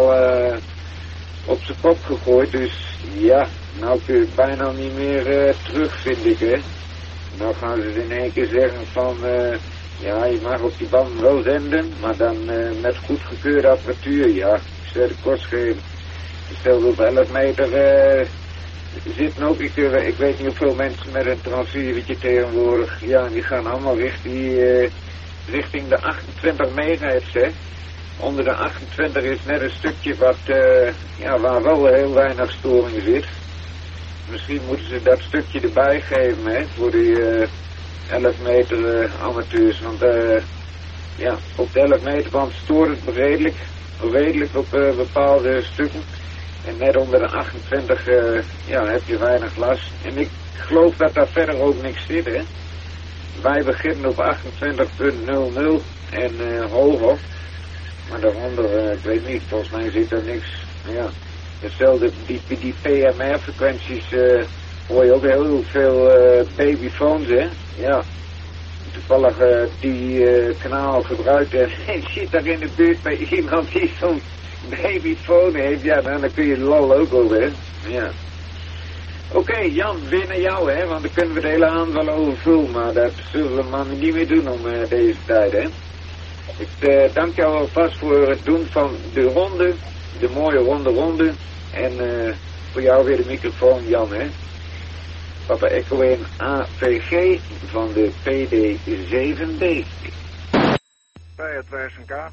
op zijn kop gegooid. Dus ja, nou kun je het bijna niet meer terug, vind ik, hè. Nou gaan ze in één keer zeggen van... je mag op die band wel zenden, maar dan met goedgekeurde apparatuur, ja. Stel de kostgeven. Stel op 11 meter zitten ook, ik weet niet hoeveel mensen met een transceivertje tegenwoordig, ja, die gaan allemaal richting de 28 megahertz, hè. Onder de 28 is net een stukje wat, waar wel heel weinig storing zit. Misschien moeten ze dat stukje erbij geven, hè, voor die 11 meter amateurs, want op de 11 meter band stoort het redelijk op bepaalde stukken. En net onder de 28 heb je weinig last. En ik geloof dat daar verder ook niks zit, hè. Wij beginnen op 28.00 en hoger. Maar daaronder, ik weet niet, volgens mij zit er niks. Ja, hetzelfde, die PMR-frequenties hoor je ook heel veel babyphones, hè. Ja, toevallig die kanaal gebruikt en ik zit daar in de buurt bij iemand die zo'n babyphone heeft. Ja, dan kun je de lol ook over, hè. Ja. Oké, Jan, weer naar jou, hè, want dan kunnen we de hele avond wel overvullen, maar dat zullen we maar niet meer doen om deze tijd, hè. Ik dank jou alvast voor het doen van de ronde, de mooie ronde, en voor jou weer de microfoon, Jan, hè. Papa Echo 1 AVG van de PD7D. Bij het WSNK.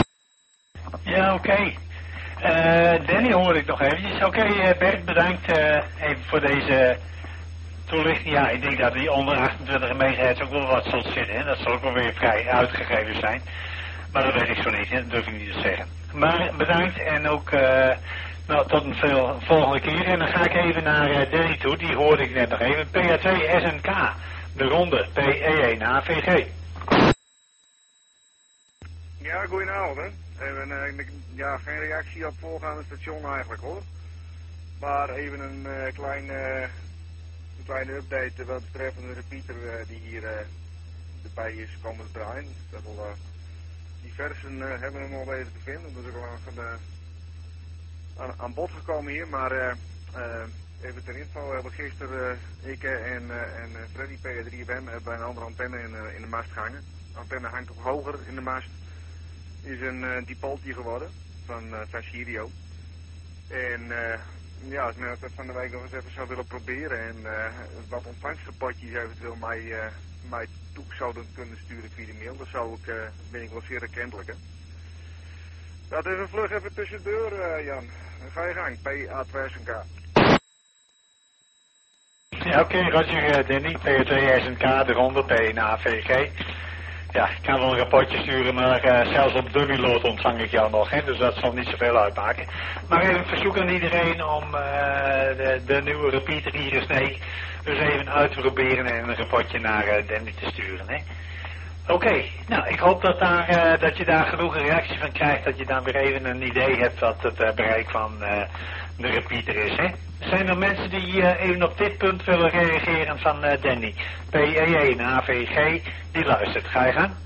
Ja, oké. Danny hoor ik nog eventjes. Oké, Bert, bedankt even voor deze toelichting. Ja, ik denk dat die onder 28 megahertz ook wel wat zult zitten. Hè? Dat zal ook wel weer vrij uitgegeven zijn. Maar dat weet ik zo niet, hè? Dat durf ik niet te zeggen. Maar bedankt en ook tot een volgende keer. En dan ga ik even naar Danny toe. Die hoorde ik net nog even. PA2 SNK. De ronde PE1 AVG. Ja, goedenavond, hè. Ja, geen reactie op voorgaande station eigenlijk, hoor. Maar even een kleine update wat betreft de repeater die hier erbij is komen draaien. Dat wel, diversen hebben hem al weten te vinden, dus ik al aan bod gekomen hier, maar even ter info, we hebben gisteren ik en Freddy P3FM bij een andere antenne in de mast gehangen. De antenne hangt op hoger in de mast. Is een dipoltje geworden van Sirio. En ja, als men dat van de week nog eens even zou willen proberen en wat ontvangstrapportjes eventueel mij toe zouden kunnen sturen via de mail, dan ben ik wel zeer erkentelijk, hè. Dat is een vlug even tussendoor, Jan. Dan ga je gang, PA2SNK. Ja, oké, Roger, Danny, PA2SNK, de ronde, PNAVG. Ja, ik kan wel een rapportje sturen, maar zelfs op dummyload ontvang ik jou nog, hè, dus dat zal niet zoveel uitmaken. Maar even een verzoek aan iedereen om de nieuwe repeater hier in Sneek dus even uit te proberen en een rapportje naar Danny te sturen, hè. Oké, nou, ik hoop dat je daar genoeg een reactie van krijgt, dat je dan weer even een idee hebt wat het bereik van de repeater is, hè. Zijn er mensen die even op dit punt willen reageren van Danny? PE1 AVG, die luistert. Ga je gaan?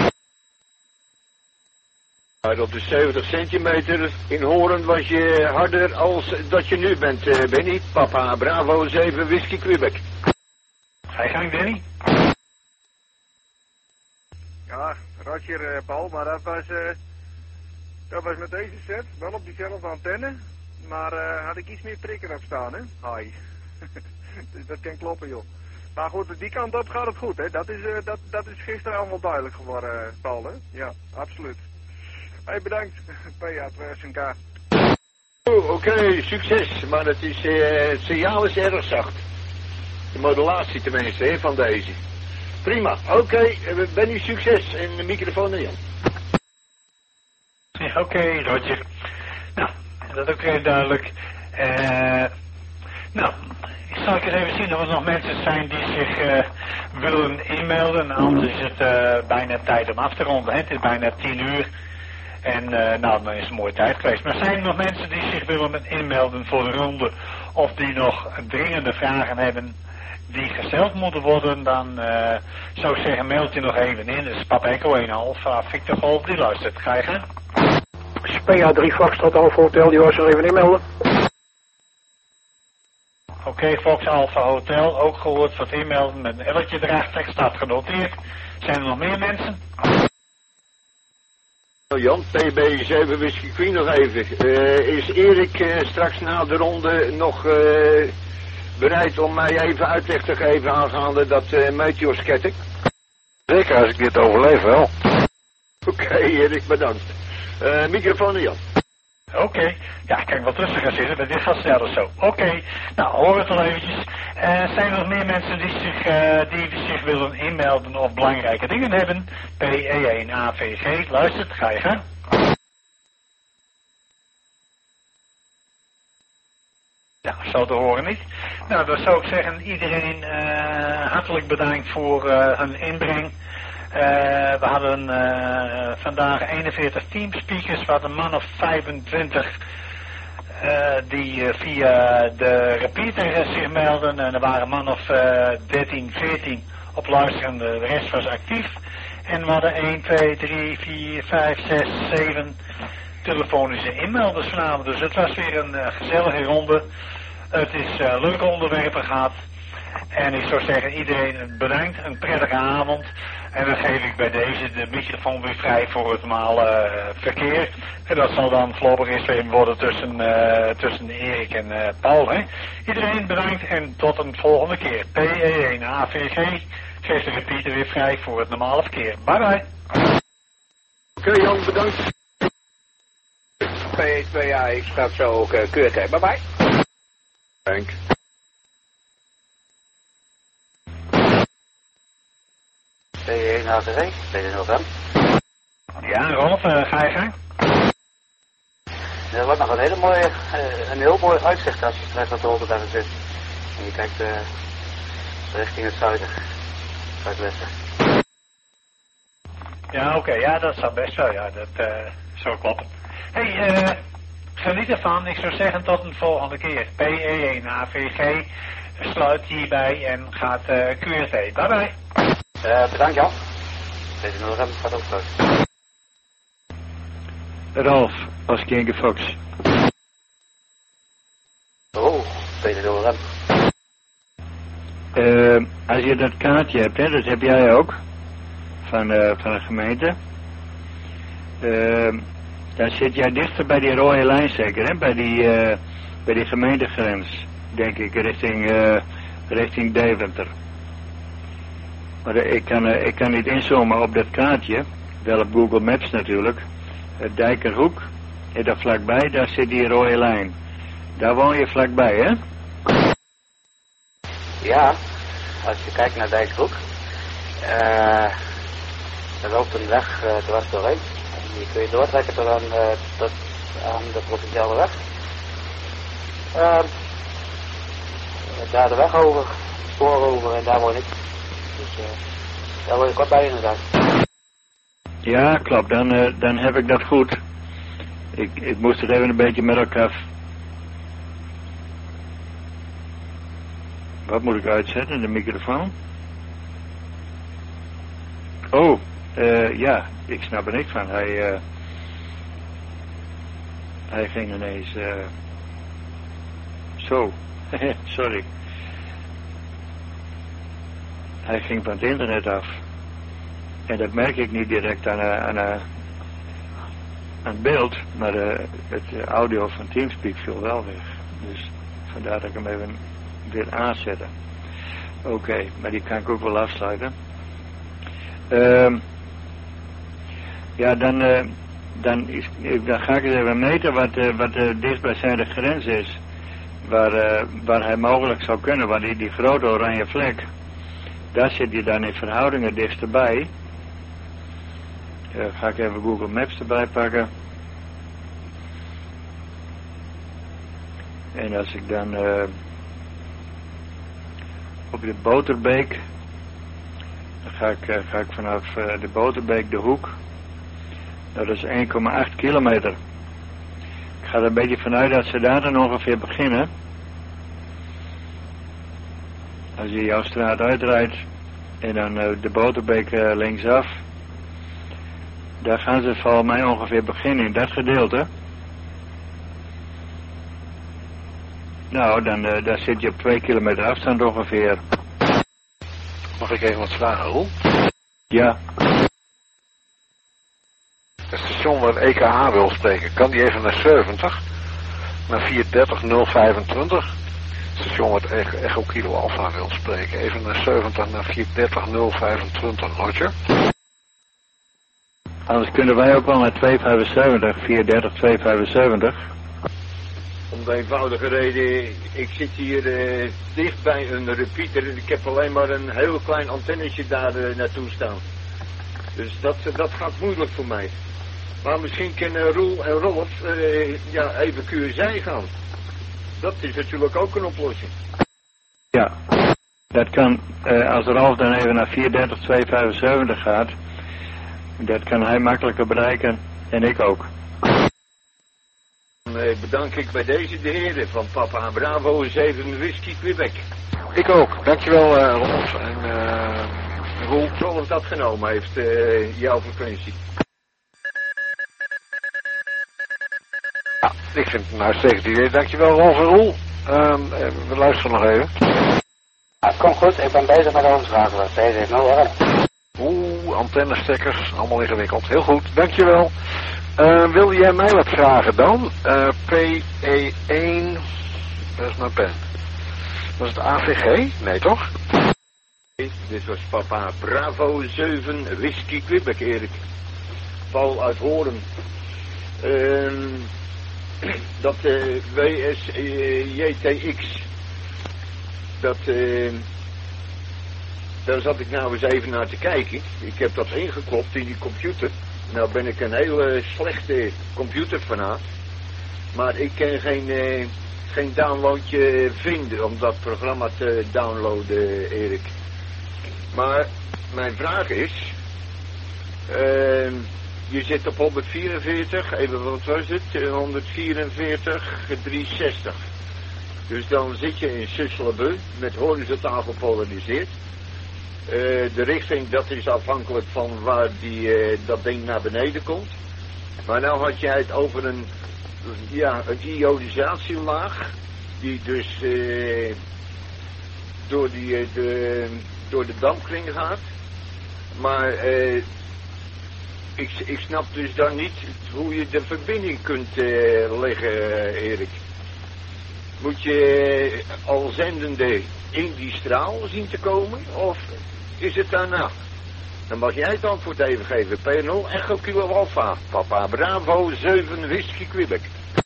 Op de 70 centimeter in Horen was je harder als dat je nu bent, Benny. Papa Bravo 7 Whisky Quebec. Ga je gang, Danny? Ja, Roger, Paul, maar dat was met deze set, wel op diezelfde antenne. Maar had ik iets meer prikker op staan, hè? Hai. Dus dat kan kloppen, joh. Maar goed, die kant op gaat het goed, hè? Dat is gisteren allemaal duidelijk geworden, Paul, hè? Ja, absoluut. Hey, bedankt. PA2SNK. Oké, succes. Maar het signaal is erg zacht. De modulatie tenminste, hè, van deze. Prima. Oké, Benny, succes. En de microfoon naar Jan. Ja, oké, Roger. Nou, dat is ook heel duidelijk. Nou, ik zal eens even zien of er nog mensen zijn die zich willen inmelden. Anders is het bijna tijd om af te ronden. Hè? Het is bijna 10 uur. En nou, dan is het een mooie tijd geweest. Maar zijn er nog mensen die zich willen inmelden voor de ronde? Of die nog dringende vragen hebben die gesteld moeten worden? Dan zou ik zeggen, mailt je nog even in. Dat is Papa Echo 1 Alpha Victor Golf, die luistert. Ga je gaan? PA3 Foxtrot Alpha Hotel, die was er even inmelden. Oké, Fox Alpha Hotel, ook gehoord van het inmelden met een L'tje erachter, staat genoteerd. Zijn er nog meer mensen? Jan, PB7 Whisky Queen nog even. Is Erik straks na de ronde nog bereid om mij even uitleg te geven aangaande dat meteorsketting? Zeker, als ik dit overleef wel. Oké, Erik, bedankt. Microfoon Jan. Oké, ja, ik kan wel tussen gaan zitten, maar dit gaat sneller zo. Oké, nou, hoor het al eventjes. Zijn er nog meer mensen die zich willen inmelden of belangrijke dingen hebben? PE1 AVG, luistert, ga je gaan. Ja, zo te horen niet. Nou, dan zou ik zeggen, iedereen hartelijk bedankt voor hun inbreng. We hadden vandaag 41 teamspeakers, we hadden een man of 25 die via de repeater zich melden. En er waren een man of 13, 14 op luisterende, de rest was actief. En we hadden 1, 2, 3, 4, 5, 6, 7 telefonische inmelders vanavond. Dus het was weer een gezellige ronde. Het is leuke onderwerpen gehad. En ik zou zeggen, iedereen bedankt, een prettige avond. En dan geef ik bij deze de microfoon weer vrij voor het normale verkeer. En dat zal dan voorlopig eens even worden tussen Erik en Paul. Hè? Iedereen bedankt en tot een volgende keer. PE1 AVG geeft de repeater weer vrij voor het normale verkeer. Bye bye. Oké, Jan, bedankt. P2A, ik straks zo ook keurig. Bye bye. Dank. P1 AVG, P0FM. Ja, Rolf, ga je gang? Er wordt nog een heel mooi uitzicht als je straks op de Rotterdam zit. En je kijkt richting het zuiden, zuidwesten. Ja, oké, ja, dat zou best wel, ja, dat zou kloppen. Hey, geniet ervan. Ik zou zeggen tot een volgende keer. PE1AVG sluit hierbij en gaat QRT. Bye bye. Bedankt Jan. Deze 0 hebben gaat ook sluiten. Ralf, als Kinker Fox. Oh, deze 0 hebben. Als je dat kaartje hebt, hè, dat heb jij ook. Van de gemeente. Dan zit jij dichter bij die rode lijn zeker, hè? Bij die gemeentegrens, denk ik, richting Deventer. Maar ik kan niet inzoomen op dat kaartje, wel op Google Maps natuurlijk. Dijkerhoek, en daar vlakbij, daar zit die rode lijn. Daar woon je vlakbij, hè? Ja, als je kijkt naar Dijkerhoek, er loopt een weg dwars doorheen. En die kun je doortrekken tot aan de provinciale weg. Daar de weg over, spoor over en daar woon ik. Dus daar woon je kort bij inderdaad. Ja, klopt. Dan heb ik dat goed. Ik moest het even een beetje met elkaar... Wat moet ik uitzetten? De microfoon? Oh, ja. Ik snap er niks van. Hij ging ineens... Zo. Sorry. Hij ging van het internet af. En dat merk ik niet direct aan het beeld, maar het audio van Teamspeak viel wel weg. Dus vandaar dat ik hem even weer aanzetten. Oké, maar die kan ik ook wel afsluiten. Ja, dan ga ik eens even meten wat de dichtstbijzijnde grens is. Waar hij mogelijk zou kunnen, waar die grote oranje vlek, daar zit hij dan in verhoudingen dichterbij. Ga ik even Google Maps erbij pakken. En als ik dan op de Boterbeek, dan ga ik vanaf de Boterbeek de hoek. Dat is 1,8 kilometer. Ik ga er een beetje vanuit dat ze daar dan ongeveer beginnen. Als je jouw straat uitrijdt en dan de Boterbeek linksaf, daar gaan ze volgens mij ongeveer beginnen in dat gedeelte. Nou, daar zit je op 2 kilometer afstand ongeveer. Mag ik even wat vragen, Roel? Ja. Het station waar EKH wil spreken, kan die even naar 70? Naar 430025? Het station wat Echo Kilo Alpha wil spreken, even naar 70 naar 430025, Roger? Anders kunnen wij ook wel naar 275, 430, 275. Om de eenvoudige reden, ik zit hier dicht bij een repeater en ik heb alleen maar een heel klein antennetje daar naartoe staan. Dus dat gaat moeilijk voor mij. Maar misschien kunnen Roel en Rolf even QSI gaan. Dat is natuurlijk ook een oplossing. Ja, dat kan, als Rolf dan even naar 430, 275 gaat, dat kan hij makkelijker bereiken en ik ook. Dan bedank ik bij deze de heren van Papa Bravo 7 Whisky Quebec. Ik ook, dankjewel Rolf en Roel. Rolf dat genomen heeft, jouw frequentie. Ja, ik vind het een uitstekend idee. Dankjewel Rolf en Roel. We luisteren nog even. Ja, komt goed, ik ben bezig met overschakelen. Deze heeft nog wel. Antennestekkers, allemaal ingewikkeld. Heel goed, dankjewel. Wilde jij mij wat vragen dan? PE1, dat is mijn pen. Was het AVG? Nee toch? Dit was Papa Bravo 7 Whisky Quebec, Erik. Paul uit Hoorn. Dat WSJTX, daar zat ik nou eens even naar te kijken. Ik heb dat ingeklopt in die computer. Nou ben ik een hele slechte computerfanaat. Maar ik kan geen downloadje vinden om dat programma te downloaden, Erik. Maar mijn vraag is, Je zit op 144, even wat was het? 144, 360. Dus dan zit je in Susselabeu met horizontaal gepolariseerd. De richting, dat is afhankelijk van waar dat ding naar beneden komt. Maar nou had jij het over een ionisatielaag, die dus door de dampkring gaat. Maar ik snap dus dan niet hoe je de verbinding kunt leggen, Erik. Moet je al zendende in die straal zien te komen, of is het daarna? Dan mag jij het antwoord even geven. P0 Echo Kilo Alpha, Papa Bravo 7 Whisky Quebec.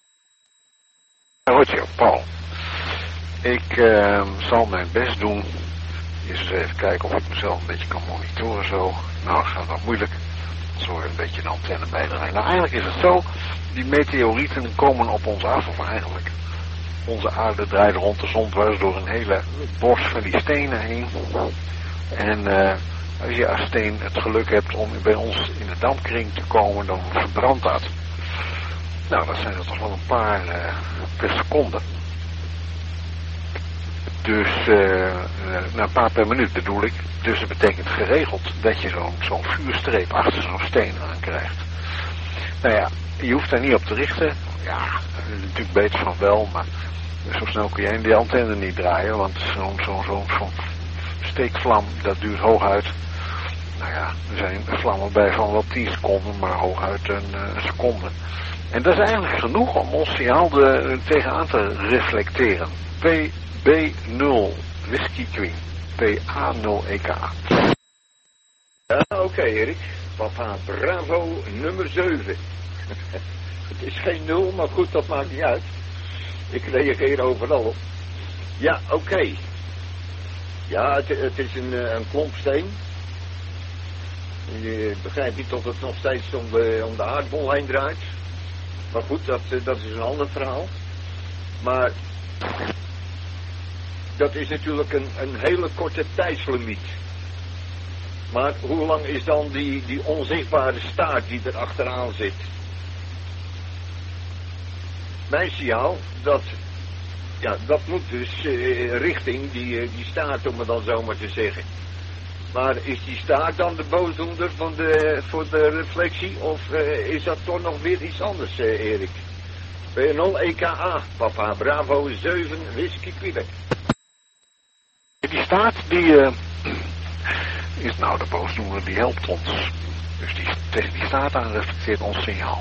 Roger, Paul. Ik zal mijn best doen. Eerst eens even kijken of ik mezelf een beetje kan monitoren zo. Nou, dat gaat nog moeilijk. Zo een beetje een antenne bijdragen. Nou, eigenlijk is het zo. Die meteorieten komen op ons af, of eigenlijk. Onze aarde draait rond de zon dwars door een hele bos van die stenen heen. En als je als steen het geluk hebt om bij ons in de dampkring te komen, dan verbrandt dat. Nou, dat zijn er toch wel een paar per seconde. Dus een paar per minuut bedoel ik. Dus dat betekent geregeld dat je zo'n vuurstreep achter zo'n steen aan krijgt. Nou ja, je hoeft daar niet op te richten. Ja, natuurlijk beter van wel, maar zo snel kun je in die antenne niet draaien, want zo'n steekvlam, dat duurt hooguit. Nou ja, er zijn vlammen bij van wel 10 seconden, maar hooguit een seconde. En dat is eigenlijk genoeg om ons signaal tegenaan te reflecteren. PB0 Whisky Queen, PA0 EK. Ja, oké, Erik. Papa Bravo nummer 7. Het is geen 0, maar goed, dat maakt niet uit. Ik reageer overal op. Ja, oké. Ja, het is een klomp steen. Je begrijpt niet dat het nog steeds om de aardbol heen draait. Maar goed, dat is een ander verhaal. Maar dat is natuurlijk een hele korte tijdslimiet. Maar hoe lang is dan die onzichtbare staart die er achteraan zit? Mijn signaal, dat moet dus richting die staart, om het dan zo maar te zeggen. Maar is die staart dan de boosdoener voor de reflectie, of is dat toch nog weer iets anders, Erik? P0 EKA, Papa Bravo 7 Whisky Quebec. Die staart, die is nou de boosdoener, die helpt ons. Dus tegen die staart aan reflecteert ons signaal.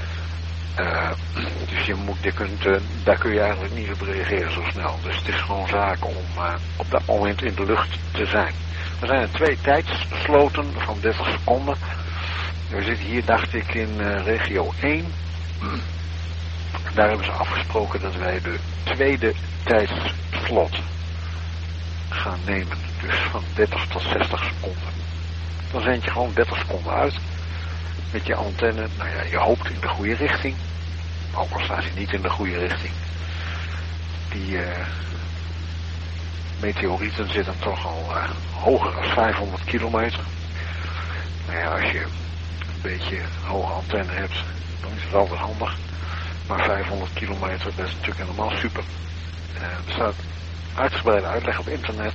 Dus daar kun je eigenlijk niet op reageren zo snel. Dus het is gewoon zaak om op dat moment in de lucht te zijn. Er zijn 2 tijdssloten van 30 seconden. We zitten hier, dacht ik, in regio 1. Daar hebben ze afgesproken dat wij de tweede tijdslot gaan nemen. Dus van 30 tot 60 seconden. Dan zend je gewoon 30 seconden uit. Met je antenne. Nou ja, je hoopt in de goede richting. Ook al staat hij niet in de goede richting. Die meteorieten zitten toch al hoger dan 500 kilometer. Nou ja, als je een beetje hoge antenne hebt, dan is het altijd handig. Maar 500 kilometer, dat is natuurlijk helemaal super. Er staat uitgebreide uitleg op internet.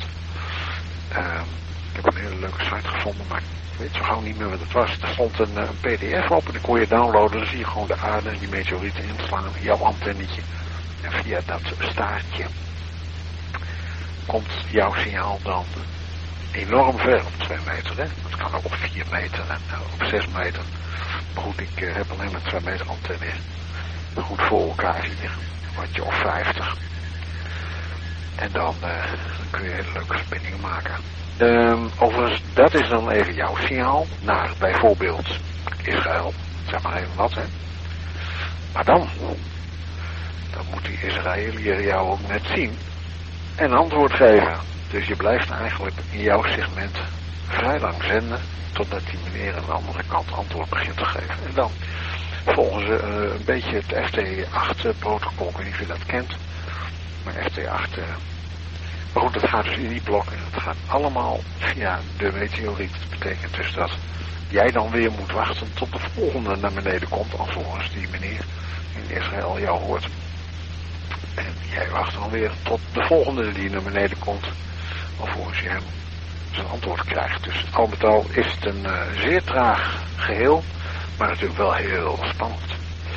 Ik heb een hele leuke site gevonden, maar ik weet zo gauw niet meer wat het was. Er stond een pdf op en dan kon je downloaden. Dan zie je gewoon de aarde en die meteorieten inslaan, jouw antennetje. En via dat staartje komt jouw signaal dan enorm ver op 2 meter. Hè? Het kan ook op 4 meter en op 6 meter. Maar goed, ik heb alleen maar 2 meter antenne goed voor elkaar hier. Een watje of 50. En dan kun je hele leuke verbindingen maken. Overigens, dat is dan even jouw signaal naar bijvoorbeeld Israël. Zeg maar even wat, hè. Maar dan moet die Israëliër jou ook net zien en antwoord geven. Dus je blijft eigenlijk in jouw segment vrij lang zenden, totdat die meneer aan de andere kant antwoord begint te geven. En dan volgen ze een beetje het FT8-protocol, ik weet niet of je dat kent. Maar FT8... Maar goed, het gaat dus in die blokken. Het gaat allemaal via de meteoriet. Dat betekent dus dat jij dan weer moet wachten tot de volgende naar beneden komt, alvorens die meneer in Israël jou hoort. En jij wacht dan weer tot de volgende die naar beneden komt, alvorens je hem zijn antwoord krijgt. Dus al met al is het een zeer traag geheel, maar natuurlijk wel heel spannend.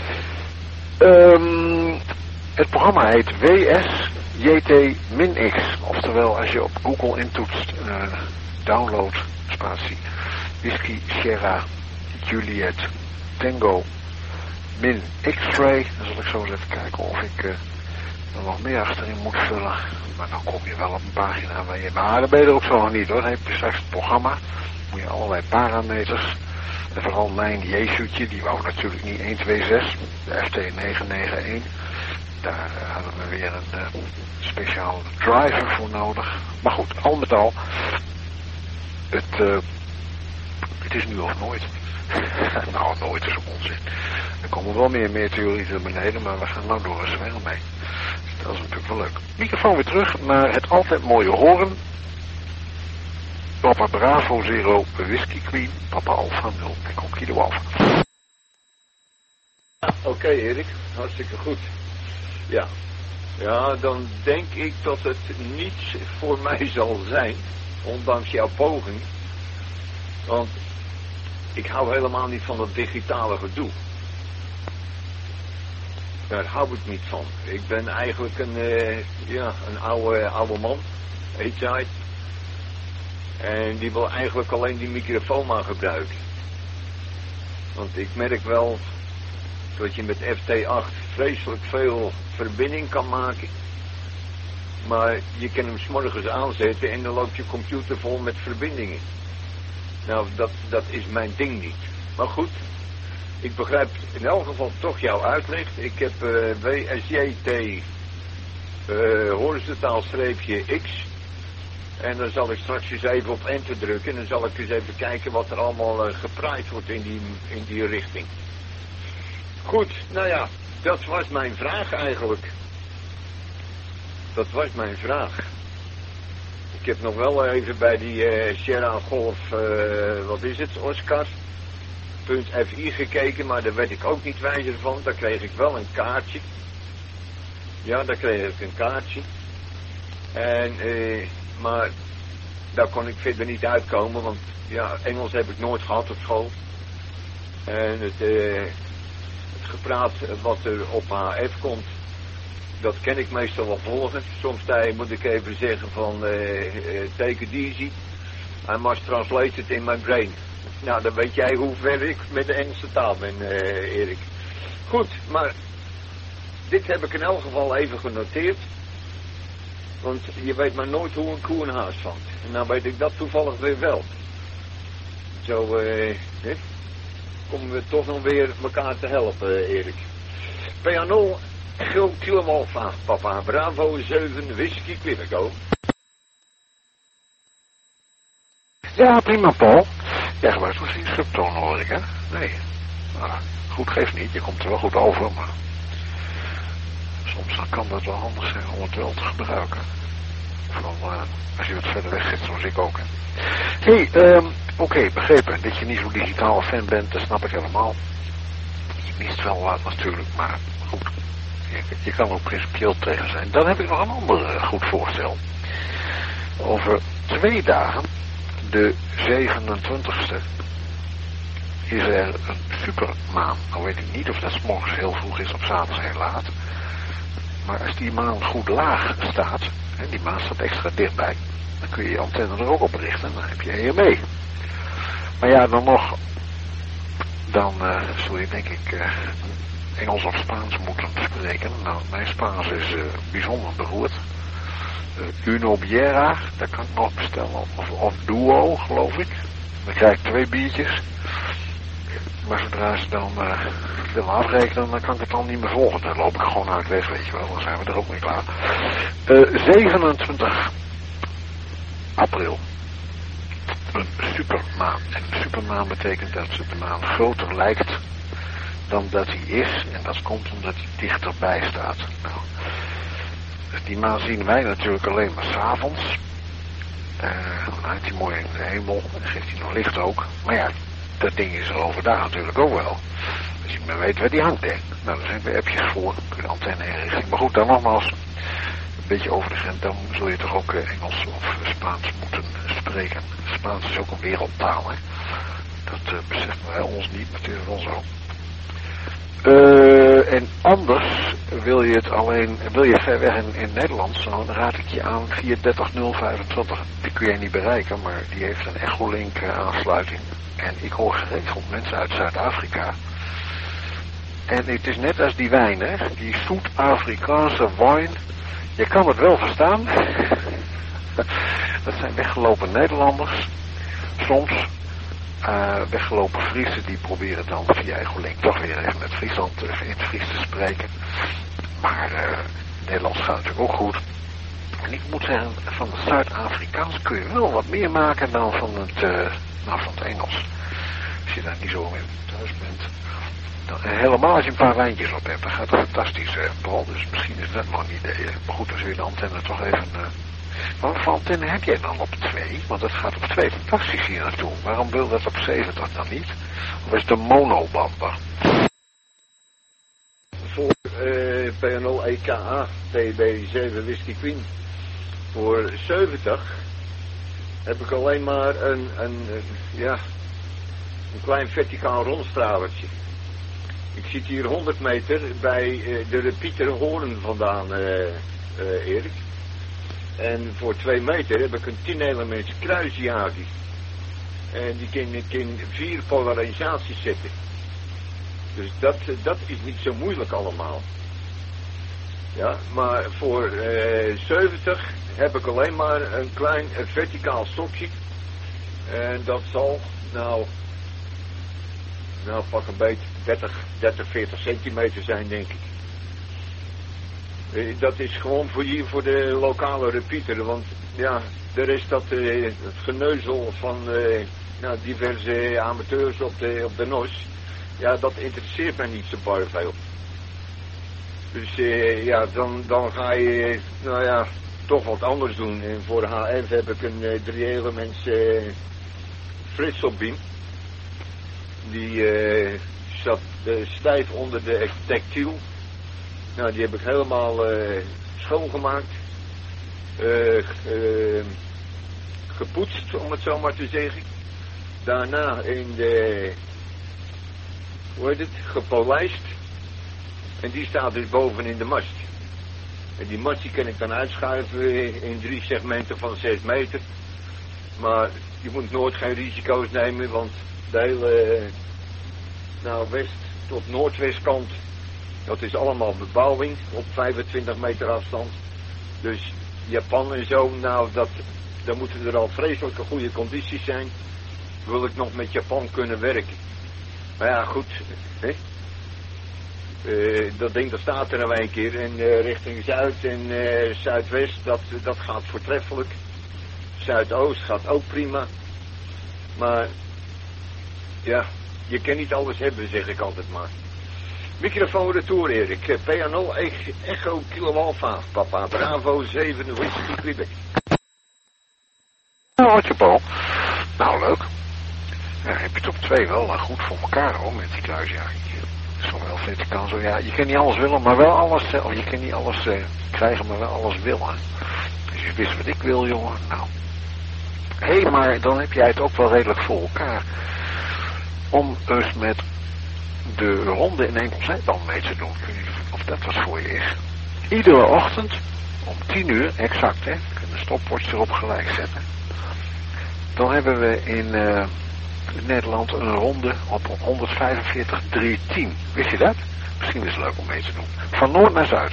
Het programma heet WSJT-X, oftewel als je op Google intoetst, download, spatie, Whisky, Sierra, Juliet, Tango, min X-Ray. Dan zal ik zo eens even kijken of ik er nog meer achterin moet vullen. Maar dan kom je wel op een pagina waar je... Maar dan ben je er ook zo nog niet hoor. Dan heb je straks het programma. Moet je allerlei parameters. En vooral mijn Jezutje, die wou natuurlijk niet 126. De FT991. Daar hadden we weer een speciale driver voor nodig. Maar goed, al met al. Het is nu of nooit. Nou, nooit is ook onzin. Er komen wel meer meteorieten naar beneden, maar we gaan nou door een zwerm mee. Dat is natuurlijk wel leuk. Microfoon weer terug naar het altijd mooie horen. Papa Bravo Zero, Whisky Queen, Papa Alpha 0, Echo Kilo Alpha. Oké, Erik, hartstikke goed. Ja. Ja, dan denk ik dat het niets voor mij zal zijn, ondanks jouw poging. Want ik hou helemaal niet van dat digitale gedoe. Daar hou ik niet van. Ik ben eigenlijk een oude man, eetzaai. En die wil eigenlijk alleen die microfoon maar gebruiken. Want ik merk wel dat je met FT8 vreselijk veel verbinding kan maken. Maar je kan hem 's morgens aanzetten en dan loopt je computer vol met verbindingen. Nou, dat is mijn ding niet. Maar goed, ik begrijp in elk geval toch jouw uitleg. Ik heb WSJT horizontaal streepje X. En dan zal ik straks eens even op enter drukken. En dan zal ik eens even kijken wat er allemaal gepraaid wordt in die richting. Goed, nou ja, dat was mijn vraag eigenlijk. Dat was mijn vraag. Ik heb nog wel even bij die Sierra Golf, wat is het, Oscar, .fi gekeken, maar daar werd ik ook niet wijzer van. Daar kreeg ik wel een kaartje. Ja, daar kreeg ik een kaartje. En, maar daar kon ik verder niet uitkomen, want ja, Engels heb ik nooit gehad op school. En het gepraat wat er op HF komt, dat kan ik meestal wel volgen. Soms moet ik even zeggen van take it easy. I must translate it in my brain. Nou, dan weet jij hoe ver ik met de Engelse taal ben, Erik. Goed, maar dit heb ik in elk geval even genoteerd. Want je weet maar nooit hoe een koe een haas vangt. En nou weet ik dat toevallig weer wel. Zo komen we toch nog weer elkaar te helpen, Erik. PA0, Kilo Alpha, Papa Bravo 7, Whisky Quebec. Ja, prima, Paul. Jij gebruikt misschien subtoon, hoor ik, hè? Nee. Nou, goed, geeft niet. Je komt er wel goed over, maar soms dan kan dat wel handig zijn om het wel te gebruiken. Vooral als je wat verder weg zit, zoals ik ook. Oké, begrepen. Dat je niet zo digitaal fan bent, dat snap ik helemaal. Je mist wel wat natuurlijk, maar goed. Je kan er ook principieel tegen zijn. Dan heb ik nog een ander goed voorstel. Over 2 dagen, de 27e, is er een supermaan. Nou weet ik niet of dat 's morgens heel vroeg is, op zaterdag heel laat. Maar als die maan goed laag staat, en die maan staat extra dichtbij, dan kun je je antenne er ook op richten en dan heb je mee. Maar ja, dan nog, dan zul je denk ik Engels of Spaans moeten spreken. Nou, mijn Spaans is bijzonder beroerd. Uno Biera, dat kan ik nog bestellen. Of Duo, geloof ik. Dan krijg ik 2 biertjes. Maar zodra ze dan willen afrekenen, dan kan ik het dan niet meer volgen. Dan loop ik gewoon uit weg, weet je wel. Dan zijn we er ook mee klaar. 27 april. Een supermaan. En een supermaan betekent dat de maan groter lijkt dan dat hij is. En dat komt omdat hij dichterbij staat. Nou, die maan zien wij natuurlijk alleen maar 's avonds. Dan hangt hij mooi in de hemel. En geeft hij nog licht ook. Maar ja, dat ding is er overdag natuurlijk ook wel. Als je maar weet waar die hangt, hè. Nou, daar zijn weer appjes voor. Kun je antenne inrichting. Maar goed, dan nogmaals, een beetje over de grens, dan zul je toch ook Engels of Spaans moeten spreken. Spaans is ook een wereldtaal, hè. Dat beseffen wij ons niet, natuurlijk ons ook. En anders wil je ver weg in Nederland, dan raad ik je aan 430025. Die kun je niet bereiken, maar die heeft een Echolink aansluiting. En ik hoor geregeld mensen uit Zuid-Afrika. En het is net als die wijn, hè, die Zuid-Afrikaanse wijn. Je kan het wel verstaan. Dat zijn weggelopen Nederlanders. Soms weggelopen Friesen die proberen dan via Echolink toch weer even met Friesland in het Fries te spreken. Maar Nederlands gaat natuurlijk ook goed. En ik moet zeggen, van het Zuid-Afrikaans kun je wel wat meer maken dan van het Engels. Als je daar niet zo mee thuis bent. Helemaal als je een paar lijntjes op hebt, dan gaat het fantastisch, Paul. Dus misschien is dat nog een idee. Maar goed, dan zul je de antenne toch even... Wat voor antenne heb jij dan op 2? Want het gaat op 2 fantastisch hier naartoe. Waarom wil dat op 7 dat dan niet? Of is het een monobamper? Voor PNO EKA TB7 Whisky Queen. Voor 70 heb ik alleen maar een klein verticaal rondstralertje. Ik zit hier 100 meter bij de repeater Hoorn vandaan, Erik. En voor 2 meter heb ik een 10 elements kruisjager. En die kan 4 polarisaties zetten. Dus dat is niet zo moeilijk allemaal. Ja, maar voor 70 heb ik alleen maar een klein verticaal stokje. En dat zal, nou pak een beetje 30, 40 centimeter zijn, denk ik. Dat is gewoon voor de lokale repeater, want ja, de rest dat het geneuzel van diverse amateurs op de NOS, ja, dat interesseert mij niet zo baie veel. Dus dan ga je, toch wat anders doen. En voor de HF heb ik een 3 elements fritzelbeam. Die zat stijf onder de tactiel. Nou, die heb ik helemaal schoongemaakt. Gepoetst, om het zo maar te zeggen. Daarna in de... gepolijst. En die staat dus boven in de mast. En die mast die kan ik dan uitschuiven in 3 segmenten van 6 meter. Maar je moet nooit geen risico's nemen, want de hele west tot noordwestkant, dat is allemaal bebouwing op 25 meter afstand. Dus Japan en zo, dan moeten er al vreselijke goede condities zijn. Wil ik nog met Japan kunnen werken. Maar ja, goed, hè? Dat ding dat staat er nou een keer. En richting Zuid en Zuidwest, dat gaat voortreffelijk. Zuidoost gaat ook prima. Maar ja, je kan niet alles hebben, zeg ik altijd maar. Microfoon retour, Erik. PA0 Echo Kilo Alpha. Papa Bravo 7 Whisky Quebec. Nou, wat je Paul. Nou, leuk. Ja, heb je het op 2 wel goed voor elkaar hoor, met die kruisjaging. Zowel verticaal zo, ja, je kan niet alles willen, maar wel alles, of je kan niet alles krijgen, maar wel alles willen. Dus je wist wat ik wil, jongen. Nou. Hé, maar dan heb jij het ook wel redelijk voor elkaar. Om dus met de ronde in enkel zijband mee te doen. Ik weet niet of dat wat voor je is. Iedere ochtend om 10 uur, exact hè. We kunnen de stopwatch erop gelijk zetten. Dan hebben we in Nederland een ronde op 145,310. Wist je dat? Misschien is het leuk om mee te doen. Van noord naar zuid.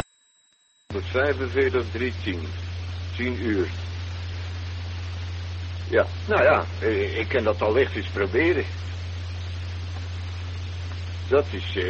145,310. 10 uur. Ja, nou ja, ik kan dat al licht eens proberen. Dat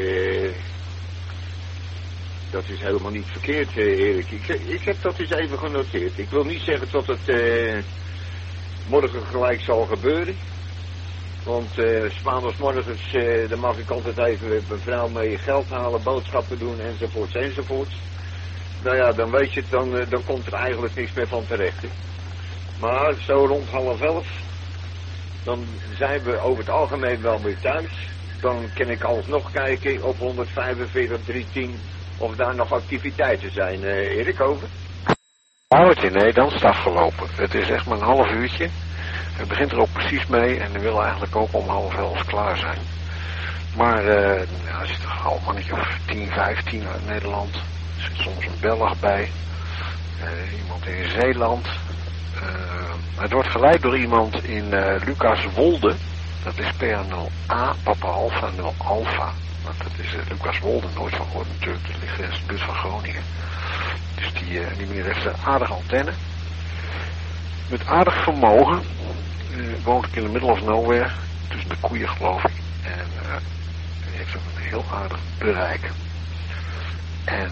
is helemaal niet verkeerd, Erik. Ik heb dat eens even genoteerd. Ik wil niet zeggen dat het morgen gelijk zal gebeuren. Want maandagsmorgens, dan mag ik altijd even met mijn vrouw mee geld halen, boodschappen doen, enzovoorts, enzovoorts. Nou ja, dan weet je het, dan komt er eigenlijk niks meer van terecht. Hè. Maar zo rond 10:30, dan zijn we over het algemeen wel weer thuis. Dan kan ik alsnog kijken op 145.310 of daar nog activiteiten zijn. Erik, over? Houwertje, nee, dan is het afgelopen. Het is echt maar een half uurtje. Het begint er ook precies mee en we willen eigenlijk ook om 11:30 klaar zijn. Maar er zit een half mannetje of 10, 15 uit Nederland. Er zit soms een Belg bij. Iemand in Zeeland. Het wordt geleid door iemand in Lucaswolde. Dat is PA0A, Papa Alpha 0 Alpha. Dat is Lucaswolde, nooit van gehoord natuurlijk. Dat ligt in de buurt van Groningen. Dus die meneer heeft een aardige antenne. Met aardig vermogen. Woont ik in de middle of nowhere. Tussen de koeien geloof ik. En die heeft ook een heel aardig bereik. En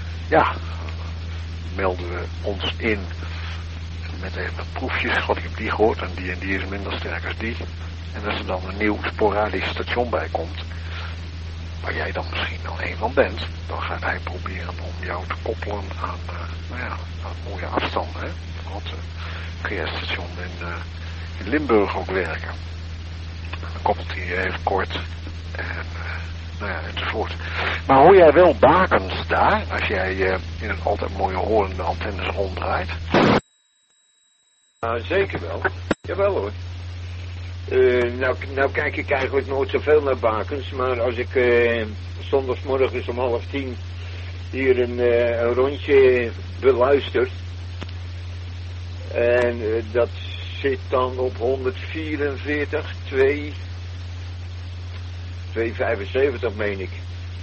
melden we ons in. Met even wat proefjes. God, ik heb die gehoord en die is minder sterk als die. En als er dan een nieuw sporadisch station bij komt. Waar jij dan misschien al een van bent. Dan gaat hij proberen om jou te koppelen aan mooie afstanden. Hè? Want kun je het station in Limburg ook werken. Dan koppelt hij even kort. En enzovoort. Maar hoor jij wel bakens daar? Als jij in een altijd mooie horende antennes ronddraait? Zeker wel. Jawel hoor. Nou kijk ik eigenlijk nooit zoveel naar bakens, maar als ik zondagsmorgens om 9:30 hier een rondje beluister en dat zit dan op 144, 275 meen ik.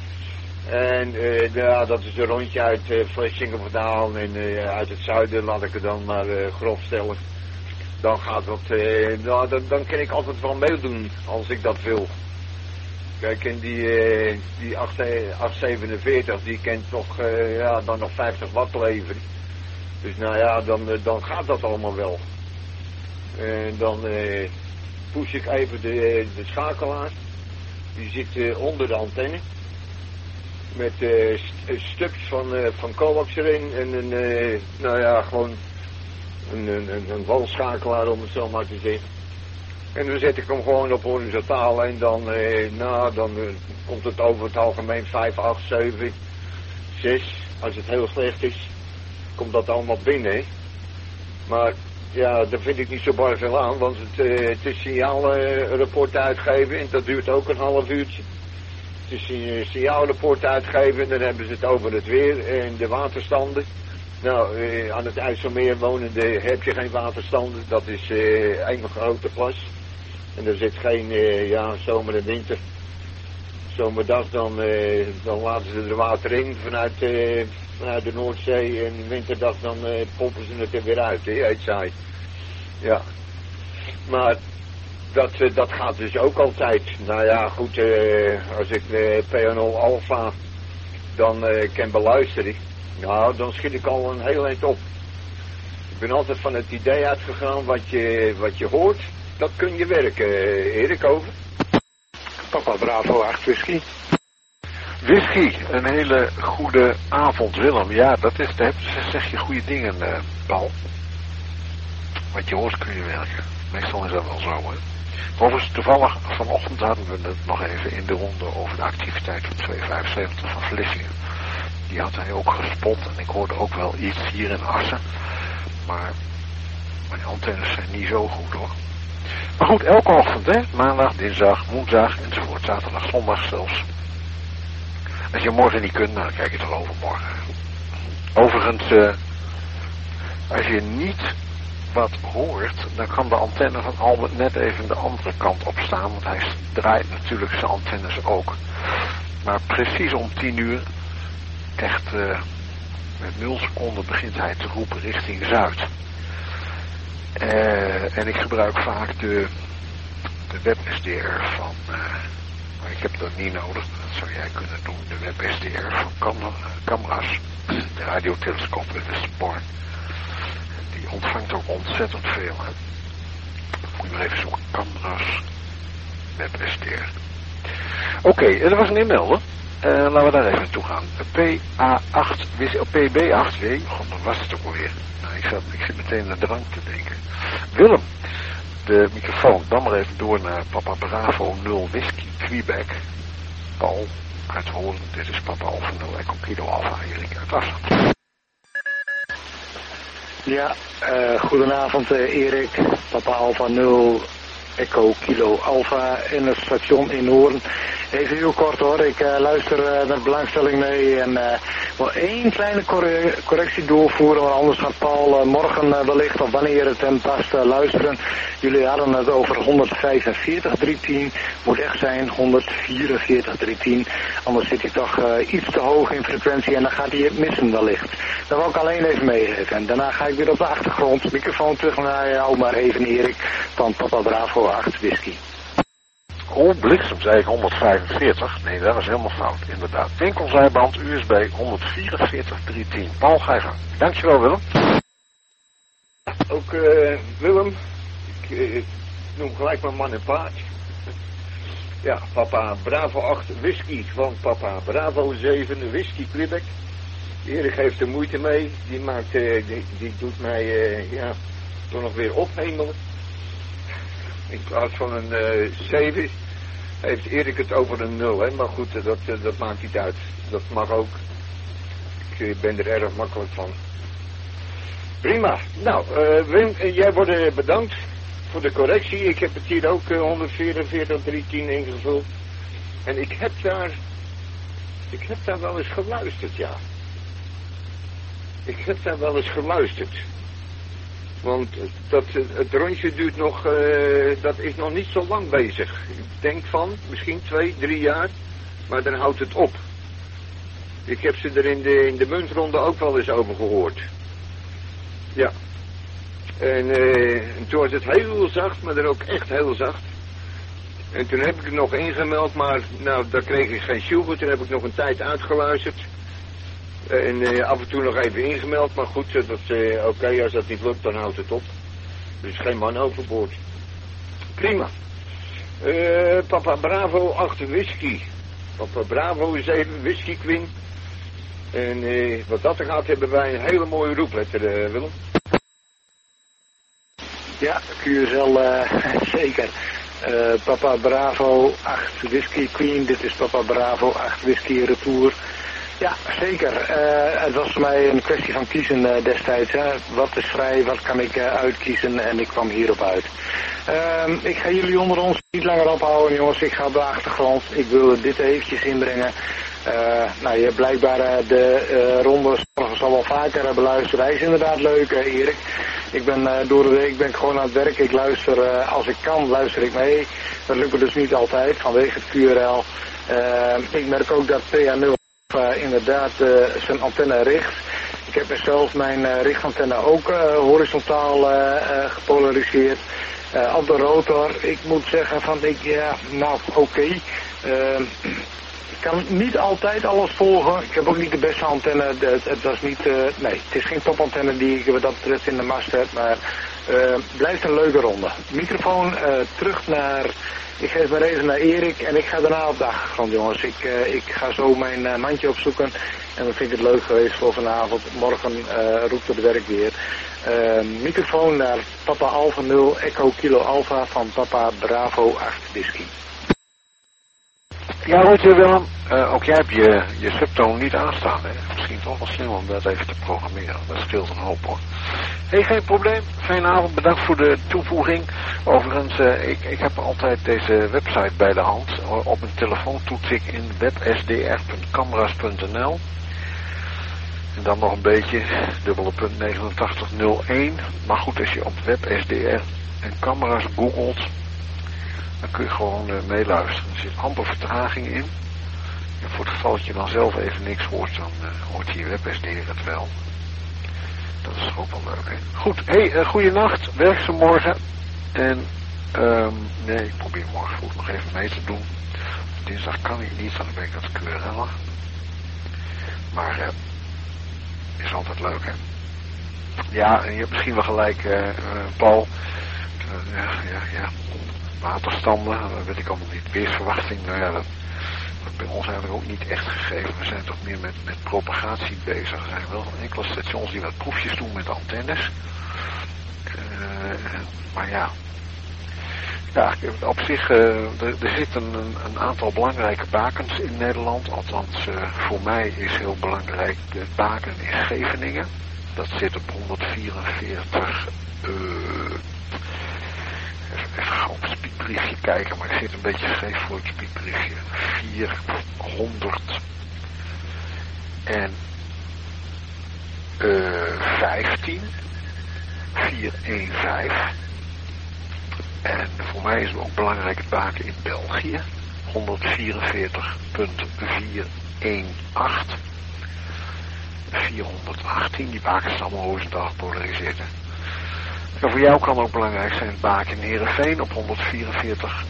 En dat is een rondje uit Vlissingen vandaan en uit het zuiden, laat ik het dan maar grof stellen. Dan gaat dat, dan kan ik altijd wel meedoen als ik dat wil. Kijk, en die 847, die kent toch, dan nog 50 watt leveren. Dus dan gaat dat allemaal wel. En dan push ik even de schakelaar. Die zit onder de antenne. Met stuks van coax erin en gewoon een walschakelaar om het zo maar te zeggen. En dan zet ik hem gewoon op horizontaal en dan komt het over het algemeen 5, 8, 7, 6. Als het heel slecht is, komt dat allemaal binnen. Hè? Maar ja, daar vind ik niet zo bar veel aan, want het is signaalrapport uitgeven en dat duurt ook een half uurtje. Het is een signaalrapport uitgeven en dan hebben ze het over het weer en de waterstanden. Nou, aan het IJsselmeer wonende heb je geen waterstanden, dat is één grote plas. En er zit geen zomer en winter. Zomerdag dan laten ze er water in vanuit de Noordzee en winterdag dan pompen ze het er weer uit, heet zij. Ja, maar dat gaat dus ook altijd. Nou ja, goed, als ik PA0 Alpha dan kan beluisteren, nou, dan schiet ik al een heel eind op. Ik ben altijd van het idee uitgegaan, wat je hoort, dat kun je werken. Erik, over. Papa Bravo 8 Whisky. Whisky, een hele goede avond, Willem. Ja, daar zeg je goede dingen, Paul. Wat je hoort kun je werken. Meestal is dat wel zo, hè. Overigens, toevallig vanochtend hadden we het nog even in de ronde over de activiteit van 275 van Vlissingen. Die had hij ook gespot en ik hoorde ook wel iets hier in Assen. Maar mijn antennes zijn niet zo goed, hoor. Maar goed, elke ochtend, hè. Maandag, dinsdag, woensdag enzovoort. Zaterdag, zondag zelfs. Als je morgen niet kunt, nou, dan kijk je toch overmorgen. Overigens, als je niet wat hoort, dan kan de antenne van Albert net even de andere kant op staan. Want hij draait natuurlijk zijn antennes ook. Maar precies om 10 uur, echt met 0 seconden begint hij te roepen richting Zuid. En ik gebruik vaak de WebSDR van, maar ik heb dat niet nodig, dat zou jij kunnen doen, de WebSDR van Camras, de radiotelescoop in de Sport. Die ontvangt ook ontzettend veel, hè. Moet je maar even zoeken, Camras, WebSDR. Oké, dat was een inmelder. Laten we daar even naartoe gaan. PB8W, god, dan was het ook alweer. Nou, ik zit meteen aan de drank te denken. Willem, de microfoon dan maar even door naar Papa Bravo 0 Whisky Quebec. Paul uit Hoorn, dit is Papa Alpha 0 Echo Kilo Alpha, Erik uit Afstand. Ja, goedenavond Erik, Papa Alpha 0 Echo Kilo Alpha in het station in Hoorn. Even heel kort hoor, ik luister met belangstelling mee en wil één kleine correctie doorvoeren, want anders gaat Paul morgen wellicht of wanneer het hem past luisteren. Jullie hadden het over 145.310, moet echt zijn 144.310, anders zit hij toch iets te hoog in frequentie en dan gaat hij het missen wellicht. Dat wil ik alleen even meegeven en daarna ga ik weer op de achtergrond, microfoon terug naar jou, maar even Erik van Papa Bravo 8 Whisky. Oh, bliksem, zei ik 145. Nee, dat was helemaal fout, inderdaad. Winkelzijband USB 144.310. Paul, ga je gang. Dankjewel, Willem. Ook Willem, ik noem gelijk mijn man en paard. Ja, Papa Bravo 8 Whisky van Papa Bravo 7 Whisky Quebec. Erik heeft er moeite mee. Die maakt, die doet mij, ja, toch nog weer ophemelen. In plaats van een 7 heeft Erik het over een 0, hè? Maar goed, dat maakt niet uit. Dat mag ook. Ik ben er erg makkelijk van. Prima. Nou, Wim, jij wordt bedankt voor de correctie. Ik heb het hier ook 144.310 ingevuld. En ik heb daar wel eens geluisterd, ja. Ik heb daar wel eens geluisterd. Want het rondje duurt nog, dat is nog niet zo lang bezig. Ik denk van misschien 2, 3 jaar, maar dan houdt het op. Ik heb ze er in de muntronde ook wel eens over gehoord. Ja. En toen was het heel zacht, maar dan ook echt heel zacht. En toen heb ik het nog ingemeld, maar nou, daar kreeg ik geen sjoegen. Toen heb ik nog een tijd uitgeluisterd. En af en toe nog even ingemeld, maar goed, oké, als dat niet lukt, dan houdt het op. Dus geen man overboord. Prima. Papa Bravo 8 Whisky. Papa Bravo 7 Whisky Queen. En wat dat er gaat, hebben wij een hele mooie roepletter, Willem. Ja, QSL zeker. Papa Bravo 8 Whisky Queen, dit is Papa Bravo 8 Whisky Retour. Ja, zeker. Het was voor mij een kwestie van kiezen destijds. Hè. Wat is vrij, wat kan ik uitkiezen en ik kwam hierop uit. Ik ga jullie onder ons niet langer ophouden, jongens. Ik ga op de achtergrond. Ik wil dit eventjes inbrengen. Nou, je hebt blijkbaar de rondes al wel vaker beluisterd. Hij is inderdaad leuk, Erik. Ik ben door de week gewoon aan het werk. Ik luister, als ik kan, luister ik mee. Dat lukt me dus niet altijd, vanwege het QRL. Ik merk ook dat PA0 inderdaad zijn antenne richt. Ik heb mezelf mijn richtantenne ook horizontaal gepolariseerd. Op de rotor, ik moet zeggen van, oké. Ik kan niet altijd alles volgen. Ik heb ook niet de beste antenne. Het was niet, nee, het is geen topantenne die ik wat dat betreft in de mast heb. Maar blijft een leuke ronde. Microfoon terug naar... Ik geef maar even naar Erik en ik ga daarna op de achtergrond, jongens. Ik ga zo mijn mandje opzoeken en dan vind ik het leuk geweest voor vanavond. Morgen roept het werk weer. Microfoon naar Papa Alpha 0 Echo Kilo Alpha van Papa Bravo 8 Whisky. Ja, goed Willem. Ook jij hebt je subtoon niet aanstaan, hè? Misschien toch wel slim om dat even te programmeren. Dat scheelt een hoop, hoor. Hé, geen probleem. Fijne avond. Bedankt voor de toevoeging. Overigens, ik heb altijd deze website bij de hand. Op mijn telefoon toets ik in websdr.cameras.nl. En dan nog een beetje, /8901. Maar goed, als je op websdr en camera's googelt, dan kun je gewoon meeluisteren. Er zit amper vertraging in. En voor het geval dat je dan zelf even niks hoort, dan hoort je WebSDR het wel. Dat is ook wel leuk, hè. Goed, goeienacht. Werk ze morgen. En, nee, ik probeer morgen vroeg nog even mee te doen. Dinsdag kan ik niet, dan ben ik dat QRL. Maar, is altijd leuk, hè. Ja, en je hebt misschien wel gelijk, Paul. Ja. Waterstanden, dat weet ik allemaal niet. Weersverwachting, nou ja, dat bij ons eigenlijk ook niet echt gegeven. We zijn toch meer met propagatie bezig. Er zijn wel enkele stations die wat proefjes doen met antennes. Maar ja, Ja, op zich, er zitten een aantal belangrijke bakens in Nederland. Althans, voor mij is heel belangrijk, de baken in Scheveningen. Dat zit op 144, even gauw op het spiekbriefje kijken, maar ik zit een beetje scheef voor het spiekbriefje. 415, 415. En voor mij is het ook belangrijk het baken in België. 144.418. 418, die bakens zijn allemaal horizontaal gepolariseerd. En voor jou kan ook belangrijk zijn het baken in Heerenveen op 144.423.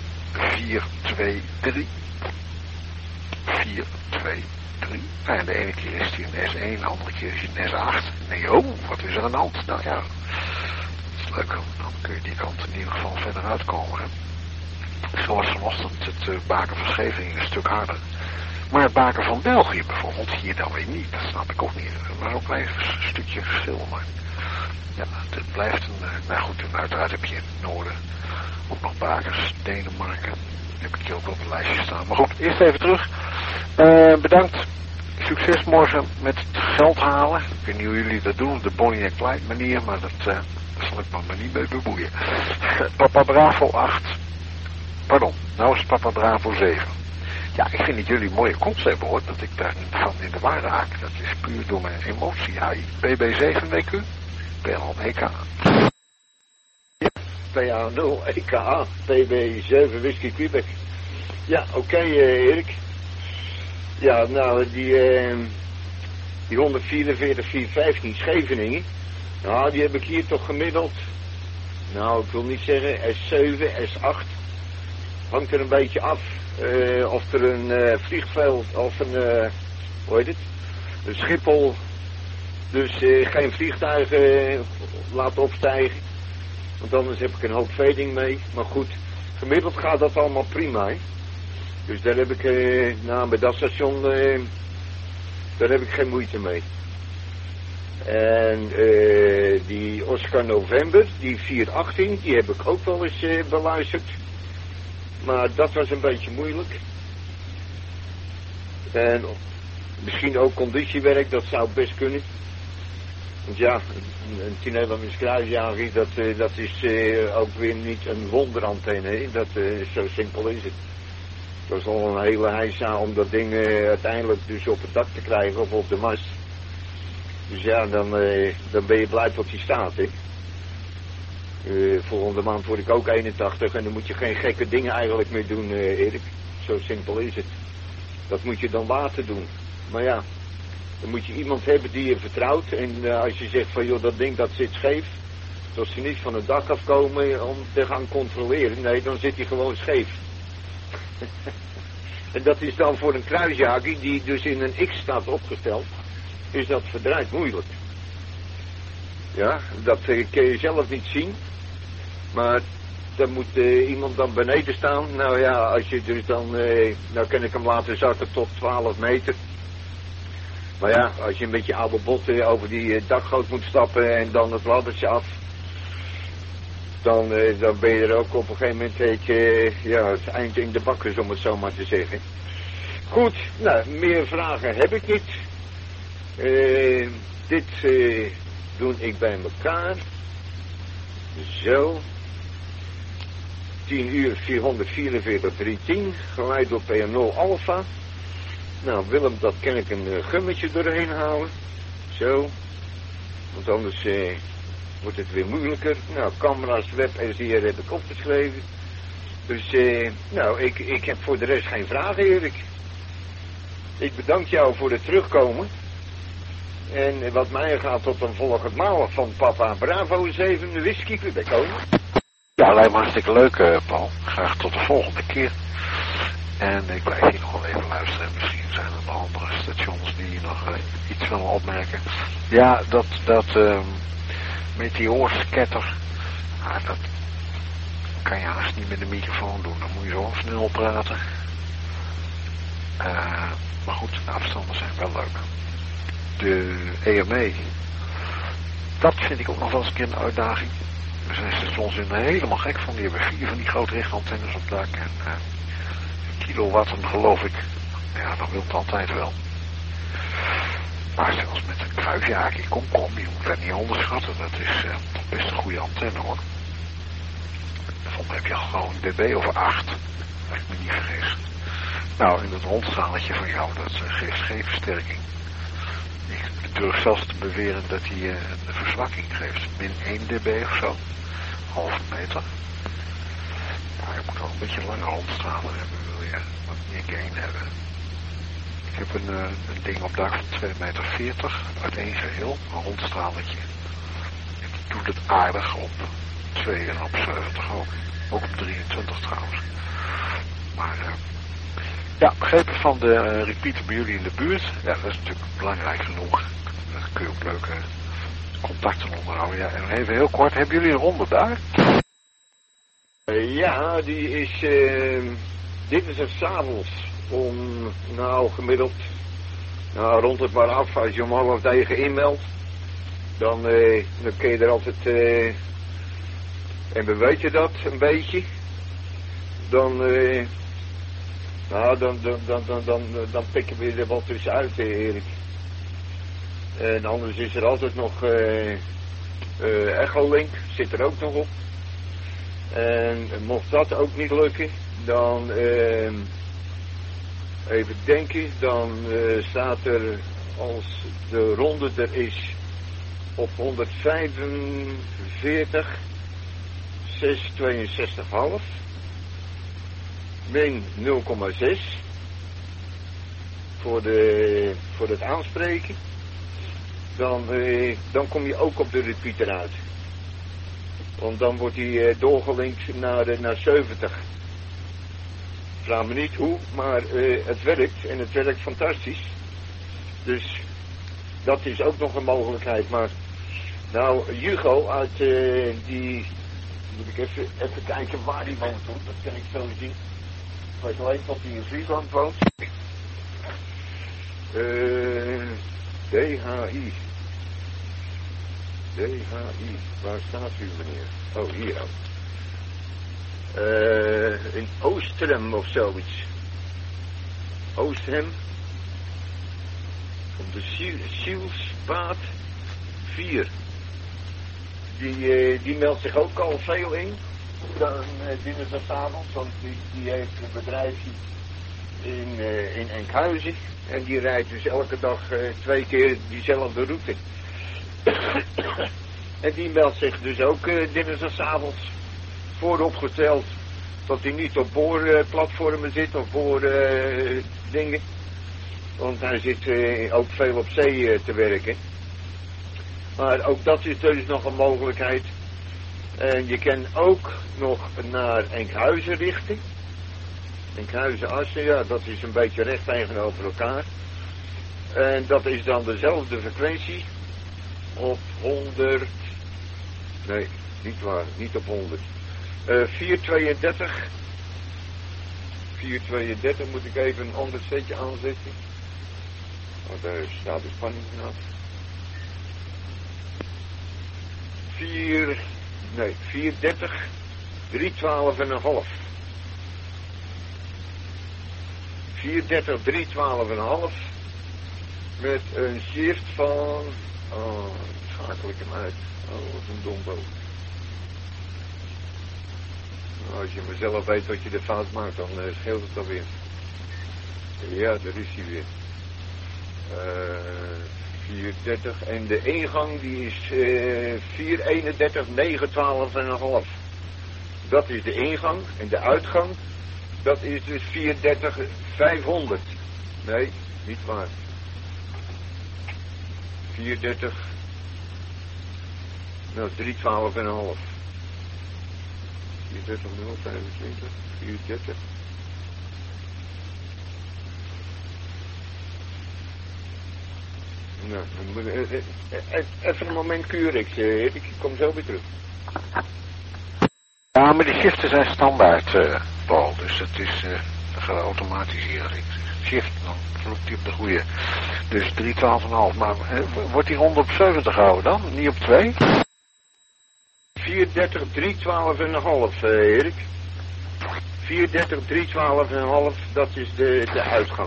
423. Nou, en de ene keer is die een S1, de andere keer is die een S8. Nee, oh, wat is er aan de hand? Nou ja, dat is leuk. Dan kun je die kant in ieder geval verder uitkomen. Hè? Zoals vanochtend het baken van Scheveningen een stuk harder. Maar het baken van België bijvoorbeeld, hier dan weer niet. Dat snap ik ook niet. Maar ook wel even een stukje verschil. Maar ja, het blijft een... nou goed, en uiteraard heb je in het noorden ook nog bakers. Denemarken. Heb ik hier ook op een lijstje staan. Maar goed, eerst even terug. Bedankt. Succes morgen met het geld halen. Ik weet niet hoe jullie dat doen, op de Bonnie en Clyde manier. Maar daar zal ik me maar niet mee bemoeien. Papa Bravo 8. Pardon, nou is het Papa Bravo 7. Ja, ik vind dat jullie mooie kops hebben hoor, dat ik daar niet van in de war raak. Dat is puur door mijn emotie. HI. PB7 WQ, PL EK. PA0 EK, PB7 Whisky Quebec. Ja, oké, Erik. Ja, nou, die 144.415 Scheveningen. Nou, die heb ik hier toch gemiddeld. Nou, ik wil niet zeggen S7, S8. Hangt er een beetje af. Of er een vliegveld of een, hoe heet het, een Schiphol, dus geen vliegtuigen laten opstijgen, want anders heb ik een hoop veding mee. Maar goed, gemiddeld gaat dat allemaal prima, hè? Dus daar heb ik, bij dat station, daar heb ik geen moeite mee. En die Oscar November, die 418, die heb ik ook wel eens beluisterd. Maar dat was een beetje moeilijk. En misschien ook conditiewerk, dat zou best kunnen. Want ja, een Tinellamens kruisjager, dat is ook weer niet een wonderantenne. Hè? Zo simpel is het. Dat is al een hele heisa om dat ding uiteindelijk dus op het dak te krijgen of op de mast. Dus ja, dan ben je blij tot die staat, hè. Volgende maand word ik ook 81 en dan moet je geen gekke dingen eigenlijk meer doen, Erik. Zo simpel is het. Dat moet je dan laten doen. Maar ja, dan moet je iemand hebben die je vertrouwt. En als je zegt van joh, dat ding dat zit scheef. Dat ze niet van het dak afkomen om te gaan controleren. Nee, dan zit hij gewoon scheef. En dat is dan voor een kruisjager die dus in een X staat opgesteld. Is dat verdraaid moeilijk. Ja, dat kun je zelf niet zien. Maar dan moet iemand dan beneden staan. Nou ja, als je dus dan... nou kan ik hem laten zakken tot 12 meter. Maar ja, als je een beetje oude botten over die dakgoot moet stappen en dan het laddertje af. Dan ben je er ook op een gegeven moment het eind in de bakkers, om het zo maar te zeggen. Goed, nou, meer vragen heb ik niet. Dit doe ik bij elkaar. Zo. 10 uur 444.310, geleid door PA0 Alpha. Nou, Willem, dat kan ik een gummetje doorheen houden. Zo. Want anders wordt het weer moeilijker. Nou, camera's, web en hier heb ik opgeschreven. Dus, nou, ik heb voor de rest geen vragen, Erik. Ik bedank jou voor het terugkomen. En wat mij gaat tot een volgend maal van Papa Bravo 7 Whisky Quebec. Ja, lijkt me hartstikke leuk, Paul. Graag tot de volgende keer. En ik blijf hier nog wel even luisteren. Misschien zijn er nog andere stations die nog iets willen opmerken. Ja, dat meteoorscatter, dat kan je haast niet met de microfoon doen. Dan moet je zo snel praten. Maar goed, de afstanden zijn wel leuk. De EME, dat vind ik ook nog wel eens een keer een uitdaging. Er zijn stations in helemaal gek van. Die hebben 4 van die grote richtantennes op het dak. En kilowatten geloof ik. Ja, dan wil het altijd wel. Maar zelfs met een kruisjaakje, kom, je moet dat niet onderschatten. Dat is best een goede antenne hoor. Volgens mij heb je gewoon een dB of 8. Als ik me niet vergis. Nou, en dat rondstraaltje van jou, dat geeft geen versterking. Ik durf zelfs te beweren dat hij een verzwakking geeft. Min 1 dB of zo. Halve meter. Nou, je moet wel een beetje langer rondstralen hebben, wil je wat meer gain hebben. Ik heb een ding op dak van 2,40 meter uit één geheel, een rondstraaltje. En die doet het aardig op 2 en op 70 ook. Ook op 23 trouwens. Maar ja, begrepen van de repeater bij jullie in de buurt. Ja, dat is natuurlijk belangrijk genoeg. Daar kun je ook leuke contacten onderhouden. Ja, en even heel kort, hebben jullie een ronde daar? Ja, die is dit is het 's avonds om, nou gemiddeld, nou rond het maar af, als je om 8:30 inmeldt, dan kun je er altijd, en weet je dat een beetje, dan, nou dan pikken we er wat tussenuit, Erik. En anders is er altijd nog Echolink, zit er ook nog op. En mocht dat ook niet lukken, dan even denken, dan staat er, als de ronde er is, op 145 662,5 min 0,6 voor het aanspreken. Dan kom je ook op de repeater uit. Want dan wordt hij doorgelinkt naar 70. Vraag me niet hoe, maar het werkt en het werkt fantastisch. Dus dat is ook nog een mogelijkheid. Maar nou, Hugo uit die, moet ik even kijken waar die woont. Dat kan ik zo zien. Ik weet alleen dat hij in Friesland woont. DHI. DHI, waar staat u meneer? Oh, hier ook. In Oosterhem of zoiets. Oosterhem. Op de Zielspaad 4. Die meldt zich ook al veel in. Dan dinsdagavond, want die heeft een bedrijfje in Enkhuizen. En die rijdt dus elke dag 2 keer diezelfde route. En die meldt zich dus ook dinsdagavond vooropgesteld dat hij niet op boorplatformen zit of boordingen. Want hij zit ook veel op zee te werken. Maar ook dat is dus nog een mogelijkheid. En je kan ook nog naar Enkhuizen richten. Enkhuizen-Assen, ja, dat is een beetje recht tegenover elkaar. En dat is dan dezelfde frequentie op 100... Nee, niet waar, niet op 100. 432. 432 moet ik even een ander setje aanzetten. Want daar staat de spanning vanaf. 430, 312,5. 430, 312,5. Met een shift van... Oh, schakel ik hem uit. Oh, wat een dombo. Nou, als je mezelf weet wat je de fout maakt, dan scheelt het alweer. Ja, daar is hij weer. 430 en de ingang die is 431, 912,5. Dat is de ingang en de uitgang, dat is dus 430, 500. Nee, niet waar. 430, nou 312,5. 430, 025, 430. Nou, even een moment kuren, ik kom zo weer terug. Ja, maar die shiften zijn standaard, Paul, dus het is geautomatiseerd. Shift, dan vloekt hij op de goede. Dus 312,5, maar wordt die rond op 70 gehouden dan? Niet op 2? 430 312,5, Erik. 430 312,5, dat is de uitgang.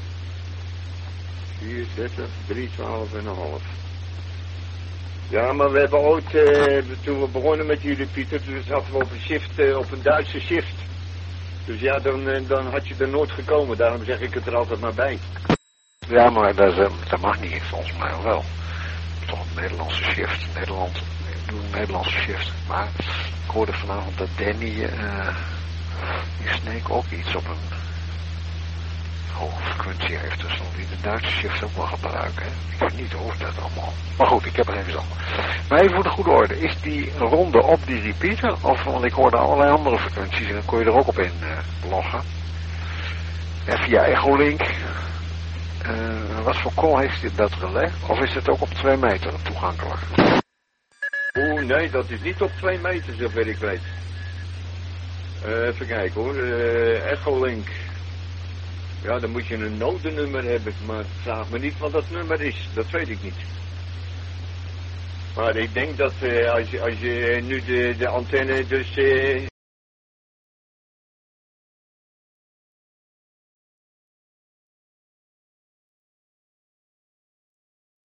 430 312,5. Ja, maar we hebben ooit, toen we begonnen met jullie, Pieter, toen zaten we op een shift, op een Duitse shift. Dus ja, dan had je er nooit gekomen, daarom zeg ik het er altijd maar bij. Ja, maar dat mag niet, volgens mij wel. Toch een Nederlandse shift. Nederland, ik doe een Nederlandse shift. Maar ik hoorde vanavond dat Danny, die Sneek ook iets op een hoge frequentie heeft. Dus dan die de Duitse shift ook wel gebruiken. Hè? Ik weet niet of dat allemaal. Maar goed, ik heb er even verstand. Maar even voor de goede orde. Is die ronde op die repeater? Of, want ik hoorde allerlei andere frequenties en dan kon je er ook op in loggen. En via Echolink. Wat voor call heeft dit dat relais? Of is het ook op 2 meter toegankelijk? Oeh, nee, dat is niet op 2 meter, zover ik weet. Even kijken hoor. Echolink. Ja, dan moet je een noodnummer hebben, maar vraag me niet wat dat nummer is. Dat weet ik niet. Maar ik denk dat als je nu de antenne dus